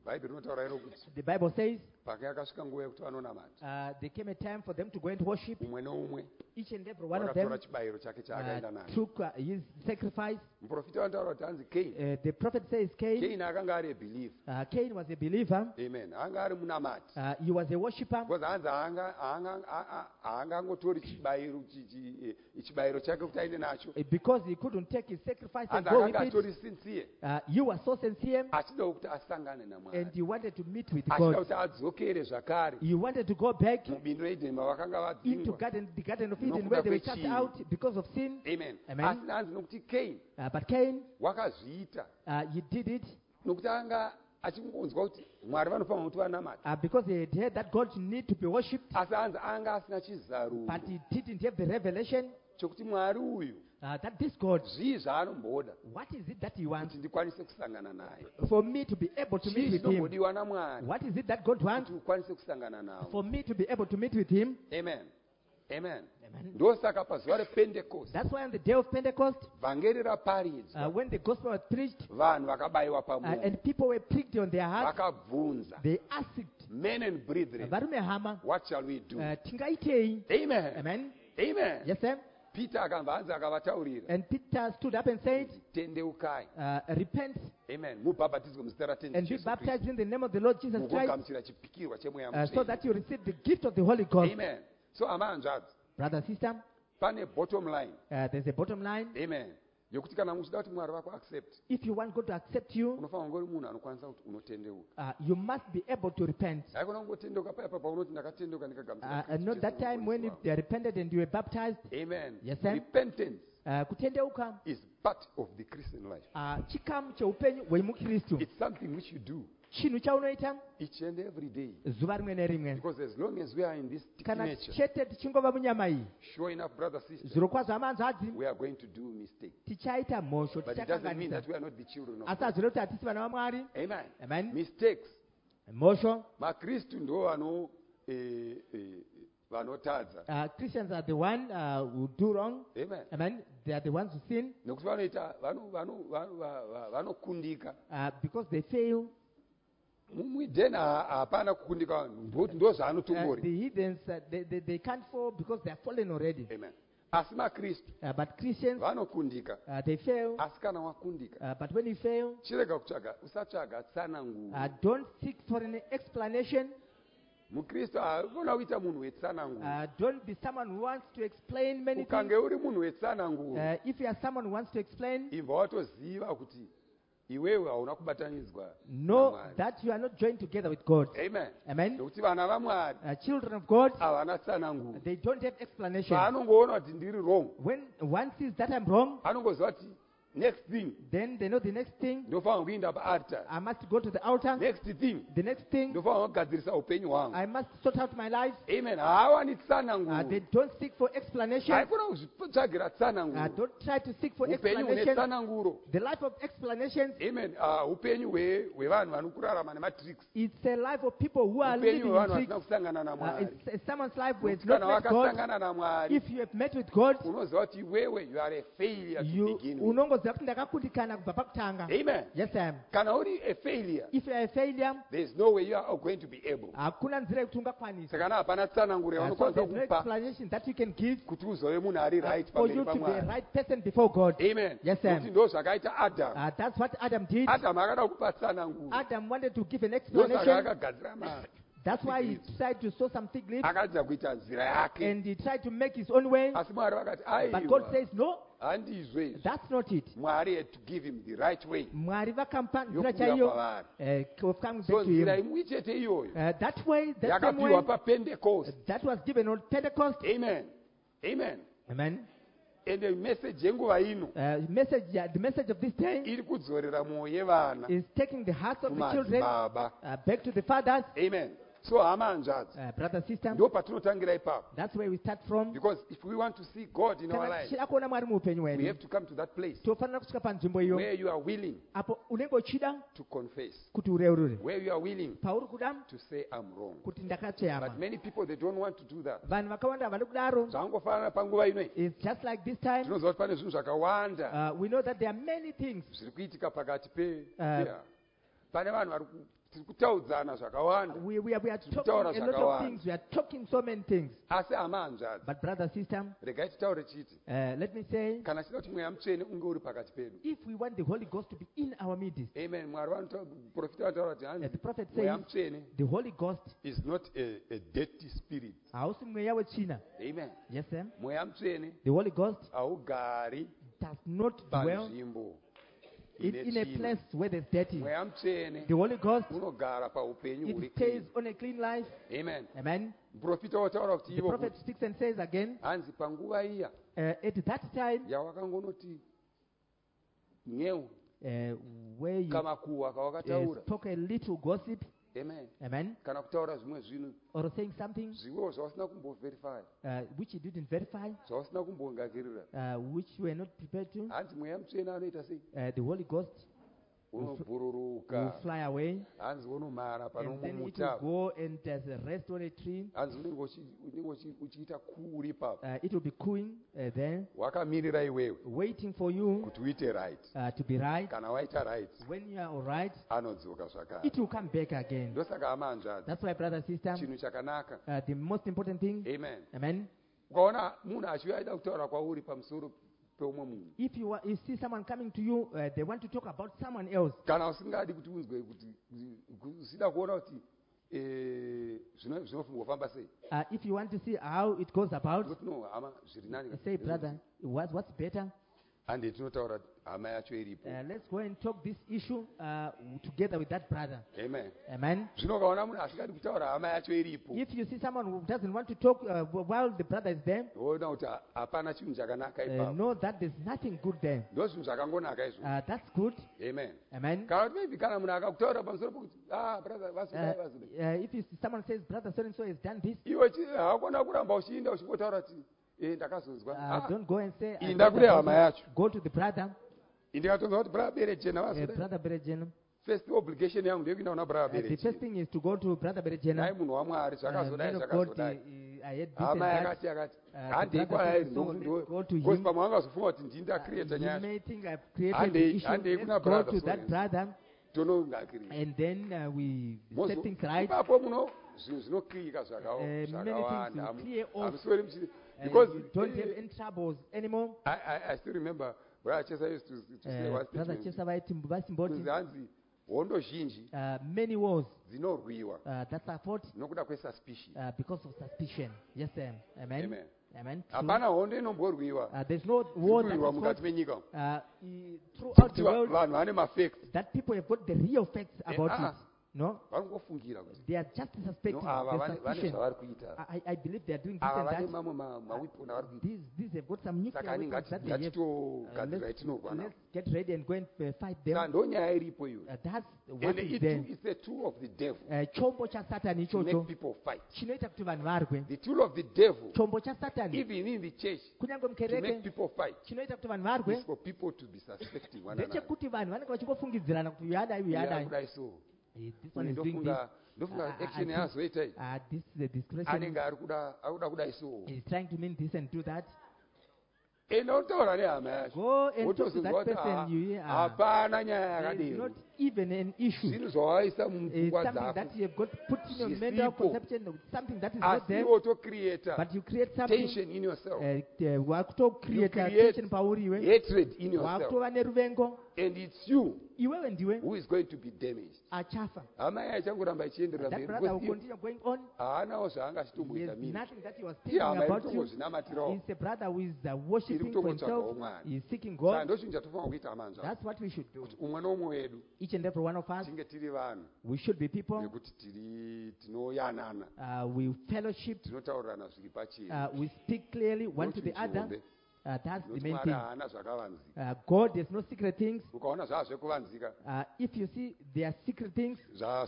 A: bhaibheri rinotaura iro kuti
C: The Bible says
A: paka yakasvika nguva yekuti vanonamata
C: there came a time for them to go and worship.
A: umwe noumwe
C: Each and every one of them
A: wakatora chibayiro chake chaakaenda nacho.
C: took his sacrifice.
A: Muprofita vanotaura kuti hanzi Cain.
C: The prophet says Cain.
A: Cain akanga ari believer.
C: Cain was a believer.
A: Amen. Anga ari munamati.
C: He was a worshipper.
A: Because hanzi haangangotori chibayiro chake kuti aende nacho.
C: Because he couldn't take his sacrifice and
A: Hanzi
C: go
A: akanga
C: with
A: atori
C: it.
A: sincere.
C: You were so sincere
A: Achida kuti asangane namwari.
C: and you wanted to meet with
A: Achida
C: God.
A: kuti adzokere zvakare.
C: You wanted to go back
A: Mubindu reEdheni mavakanga
C: into
A: vadzingwa.
C: the garden of Eden
A: Nokuda
C: where they were cast
A: kwechivi.
C: out because of sin.
A: Amen.
C: Amen.
A: Asi hanzi nokuti Cain
C: But Cain,
A: wakazviita
C: he did it
A: nokuti anga achingonzwa kuti mwari vanofanira kuti vanamata.
C: because he had heard that God need to be worshipped,
A: Asi hanzi anga asina chizarudzo
C: but he didn't have the revelation
A: chokuti mwari uyu
C: that this God,
A: zvii zvaanomboda
C: what is it that he wants
A: kuti ndikwanise kusangana naye.
C: for me to be able to
A: Chii
C: meet with him?
A: zvinombodiwa namwari
C: What is it that God wants
A: kuti ukwanise kusangana nawo.
C: for me to be able to meet with him?
A: Amen. Amen.
C: Amen.
A: Ndosaka pazuva repentecost
C: That's why on the day of Pentecost,
A: vhangeri raparidzwa
C: when the gospel was preached
A: vanhu vakabayiwa pamwoyo
C: and people were pricked on their hearts,
A: vakabvunza
C: they asked,
A: men and brethren,
C: varume hama,
A: what shall we do?
C: tingaitei?
A: Amen.
C: Amen.
A: Amen.
C: Yes, sir.
A: Peter akabva hanzi akavataurira
C: And Peter stood up and said,
A: tendeukai.
C: repent
A: Amen. Mubhabhatidzwe muzita raTenzi
C: and be
A: Jesu
C: baptized
A: Kristu
C: in the name of the Lord Jesus Christ,
A: mugogamuchira chipikirwa chemweya
C: so
A: mutsvene.
C: that you receive the gift of the Holy Ghost.
A: Amen. So amahanzvadzi
C: Brother, sister,
A: pane bottom line.
C: there's a bottom line.
A: Amen. Yokuti kana muchida kuti mwari vako accept,
C: If you want God to accept you,
A: unofanira kunge uri munhu anokwanisa kuti unotendeuka.
C: you must be able to repent.
A: Haikona kungotendeuka paya papa unoti ndakatendeuka ndikagamuchira Kristu
C: Not that
A: Jesu
C: time when you
A: muponesi wangu.
C: repented and you were baptized.
A: Amen.
C: Yes, sir.
A: Repentance
C: Kutendeuka
A: is part of the Christian life.
C: chikamu cheupenyu hwemukristu.
A: It's something which you do
C: Chinhu chaunoita
A: each and every day.
C: zuva rimwe nerimwe.
A: Because as long as we are in this stick
C: Kana
A: nature,
C: chete tichingova munyama iyi,
A: sure enough, brother, sister,
C: zvirokwazvo amanzvadzi,
A: we are going to do mistakes.
C: tichaita mhosvo,
A: But it doesn't mean
C: tichakanganisa.
A: that we are not the children of
C: Asi
A: God.
C: hazvino kuti hatisi vana vamwari.
A: Amen.
C: Amen.
A: Mistakes.
C: Mhosvo.
A: Makristu ndo vanotadza.
C: Christians are the one who do wrong.
A: Amen.
C: Amen. They are the ones who sin
A: Nokuti vanoita vanokundika.
C: because they fail.
A: Mumwedheni hapana kukundika vanhu ndokuti ndo
C: The
A: zvaanotombori.
C: heathens, they can't fall because they are fallen already.
A: Amen. Asi makristu
C: But Christians,
A: vanokundika.
C: they fail.
A: Asi kana wakundika,
C: But when you fail,
A: chirega usatsvaga tsananguro.
C: don't seek for an explanation.
A: Mukristu hauna kuita munhu wetsananguro.
C: Don't be someone who wants to explain many
A: Ukange
C: things.
A: uri munhu wetsananguro,
C: If you are someone who wants to explain,
A: ibva watoziva kuti iwewe hauna kubatanidzwa
C: know
A: naMwari.
C: that you are not joined together with God.
A: Amen.
C: Amen.
A: Nokuti vana vaMwari
C: Children of God,
A: havana tsananguro.
C: they don't have explanation.
A: Paanongoona kuti ndiri wrong,
C: When one sees that I'm wrong,
A: anongoziva kuti next thing
C: then they know the next thing.
A: ndofanira kuinda paaltar.
C: I must go to the altar.
A: Next thing
C: The next thing,
A: ndofanira kugadzirisa upenyu hwangu.
C: I must sort out my life.
A: Amen. Haawani
C: They
A: tsananguro.
C: don't seek for explanation.
A: Haikona kuzvitsvagira tsananguro.
C: Don't try to seek for
A: Upenyu hune
C: explanation.
A: tsananguro.
C: The life of explanations,
A: Amen. Upenyu hwevanhu vano kurarama nematricks.
C: it's a life of people who are
A: Upenyu
C: living in
A: hwevanhu
C: tricks.
A: vasina kusangana naMwari.
C: It's someone's life who has
A: Kana
C: not met God.
A: wakasangana naMwari,
C: If you have met with God,
A: unoziva kuti iwewe you are a failure to
C: you
A: begin with.
C: unongoziva kuti ndakakundikana kubva pakutanga.
A: Amen.
C: Yes, I am.
A: Kana uri a failure,
C: If you are a failure,
A: there is no way you are going to be able.
C: hakuna nzira yekuti ungakwanisa.
A: Saka hapana tsananguro
C: So
A: yavanokwanisa
C: there's no
A: kupa
C: explanation that you can give
A: kuti uzove munhu ari right
C: for
A: pamberi
C: you to be a
A: paMwari.
C: right person before God.
A: Amen.
C: Yes, sir.
A: Nokuti ndo zvakaita Adam.
C: That's what Adam did.
A: Adam akada kupa tsananguro.
C: Adam wanted to give an
A: Ndo
C: explanation.
A: saka akagadzira mari.
C: That's why he tried to sow some fig leaves
A: Akadza kuita nzira yake.
C: and he tried to make his own way.
A: Asi Mwari vakati
C: But God
A: aiwa
C: says, no,
A: handizve izvi.
C: that's not it.
A: Mwari had to give him the right way.
C: Mwari vakampa nzira
A: Yokuuya
C: chaiyo
A: kwavari.
C: of coming
A: So
C: back to
A: nzira
C: him.
A: imwe chete iyoyo
C: That way, that same way,
A: yakapirwa paPentecost.
C: that was given on Pentecost.
A: Amen. Amen.
C: Amen.
A: And the message yenguva ino
C: The message of this day
A: iri kudzorera mwoyo yevana
C: is taking the hearts of the children
A: kumadzibaba.
C: back to the fathers.
A: Amen. So hama hanzvadzi,
C: Brother, sister,
A: ndo patinotangira ipapo.
C: that's where we start from.
A: Because if we want to see God in our
C: Kana
A: life,
C: tichida kuona Mwari muupenyu
A: we
C: hwedu,
A: have to come to that place
C: tofanira kusvika panzvimbo iyo
A: where you are willing
C: apo unenge uchida
A: to confess,
C: kuti ureurure,
A: where you are willing
C: pauri kuda
A: to say I'm wrong.
C: kuti ndakatsveyama.
A: But many people, they don't want to do that.
C: Vanhu vakawanda havadi kudaro.
A: Zvangofanana panguva inoi.
C: It's just like this time.
A: Tinoziva kuti pane zvinhu zvakawanda
C: We know that there are many things.
A: zviri kuitika pakati
C: Uh,
A: pane vanhu tiri kutaudzana zvakawanda
C: We are talking
A: Kutaura
C: a lot of
A: zvakawanda.
C: things. We are talking so many things.
A: asi hama hanzvadzi
C: But brother, sister,
A: regai titaure chiti
C: let me say,
A: kana chida kuti mweya mutsvene unge uri pakati pedu
C: if we want the Holy Ghost to be in our midst,
A: amen mwari profita vanotaura kuti
C: the
A: hanzi
C: prophet
A: mweya
C: says,
A: mutsvene
C: the Holy Ghost,
A: is not a dirty spirit
C: hausi mweya wetsvina.
A: amen
C: Yes, sir.
A: mweya mutsvene
C: The Holy Ghost
A: haugari
C: does not dwell
A: panzvimbo
C: in a
A: ine
C: place where there's dirty.
A: mweya mutsvene
C: The Holy Ghost,
A: unogara paupenyu huri
C: it stays
A: clean.
C: on a clean life.
A: amen
C: Amen.
A: muprofita wotaura kuti
C: The
A: ivo
C: prophet speaks and says again,
A: hanzi panguva iya
C: at that time,
A: yawakangonoti nyeu
C: where you
A: kamakuhwa kawakataura
C: spoke a little gossip,
A: amen
C: amen,
A: kana kutaura zvimwe zvinhu
C: or saying something
A: zvivo zvawasina kumboverify
C: which you didn't verify,
A: zvawasina kumbongakirira
C: which you were not prepared to,
A: hanzi mweya mutsvene anoita sei
C: the Holy Ghost will
A: unobhururuka
C: fly away,
A: hanzi unomhara pano
C: and then it will
A: mumutapo
C: go and rest on a tree.
A: hanzi unenge uchiita kuri ipapo
C: It will be cooing there,
A: wakamirira iwewe
C: waiting for you
A: kuti uite right
C: to be right.
A: kana waita right
C: When you are all right,
A: anodzoka zvakare
C: it will come back again.
A: ndosaka hama hanzvadzi
C: That's why, brother, sister,
A: chinhu chakanaka
C: the most important thing,
A: amen
C: amen.
A: ukaona munhu achiuya aida kutaura kwauri pamusoro peumwe munhu
C: If you see someone coming to you, they want to talk about someone else.
A: kana usingadi kuti unzwe kuti usida kuona kuti zvinombofamba sei
C: If you want to see how it goes about,
A: kuti no hama zviri nani
C: say, brother, what's better?
A: hande tinotaura hama yacho iripo
C: Let's go and talk this issue together with that brother.
A: amen
C: Amen.
A: zvino ukaona munhu asingadi kutaura hama yacho iripo
C: If you see someone who doesn't want to talk while the brother is there,
A: woona kuti hapana chinhu chakanaka ipapo
C: know that there's nothing good there.
A: ndo zvinhu zvakangonaka izvo
C: That's good.
A: amen
C: Amen.
A: kana kuti maybe kana munhu akakutaura pamusoro pokuti brother vasudai
C: If someone says, brother so-and-so has done this,
A: iwe hakona kuramba uchiinda uchingotaura kuti ndakazonzwa
C: don't go and say,
A: inda kune hama yacho
C: go to the brother,
A: indikatonza kuti brother berejena vasudai
C: brother Berejena.
A: first obligation yangu ndeyekuinda kuna brother
C: The first
A: berejena
C: thing is to go to brother Berejena.
A: nai munhu wamwari zvakazodai
C: Man of God,
A: zvakazodai
C: I had this
A: hama
C: and
A: yakati yakati
C: the
A: handei
C: brother
A: kwayairi
C: said, so let's go to
A: because
C: him.
A: pamwe angazofunga kuti ndini
C: You
A: ndakrieta nyaya
C: may think I've created
A: Handei-
C: the issue.
A: handei kuna
C: Let's go
A: brother
C: to that
A: Sorensen.
C: brother,
A: tonongakirira
C: and then we set things right.
A: ipapo muno zvinhu zvinokirika
C: Many
A: zvakawanda
C: things will clear off.
A: hamusori muchiri
C: And
A: because
C: you don't have any troubles anymore.
A: I still remember brother Chesa used to say one
C: Brother
A: statement
C: Chesa vasimboti,
A: kunzi hanzi hondo zhinji
C: many wars
A: dzinorwiwa
C: that are fought
A: nokuda kwesuspicion
C: because of suspicion. Yes, sir. Amen.
A: Amen.
C: Amen. True.
A: hapana hondo inomborwiwa
C: There's no war that
A: kurwiwa
C: is
A: mukati
C: fought
A: menyika
C: throughout
A: kuti
C: the world
A: vanhu vane mafacts
C: that people have got the real facts about it. No,
A: vanongofungira kuti
C: they are just suspecting.
A: no ava
C: There's
A: vane
C: suspicion.
A: zvavari kuita
C: I believe they are doing this
A: ava
C: and
A: vane
C: that.
A: mamwe mawiponi avari kuita
C: These have got some nuclear
A: saka
C: weapons that they have.
A: ngatitogadzira itinorwa navo
C: Let's get ready and go and fight them.
A: saka ndo nyaya iripo iyo
C: That's
A: and
C: what is there.
A: it's a tool of the devil
C: Chombo cha Satani
A: to make
C: ichocho
A: people fight
C: chinoita kuti vanhu varwe.
A: the tool of the devil
C: Chombo cha Satani
A: even in the church
C: kunyange
A: to make
C: mukereke
A: people fight
C: chinoita kuti vanhu varwe
A: is for people to be suspecting one another
C: ndechekuti vanhu vanenge vachingofungidzirana kuti uyu adai uyu
A: Yeah,
C: adai.
A: kudai so
C: This one is doing this.
A: ndofunga
C: I
A: action
C: think,
A: yaazoita iyi
C: this is a discretion.
A: anenge ari kuda kudai so
C: He's trying to mean this and do that.
A: enda unotaura nehama yacho
C: Go and talk to
A: wotozonzwa
C: that
A: kuti
C: person you hear.
A: hapana nyaya
C: There is
A: yakadero
C: not even an issue.
A: zvinhu zvawaisa
C: It's
A: mupfungwa
C: something
A: dzako
C: that you have got put in your
A: Zvisipo.
C: mental conception, something that is not there,
A: asi wotocreata
C: but you create something.
A: tension in yourself
C: Wakutocreate
A: You create
C: tension pauriwe,
A: hatred in yourself
C: wakutova neruvengo,
A: and it's you
C: iwewe ndiwe
A: who is going to be damaged
C: achafa.
A: hama yaye achangoramba ichienderera
C: That
A: mberi
C: brother will
A: because
C: continue going on.
A: haanawo
C: He
A: zvaangachitomboita
C: has
A: miri
C: nothing that he was
A: iye
C: thinking
A: hama iri
C: about you.
A: kutongodzinamatirawo
C: He's a brother who is worshipping for
A: kutongotsvagawo
C: himself.
A: Mwari.
C: He is seeking
A: saka
C: God.
A: ndo chinhu chatofanira kuita manzva
C: That's what we should do.
A: kuti umwe noumwe wedu
C: Each and every one of us,
A: tinge tiri vanhu
C: we should be people.
A: vekuti tinoyanana
C: We fellowship.
A: tinotaurirana zviri pachena
C: We speak clearly one to the other.
A: Ndochizombe.
C: That's the
A: nokuti
C: main
A: Mwari
C: thing.
A: haana zvakavanzika
C: God, there's no secret things.
A: ukaona zvazvekuvanzika
C: If you see there are secret things,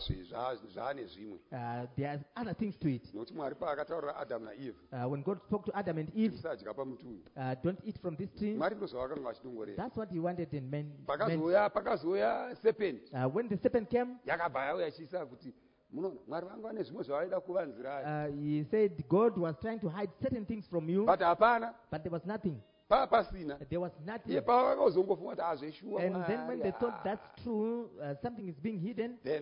A: zvaane zvimwe
C: there are other things to it.
A: nokuti Mwari paakataurira Adamu naEve
C: When God spoke to Adam and Eve,
A: musadya pamuti uyu
C: don't eat from this tree.
A: Mwari ndozvavakanga vachidongorera
C: That's what he wanted in men.
A: pakazouya serpent
C: When the serpent came,
A: yakabva yauya ichiisa kuti munoona Mwari vangu vane zvimwe zvavaida kuvanzirai
C: he said God was trying to hide certain things from you,
A: but hapana
C: but there was nothing.
A: pasina
C: There was nothing.
A: iye pavakazongofunga kuti azveshuwa
C: And then when they thought that's true, something is being hidden,
A: then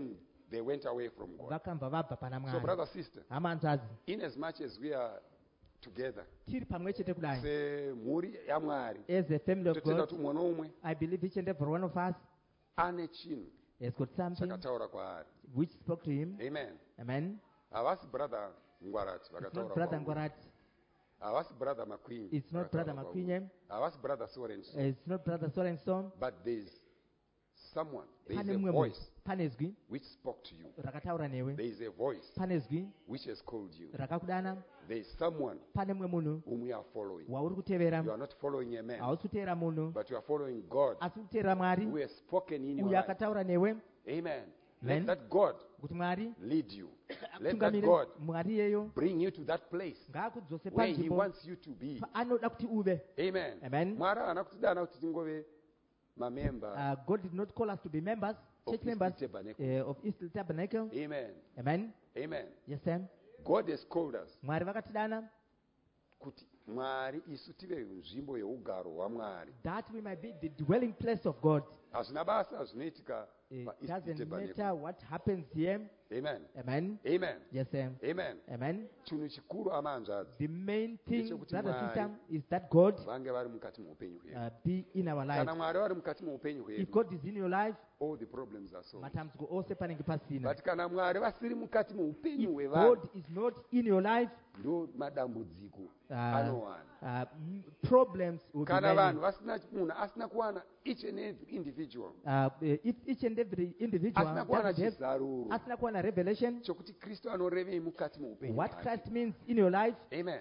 A: they went away from God.
C: vakabva vabva pana
A: So
C: mwari.
A: brother, sister,
C: Hama hanzvadzi,
A: in as much as we are together,
C: tiri pamwe chete kudai
A: semhuri yaMwari,
C: as a family of
A: totenda
C: God,
A: kuti umwe noumwe
C: I believe each and every one of us
A: ane chinhu
C: has got something
A: chakataura kwaari.
C: which spoke to him.
A: Amen.
C: Amen.
A: Havasi brother Ngwarati
C: It's not
A: vakataura
C: brother
A: kwauri.
C: Ngwarati.
A: Havasi brother Makwinyi
C: It's not brother
A: vakataura kwauri.
C: Makwinye.
A: Havasi brother Sorenso.
C: It's not brother Sorenson.
A: But there's someone, there
C: Pane
A: is a
C: mumwe
A: voice
C: munhu. Pane zwi
A: which spoke to you.
C: rakataura newe.
A: There is a voice
C: Pane zwi
A: which has called you.
C: rakakudana.
A: There is someone
C: Pane mumwe munhu
A: whom you are following.
C: wauri kutevera.
A: You are not following a man,
C: Hausi kutevera munhu
A: but you are following God
C: asi kutevera Mwari
A: who has spoken in your
C: uyo
A: life.
C: akataura newe.
A: Amen.
C: Amen.
A: Let that God
C: Kuti Mwari
A: lead you. Let that
C: akutungamire.
A: God
C: Mwari iyeyo
A: bring you to that place
C: ngaakudzose
A: where He
C: panzvimbo
A: wants you to be.
C: anoda kuti uve.
A: Amen.
C: Amen.
A: Mwari haana kutidana kuti tingove mamemba
C: God did not call us to be members,
A: of
C: church
A: East
C: members
A: Tabernacle.
C: of East Tabernacle.
A: Amen.
C: Amen.
A: Amen.
C: Yes, sir.
A: God has called us
C: Mwari vakatidana
A: kuti Mwari isu tive nzvimbo yeugaro hwaMwari.
C: that we might be the dwelling place of God.
A: Hazvina basa zvinoitika
C: It
A: paEast
C: doesn't
A: Tabernacle.
C: matter what happens here.
A: Amen.
C: Amen.
A: Amen.
C: Yes, sir.
A: Amen.
C: Amen.
A: Chinhu chikuru amanzvadzi
C: The main thing,
A: Ndechekuti
C: brother
A: Mwari
C: sister, is that God
A: vange vari mukati muupenyu hwedu.
C: be in our lives.
A: Kana Mwari vari mukati muupenyu
C: If
A: hwedu,
C: God is in your life,
A: all the problems are solved.
C: matambudziko ose panenge pasina.
A: But kana Mwari vasiri mukati muupenyu
C: If
A: hwevanhu,
C: God is not in your life,
A: ndo madambudziko
C: uh,
A: anowana.
C: problems will be
A: Kana
C: many.
A: vanhu vasina munhu asina kuwana each and every individual
C: If each and every individual
A: asina kuwana
C: doesn't have,
A: chizaruro
C: asina kuwana revelation,
A: chokuti Kristu anorevei mukati muupenyu
C: what
A: hwake.
C: Christ means in your life,
A: Amen.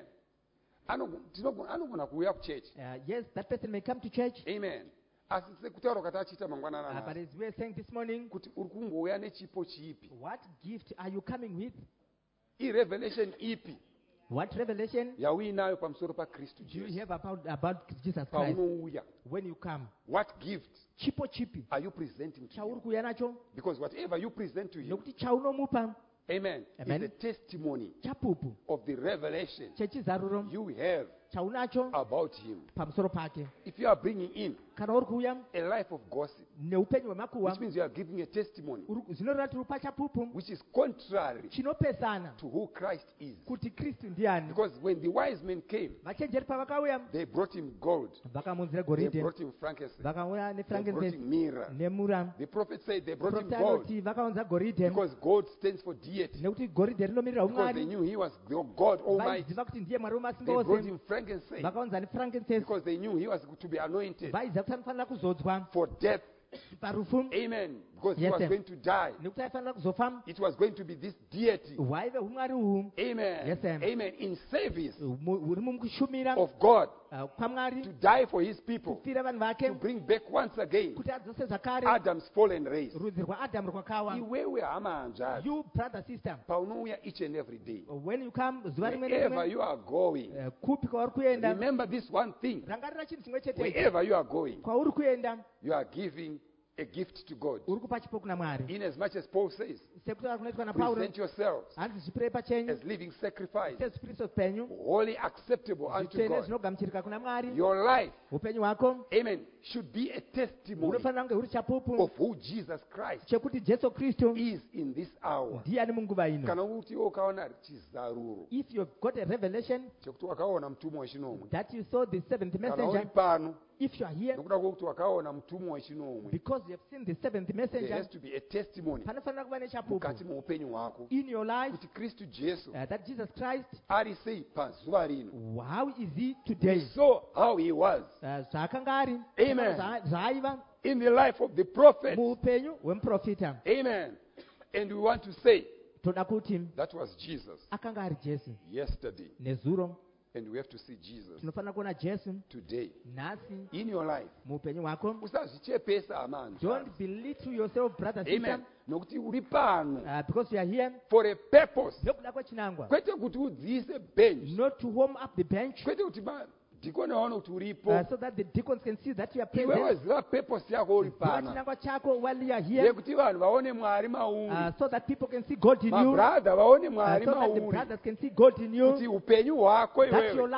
A: Anogona kuuya kuchechi.
C: yes, that person may come to church.
A: Amen. Asi sekutaura kwati achiita mangwanana
C: But
A: nasi,
C: as we were saying this morning,
A: kuti uri kungouya nechipo chipi,
C: what gift are you coming with?
A: irevelation ipi
C: What revelation
A: yauinayo pamusoro paKristu
C: do you
A: Jesu
C: have about Jesus Christ
A: paunouya?
C: when you come?
A: What gift
C: Chipo chipi
A: are you presenting to
C: chauri
A: him?
C: kuuya nacho,
A: Because whatever you present to him,
C: nokuti chaunomupa
A: amen,
C: Amen.
A: is a testimony
C: chapupu
A: of the revelation
C: chechizaruro
A: you have
C: chaunacho
A: about him.
C: pamusoro pake.
A: If you are bringing in
C: Kana uri kuuya
A: a life of gossip,
C: neupenyu hwemakuhwa,
A: which means you are giving a testimony
C: zvinoreva kuti uri pachapupu
A: which is contrary
C: chinopesana
A: to who Christ is.
C: kuti Kristu ndiani.
A: Because when the wise men came,
C: Vachenjeri pavakauya
A: they brought him gold,
C: vakamunzira
A: they
C: goridhe,
A: brought him frankincense,
C: vakauya
A: they brought
C: nefrankincense
A: him myrrh.
C: nemura.
A: The prophet said they brought him
C: Profita
A: gold
C: anoti vakaunza goridhe
A: because gold stands for deity.
C: nekuti goridhe rinomirira
A: Because they
C: umwari.
A: knew he was the God Almighty.
C: Vaiziva kuti ndiye mwari wemasimba
A: They brought
C: ose.
A: him frankincense
C: Vakaunza nefrankincense
A: because they knew he was to be anointed
C: vaiziva kuti anofanira kuzodzwa
A: for death.
C: parufu
A: Amen. Because he
C: Yes,
A: was
C: sir.
A: going to die.
C: nekuti aifanira kuzofa.
A: It was going to be this deity.
C: Hwaive umwari uhu
A: Amen.
C: Yes, sir.
A: Amen. In service
C: huri mukushumira
A: of God
C: kwamwari
A: to die for his people,
C: kufira vanhu
A: to
C: vake
A: bring back once again
C: kuti adzose zvakare
A: Adam's fallen race.
C: rudzi rwaadhamu rwakawa.
A: Iwewe hama hanzvadzi,
C: You brother sister,
A: paunouya each and every day,
C: when you come zuva rimwe
A: wherever
C: nerimwe,
A: you are going,
C: kupi kwauri kuenda,
A: remember this one thing.
C: rangarira chinhu chimwe chete.
A: Wherever you are going,
C: Kwauri kuenda
A: you are giving a gift to God.
C: uri kupa chipo kuna Mwari.
A: In as much as Paul says,
C: Sekutaura kunoitwa naPauro,
A: present yourselves
C: hanzi zvipirei pachenyu
A: as living sacrifice,
C: sezvipiriso zvipenyu
A: wholly acceptable unto
C: zvitsvene
A: God.
C: zvinogamuchirika kuna Mwari.
A: Your life,
C: Upenyu hwako
A: amen, should be a testimony
C: hunofanira kunge huri chapupu
A: of who Jesus Christ
C: chekuti Jesu Kristu
A: is in this hour.
C: ndiani munguva ino.
A: Kana kuti iwe ukaona chizaruro
C: If you've got a revelation
A: chekuti wakaona mutumwa wechinomwe,
C: that you saw the seventh
A: kana uri
C: messenger,
A: pano
C: if you are here
A: nokuda kwokuti wakaona mutumwa wechinomwe,
C: because you have seen the seventh
A: there
C: messenger,
A: has to be a testimony
C: panofanira kuva nechapupu
A: mukati muupenyu hwako
C: in your life
A: kuti Kristu Jesu
C: that Jesus Christ,
A: ari sei pazuva rino.
C: how is he
A: We
C: today?
A: saw how he was
C: Zvaakanga ari,
A: Amen.
C: zvaaiva
A: in the life of the prophet.
C: muupenyu hwemuprofita.
A: Amen. And we want to say
C: Toda kuti
A: that was Jesus
C: akanga ari Jesu
A: yesterday.
C: nezuro.
A: And we have to see Jesus
C: Tinofanira kuona Jesu
A: today
C: nhasi
A: in your life.
C: muupenyu hwako.
A: Usazvichepesa amanzi.
C: Don't belittle yourself, brother, sister,
A: Amen. Nokuti uri pano
C: because you are here
A: for a purpose.
C: nokuda kwechinangwa,
A: Kwete kuti udziise bench.
C: not to warm up the bench,
A: Kwete kuti madhikoni aone kuti uripo.
C: so that the deacons can see that you are
A: Iwe
C: present.
A: waziva purpose yako uri
C: Ziva
A: pana.
C: chinangwa chako while you are here,
A: Yekuti vanhu vaone Mwari mauri.
C: so that people can see God in you,
A: Mabrother vaone Mwari
C: so that the
A: mauri.
C: brothers can see God in
A: Kuti
C: you,
A: upenyu hwako
C: that your
A: iwewe
C: life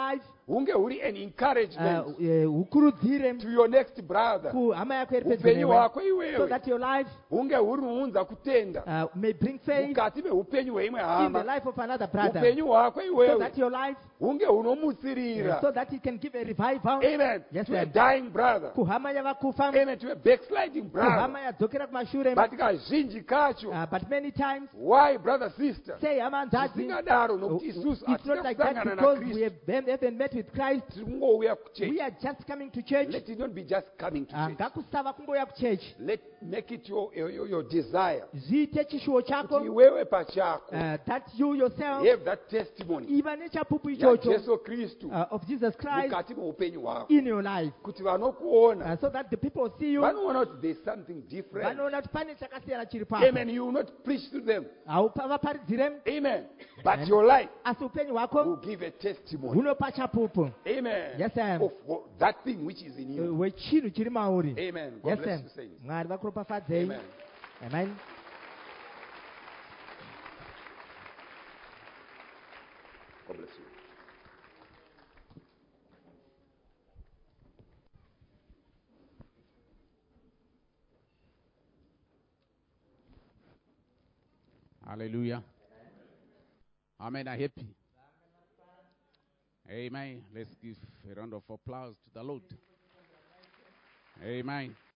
A: hunge huri an encouragement
C: ukurudzire
A: to your next brother.
C: kuhama yako iri pedyo
A: Upenyu
C: newe,
A: hwako
C: so
A: iwewe
C: that your life
A: hunge huri unza kutenda
C: may bring faith
A: mukati meupenyu hweimwe
C: in the
A: hama.
C: life of another brother,
A: Upenyu hwako
C: so
A: iwewe
C: that your life,
A: hunge hunomutsirira.
C: so that it can give a revival.
A: Amen.
C: Yes,
A: To a
C: ma'am.
A: dying brother.
C: Kuhama yavakufa,
A: Amen. To a backsliding brother.
C: kuhama yadzokera kumashure.
A: But kazhinji kacho,
C: But many times,
A: why brother sister?
C: say hama nzadzi,
A: Tisingadaro nokuti isusu
C: it's not like that
A: hatina
C: because
A: kusangana
C: we
A: naKristu.
C: haven't met with Christ.
A: Tiri kungouya
C: We
A: kuchechi.
C: are just coming to church.
A: Let it not be just coming to church.
C: Ngakusava kungoya kuchurch.
A: Make it your desire.
C: Zviite chishuwo chako,
A: Kuti iwewe pachako
C: that you yourself,
A: have that testimony
C: iva nechapupu ichocho
A: yaJesu Kristu
C: of Jesus Christ
A: mukati meupenyu hwako,
C: in your life,
A: kuti vanokuona
C: so that the people see you,
A: vanoona kuti there's something different.
C: vanoona kuti pane chakasiyana chiri papo.
A: Amen. You will not preach to them.
C: Haupavaparidzire,
A: Amen. But your life
C: asi upenyu
A: will
C: hwako
A: give a testimony.
C: hunopa chapupu
A: Amen.
C: Yes, sir.
A: Of that thing which is in you.
C: wechinhu chiri mauri.
A: Amen. God
C: Yes,
A: bless
C: sir.
A: you, saints.
C: Mwari vakuropafadzei.
A: Amen.
C: Amen.
A: God bless you.
D: Hallelujah. Amen. Are happy? Amen. Let's give a round of applause to the Lord. Amen.